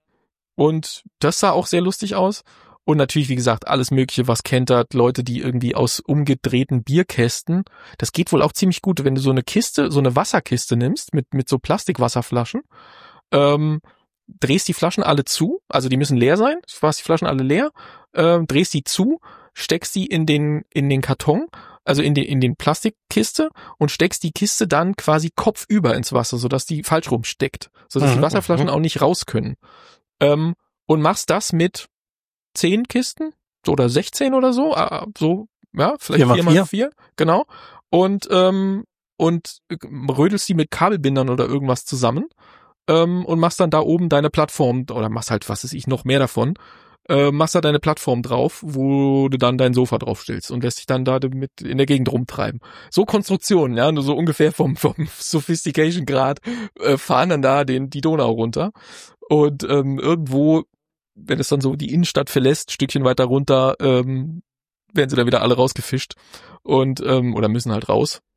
und das sah auch sehr lustig aus. Und natürlich, wie gesagt, alles Mögliche, was kentert, Leute, die irgendwie aus umgedrehten Bierkästen, das geht wohl auch ziemlich gut, wenn du so eine Kiste, so eine Wasserkiste nimmst, mit mit so Plastikwasserflaschen, ähm, drehst die Flaschen alle zu, also die müssen leer sein, du machst die Flaschen alle leer, ähm, drehst die zu, steckst die in den in den Karton, also in den in den Plastikkiste, und steckst die Kiste dann quasi kopfüber ins Wasser, sodass die falsch rumsteckt, sodass Mhm. die Wasserflaschen auch nicht raus können. Ähm, und machst das mit zehn Kisten oder sechzehn oder so, äh, so, ja, vielleicht Vier mal vier mal vier. vier, genau. Und, ähm, und rödelst die mit Kabelbindern oder irgendwas zusammen, ähm, und machst dann da oben deine Plattform, oder machst halt, was weiß ich, noch mehr davon, äh, machst da deine Plattform drauf, wo du dann dein Sofa draufstellst und lässt dich dann da mit in der Gegend rumtreiben. So Konstruktionen, ja, nur so ungefähr vom, vom Sophistication-Grad äh, fahren dann da den, die Donau runter. Und ähm, irgendwo, wenn es dann so die Innenstadt verlässt, Stückchen weiter runter, ähm, werden sie dann wieder alle rausgefischt und ähm, oder müssen halt raus.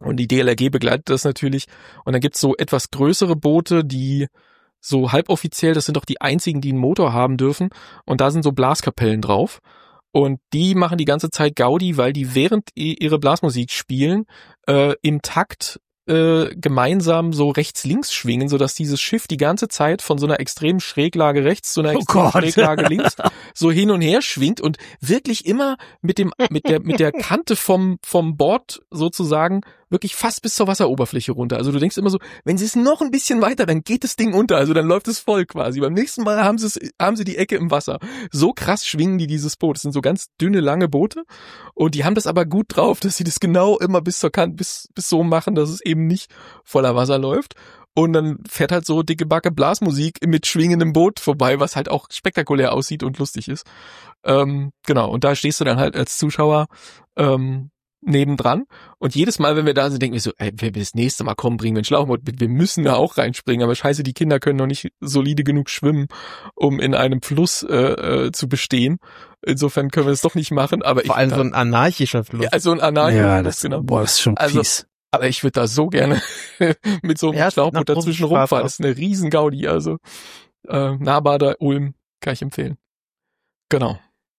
Und die D L R G begleitet das natürlich. Und dann gibt's so etwas größere Boote, die so halboffiziell, das sind doch die einzigen, die einen Motor haben dürfen. Und da sind so Blaskapellen drauf. Und die machen die ganze Zeit Gaudi, weil die während ihre Blasmusik spielen, äh, im Takt äh, gemeinsam so rechts-links schwingen, sodass dieses Schiff die ganze Zeit von so einer extremen Schräglage rechts zu einer Oh extremen Gott. Schräglage links so hin und her schwingt und wirklich immer mit dem mit der mit der Kante vom vom Bord sozusagen wirklich fast bis zur Wasseroberfläche runter. Also du denkst immer so, wenn sie es noch ein bisschen weiter, dann geht das Ding unter, also dann läuft es voll quasi. Beim nächsten Mal haben sie es, haben sie die Ecke im Wasser. So krass schwingen die dieses Boot. Das sind so ganz dünne, lange Boote und die haben das aber gut drauf, dass sie das genau immer bis zur Kante, bis, bis so machen, dass es eben nicht voller Wasser läuft. Und dann fährt halt so dicke Backe Blasmusik mit schwingendem Boot vorbei, was halt auch spektakulär aussieht und lustig ist. Ähm, genau, und da stehst du dann halt als Zuschauer ähm, nebendran. Und jedes Mal, wenn wir da sind, denken wir so, ey, wenn wir das nächste Mal kommen, bringen wir einen Schlauchboot mit, wir müssen da auch reinspringen. Aber scheiße, die Kinder können noch nicht solide genug schwimmen, um in einem Fluss äh, äh, zu bestehen. Insofern können wir das doch nicht machen. Aber Vor ich allem da, so ein anarchischer Fluss. ja, also ein anarchischer Ja, Fluss, das, genau. boah, das ist schon Also, fies. Aber ich würde da so gerne mit so einem Ja, es sieht nach Schlauchboot dazwischen großem Spaß rumfahren. aus. Das ist eine riesen Gaudi. Also äh, Nahbader Ulm kann ich empfehlen. Genau.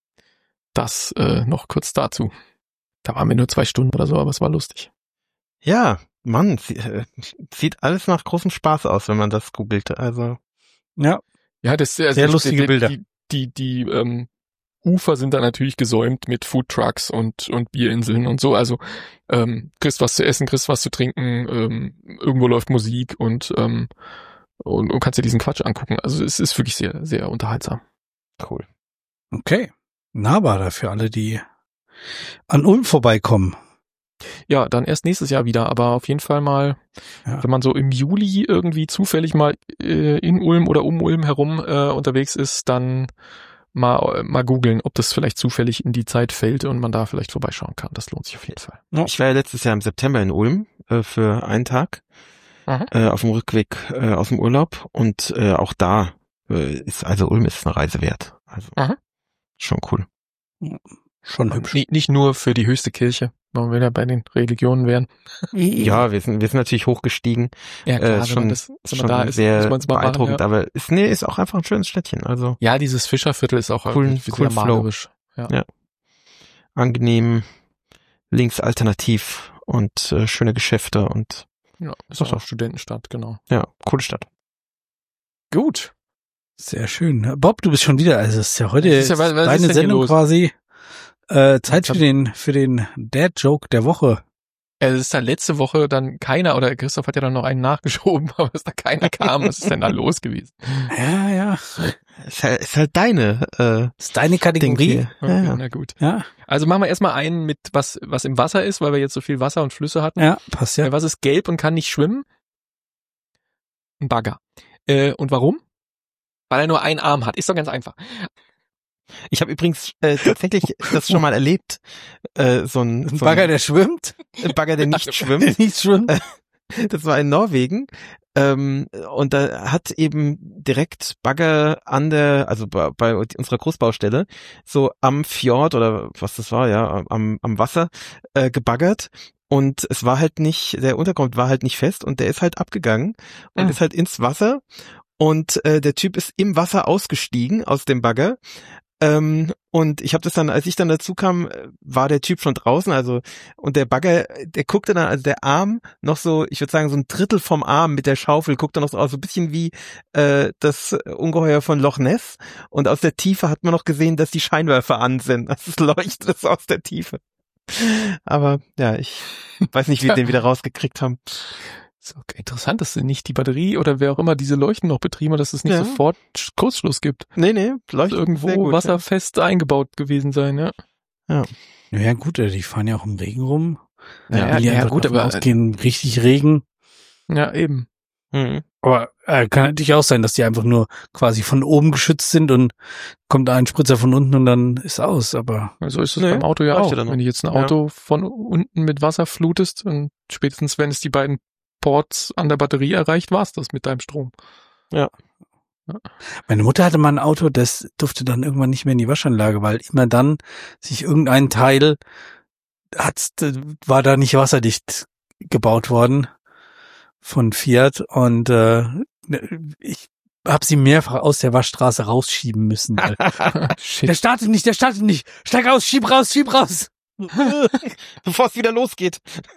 Das äh, noch kurz dazu. Da waren wir nur zwei Stunden oder so, aber es war lustig. Ja, Mann, sie, äh, sieht alles nach großem Spaß aus, wenn man das googelt. Also Ja, Ja, das also Sehr die- lustige die, Bilder. Die, die, die ähm, Ufer sind da natürlich gesäumt mit Foodtrucks und und Bierinseln und so. Also ähm, kriegst was zu essen, kriegst was zu trinken. Ähm, irgendwo läuft Musik und ähm, und, und kannst dir diesen Quatsch angucken. Also es ist wirklich sehr sehr unterhaltsam. cool. okay. Nahbader für alle, die an Ulm vorbeikommen. Ja, dann erst nächstes Jahr wieder, aber auf jeden Fall mal, Ja. wenn man so im Juli irgendwie zufällig mal äh, in Ulm oder um Ulm herum äh, unterwegs ist, dann mal mal googeln, ob das vielleicht zufällig in die Zeit fällt und man da vielleicht vorbeischauen kann. Das lohnt sich auf jeden Fall. Ich war ja letztes Jahr im September in Ulm äh, für einen Tag Mhm. äh, auf dem Rückweg äh, aus dem Urlaub und äh, auch da äh, ist, also Ulm ist eine Reise wert. Also Mhm. schon cool. Schon hübsch. Nicht, nicht nur für die höchste Kirche, wenn wir wieder bei den Religionen wären. Ja, wir sind wir sind natürlich hochgestiegen. Ja, Äh, wenn schon man das, wenn man schon da ist, sehr muss man's mal machen, beeindruckend, ja. aber ist nee, ist auch einfach ein schönes Städtchen. Also Ja, dieses Fischerviertel ist auch Coolen- sehr coolen Flow. malerisch. Ja. Ja. angenehm, links alternativ und äh, schöne Geschäfte und Ja, ist Doch, auch doch. Studentenstadt, genau. ja, coole Stadt. Gut. Sehr schön. Bob, du bist schon wieder, also es ist ja heute Das ist ja- was- was ist deine denn hier Sendung los? quasi. Äh, Zeit Ich hab- für den, für den Dad-Joke der Woche. Es ist dann letzte Woche dann keiner, oder Christoph hat ja dann noch einen nachgeschoben, aber es da keiner kam. Was ist denn da los gewesen? Ja, ja. Ist halt, ist halt deine äh, Ist deine Ding Kategorie. hier. Okay, Ja, ja. na gut. Ja, Also machen wir erstmal einen mit was, was im Wasser ist, weil wir jetzt so viel Wasser und Flüsse hatten. ja, passt ja. Äh, Was ist gelb und kann nicht schwimmen? Ein Bagger. Äh, und warum? Weil er nur einen Arm hat. Ist doch ganz einfach. Ich habe übrigens äh, tatsächlich das schon mal erlebt. Äh, so ein, Ein so Bagger, ein der schwimmt, Bagger, der nicht der schwimmt. nicht schwimmt. Das war in Norwegen. Ähm, und da hat eben direkt Bagger an der, also bei, bei unserer Großbaustelle, so am Fjord oder was das war, ja, am, am Wasser äh, gebaggert. Und es war halt nicht, der Untergrund war halt nicht fest und der ist halt abgegangen und Mhm. ist halt ins Wasser. Und äh, der Typ ist im Wasser ausgestiegen aus dem Bagger. Ähm, und ich habe das dann, als ich dann dazu kam, äh, war der Typ schon draußen, also und der Bagger, der guckte dann, also der Arm noch so, ich würde sagen so ein Drittel vom Arm mit der Schaufel, guckte noch so aus, so ein bisschen wie äh, das Ungeheuer von Loch Ness. Und aus der Tiefe hat man noch gesehen, dass die Scheinwerfer an sind. Das ist leuchtet so aus der Tiefe. Aber ja, ich weiß nicht, wie wir den wieder rausgekriegt haben. So, interessant, dass nicht die Batterie oder wer auch immer diese Leuchten noch betrieben hat, dass es nicht Ja. sofort Sch- Kurzschluss gibt. Nee, nee, Muss leuchtet irgendwo sehr gut, wasserfest eingebaut gewesen sein, ja. Ja gut, äh, die fahren ja auch im Regen rum. Ja, will ja, einfach gut, davon aber- ausgehen, richtig Regen. Ja, eben. Ja. Mhm. Aber äh, kann natürlich auch sein, dass die einfach nur quasi von oben geschützt sind und kommt ein Spritzer von unten und dann ist aus. Aber So ist es Nee, beim Auto ja läuft auch. ja dann noch. Wenn du jetzt ein Ja. Auto von unten mit Wasser flutest und spätestens wenn es die beiden Ports an der Batterie erreicht, war's das mit deinem Strom. meine Mutter hatte mal ein Auto, das durfte dann irgendwann nicht mehr in die Waschanlage, weil immer dann sich irgendein Teil hat, war da nicht wasserdicht gebaut worden von Fiat und äh, ich habe sie mehrfach aus der Waschstraße rausschieben müssen. Weil Shit. der startet nicht, der startet nicht. Steig aus, schieb raus, schieb raus. Bevor es wieder losgeht.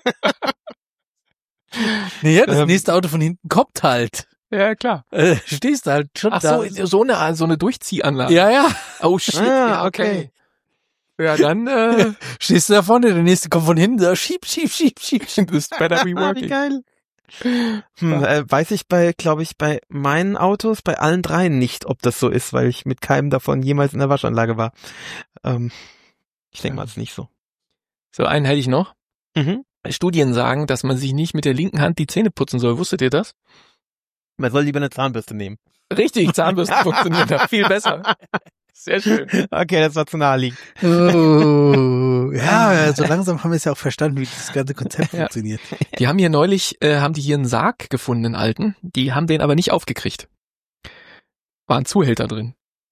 Naja, das Ähm. nächste Auto von hinten kommt halt. Ja, klar. Äh, stehst halt schon Ach da. so, so eine, so eine Durchziehanlage. Ja, ja. Oh shit. Ah, ja, okay. Ja, dann äh, Stehst du da vorne, der nächste kommt von hinten, so, schieb, schieb, schieb, schieb. this better be Ah, wie working. geil. Hm, äh, weiß ich bei, glaube ich, bei meinen Autos, bei allen dreien nicht, ob das so ist, weil ich mit keinem davon jemals in der Waschanlage war. Ähm, ich denke mal, es ist nicht so. So, einen hätte ich noch. Mhm. Studien sagen, dass man sich nicht mit der linken Hand die Zähne putzen soll. Wusstet ihr das? Man soll lieber eine Zahnbürste nehmen. Richtig, Zahnbürsten funktionieren da viel besser. Sehr schön. Okay, das war zu naheliegend. Oh, ja, so langsam haben wir es ja auch verstanden, wie das ganze Konzept Ja. funktioniert. Die haben hier neulich, äh, haben die hier einen Sarg gefunden, einen alten. Die haben den aber nicht aufgekriegt. War ein Zuhälter drin.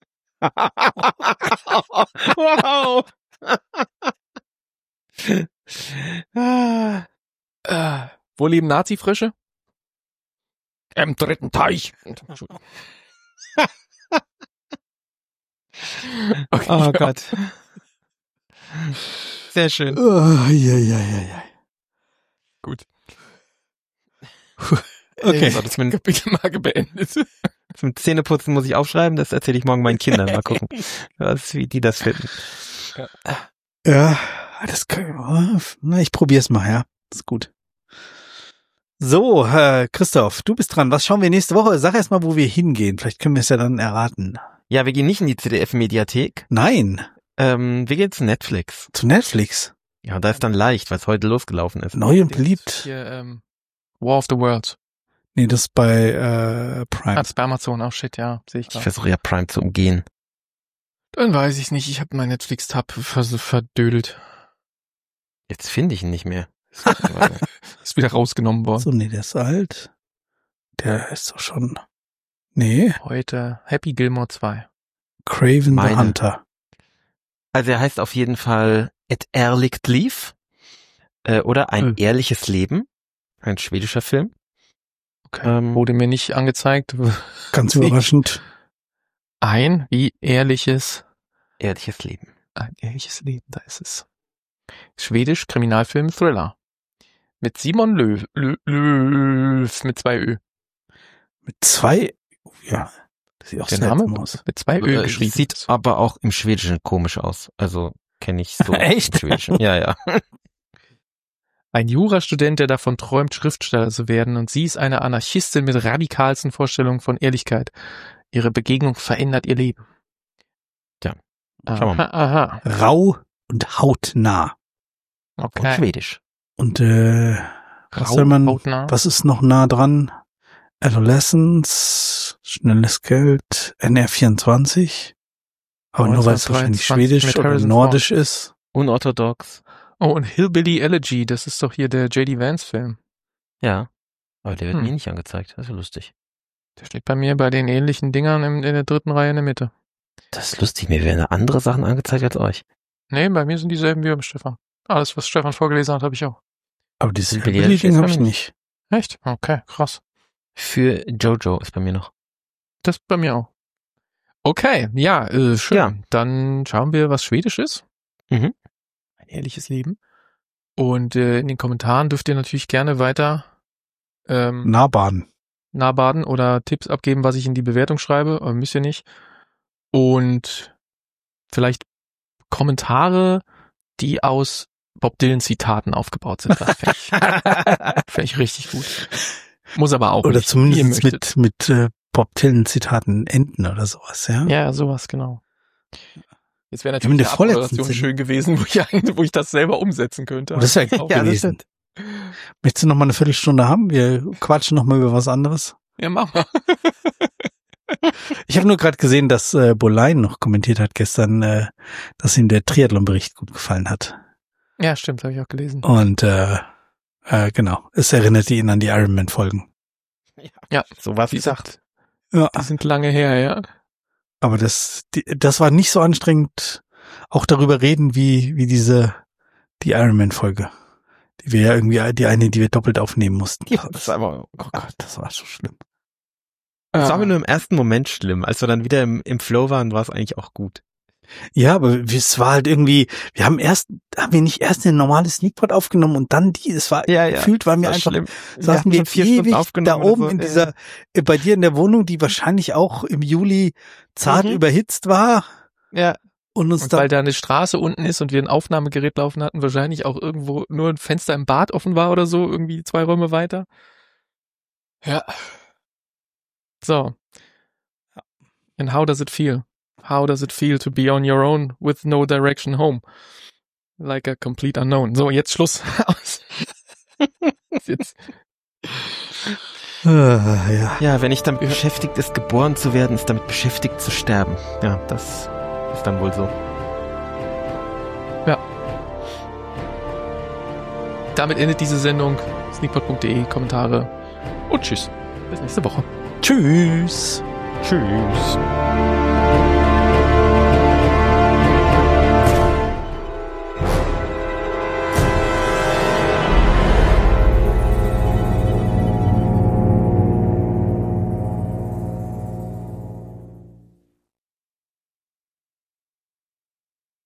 Wow. Ah. Äh, wo leben Nazi-Frösche? Im dritten Teich. Okay, Oh ja. Gott. Sehr schön. Oh, ja, ja, ja, ja. Gut. Okay. So, das mit, Kapitelmarke beendet. das mit Zähneputzen muss ich aufschreiben, das erzähle ich morgen meinen Kindern. Mal gucken, was, wie die das finden. Ja, das kann, na, ich probier's mal, ja. Ist gut. So, äh, Christoph, du bist dran. Was schauen wir nächste Woche? Sag erst mal, wo wir hingehen. Vielleicht können wir es ja dann erraten. Ja, wir gehen nicht in die Z D F-Mediathek. Nein, Ähm, wir gehen zu Netflix. zu Netflix. Ja, da ist dann leicht, weil es heute losgelaufen ist. Neu und beliebt. Hier, ähm, War of the Worlds. Nee, das ist bei äh, Prime. Ah, das ist bei Amazon. Oh shit, ja, sehe ich Ich gerade. versuche ja Prime zu umgehen. Dann weiß ich nicht. Ich habe mein Netflix-Tab vers- verdödelt. Jetzt finde ich ihn nicht mehr. Ist wieder rausgenommen worden. So, nee, der ist alt. Der ist doch schon. Nee, Heute Happy Gilmore zwei. Craven the Meine. Hunter. Also er heißt auf jeden Fall Et Ärligt Liv äh, oder Ein Hm. ehrliches Leben. Ein schwedischer Film. Okay. Ähm, Wurde mir nicht angezeigt. Ganz Nee. überraschend. Ein wie ehrliches, Ehrliches Leben. ein ehrliches Leben, da ist es. Schwedisch Kriminalfilm Thriller. Mit Simon Löw, Löw, Löw mit zwei Ö. Mit zwei. Ja, das sieht auch Der seltsam Name aus. mit zwei Ö Äh, geschrieben. Sieht aber auch im Schwedischen komisch aus. Also kenne ich so. Echt? Im Schwedischen. Ja, ja. Ein Jurastudent, der davon träumt, Schriftsteller zu werden, und sie ist eine Anarchistin mit radikalsten Vorstellungen von Ehrlichkeit. Ihre Begegnung verändert ihr Leben. Tja, aha, schauen wir mal. aha. Rau und hautnah. Und Okay. Schwedisch. Und äh, was Rau, soll man, hautnah. was ist noch nah dran? Adolescence, schnelles Geld, N R vierundzwanzig. Aber nur weil es wahrscheinlich neunzehnhundertdreiundzwanzig schwedisch mit oder Harrison nordisch ist. Unorthodox. Oh, und Hillbilly Elegy, das ist doch hier der J D Vance Film. Ja. Aber der wird Hm. mir nicht angezeigt. Das ist ja lustig. Der steht bei mir bei den ähnlichen Dingern in, in der dritten Reihe in der Mitte. Das ist lustig. Mir werden andere Sachen angezeigt als euch. Nee, bei mir sind dieselben wie beim Stefan. Alles, was Stefan vorgelesen hat, habe ich auch. Aber dieses Billy Hillbilly-Ding ist habe bei ich mir nicht. Echt? Okay, krass. Für Jojo ist bei mir noch. Das bei mir auch. Okay, ja, äh, schön. Ja. Dann schauen wir, was Schwedisch ist. Mhm. Ein ehrliches Leben. Und äh, in den Kommentaren dürft ihr natürlich gerne weiter ähm, Nahbaden. nahbaden oder Tipps abgeben, was ich in die Bewertung schreibe, aber müsst ihr nicht. Und vielleicht Kommentare, die aus Bob Dylan Zitaten aufgebaut sind. Das fände ich, fänd ich richtig gut. Muss aber auch Oder nicht, zumindest wie ihr möchtet. mit, mit äh, Bob Dylan-Zitaten enden oder sowas, ja? Ja, sowas, genau. Jetzt wäre Wir haben in natürlich der eine vorletzten Abmoderation Sendung- schön gewesen, wo ich, eigentlich- wo ich das selber umsetzen könnte. Oh, das wäre Auch- geil gewesen. Möchtest du noch mal eine Viertelstunde haben? Wir quatschen noch mal über was anderes. Ja, mach mal. Ich habe nur gerade gesehen, dass äh, Bolein noch kommentiert hat gestern, äh, dass ihm der Triathlon-Bericht gut gefallen hat. Ja, stimmt, habe ich auch gelesen. Und äh, äh, genau, es erinnerte ihn an die Ironman-Folgen. Ja, So was wie gesagt. Ja, Die sind lange her, ja. aber das, die, das war nicht so anstrengend, auch darüber reden, wie wie diese die Ironman-Folge. Die wir ja irgendwie, die eine, die wir doppelt aufnehmen mussten. Ja, das war aber, oh Gott, das war so schlimm. Das war aber nur im ersten Moment schlimm. Als wir dann wieder im, im Flow waren, war es eigentlich auch gut. Ja, aber es war halt irgendwie, wir haben erst, haben wir nicht erst ein normales Sneakpot aufgenommen und dann die, es war, ja, ja, gefühlt waren wir einfach, schlimm. saßen wir, wir ewig da oben so, in ja. dieser, bei dir in der Wohnung, die wahrscheinlich auch im Juli zart mhm. überhitzt war. Ja. Und, uns und dann, weil da eine Straße unten ist und wir ein Aufnahmegerät laufen hatten, wahrscheinlich auch irgendwo nur ein Fenster im Bad offen war oder so, irgendwie zwei Räume weiter. Ja. So. And how does it feel? How does it feel to be on your own with no direction home? Like a complete unknown. So, jetzt Schluss. jetzt. Ah, ja. ja, wenn ich damit beschäftigt ist, geboren zu werden, ist damit beschäftigt zu sterben. Ja, das ist dann wohl so. Ja. Damit endet diese Sendung. sneakpot punkt de, Kommentare und tschüss. Bis nächste Woche. Tschüss. Tschüss.